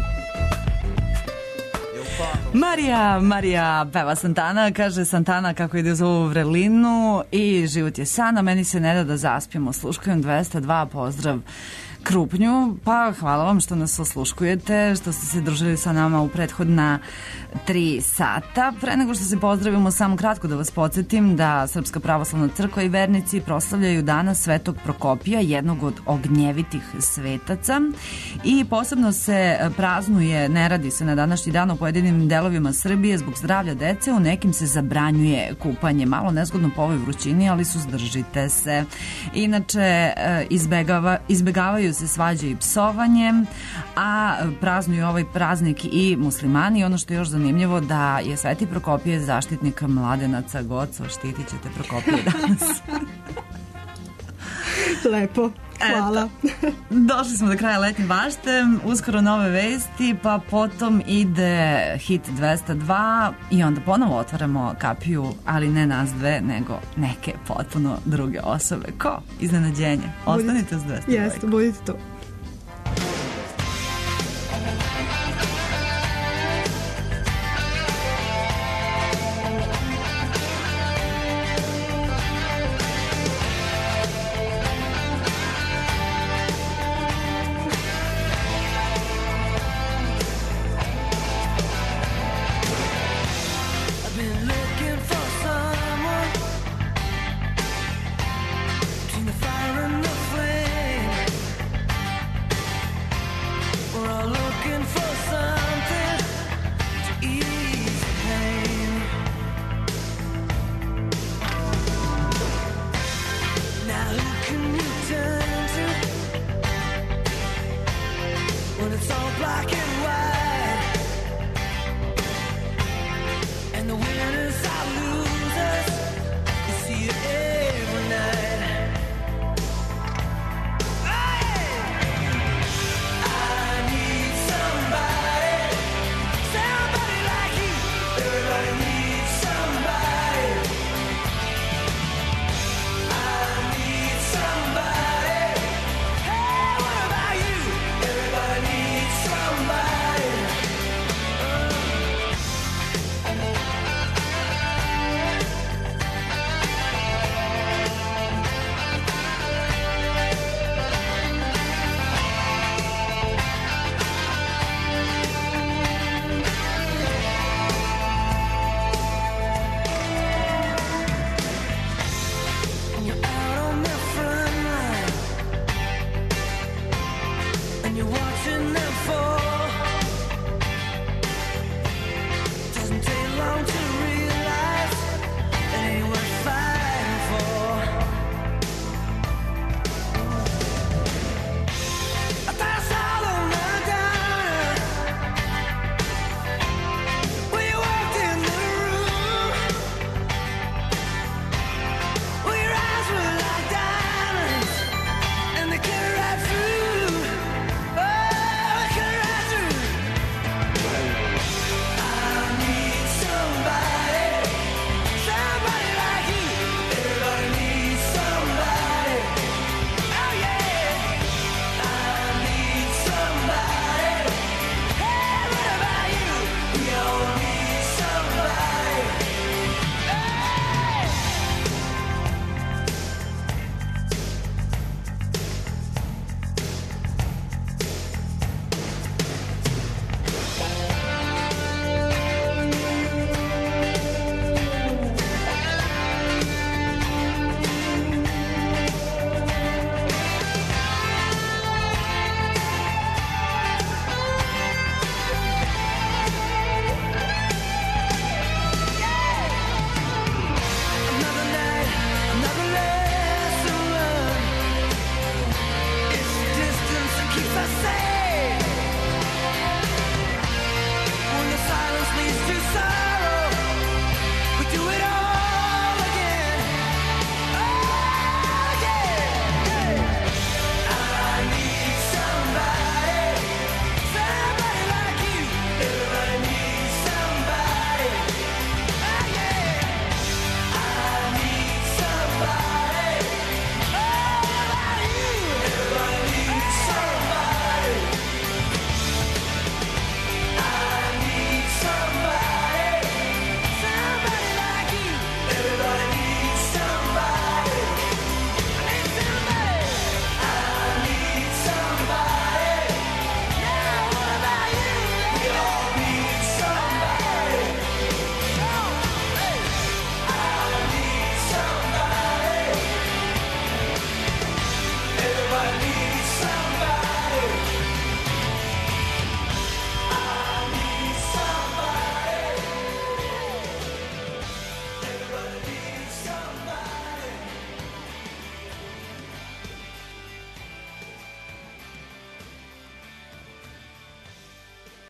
Marija, Marija peva Santana, kaže Santana kako ide za ovu vrelinu i život je san, a meni se ne da da zaspimo. Sluškujem dvesta dva, pozdrav Krupnju, pa hvala vam što nas osluškujete, što ste se družili sa nama u prethodna tri sata. Pre nego što se pozdravimo, samo kratko da vas podsjetim da Srpska pravoslavna crkva i vernici proslavljaju danas Svetog Prokopija, jednog od ognjevitih svetaca, i posebno se praznuje, ne radi se na današnji dan u pojedinim delovima Srbije zbog zdravlja dece, u nekim se zabranjuje kupanje. Malo nezgodno po ovoj vrućini, ali suzdržite se. Inače, izbegava, izbegavaju se svađe i psovanje, a praznuju ovaj praznik i muslimani. Ono što je još zanimljivo da je Sveti Prokopije zaštitnik mladenaca. Goco, štitit ćete Prokopije danas. Lepo. Hvala. Eto, došli smo do kraja letnje bašte, uskoro nove vesti, pa potom ide hit dvesta dva i onda ponovo otvaramo kapiju, ali ne nas dve, nego neke potpuno druge osobe. Ko? Iznenađenje. Ostanite uz dvesta dva. Jeste, budite tu.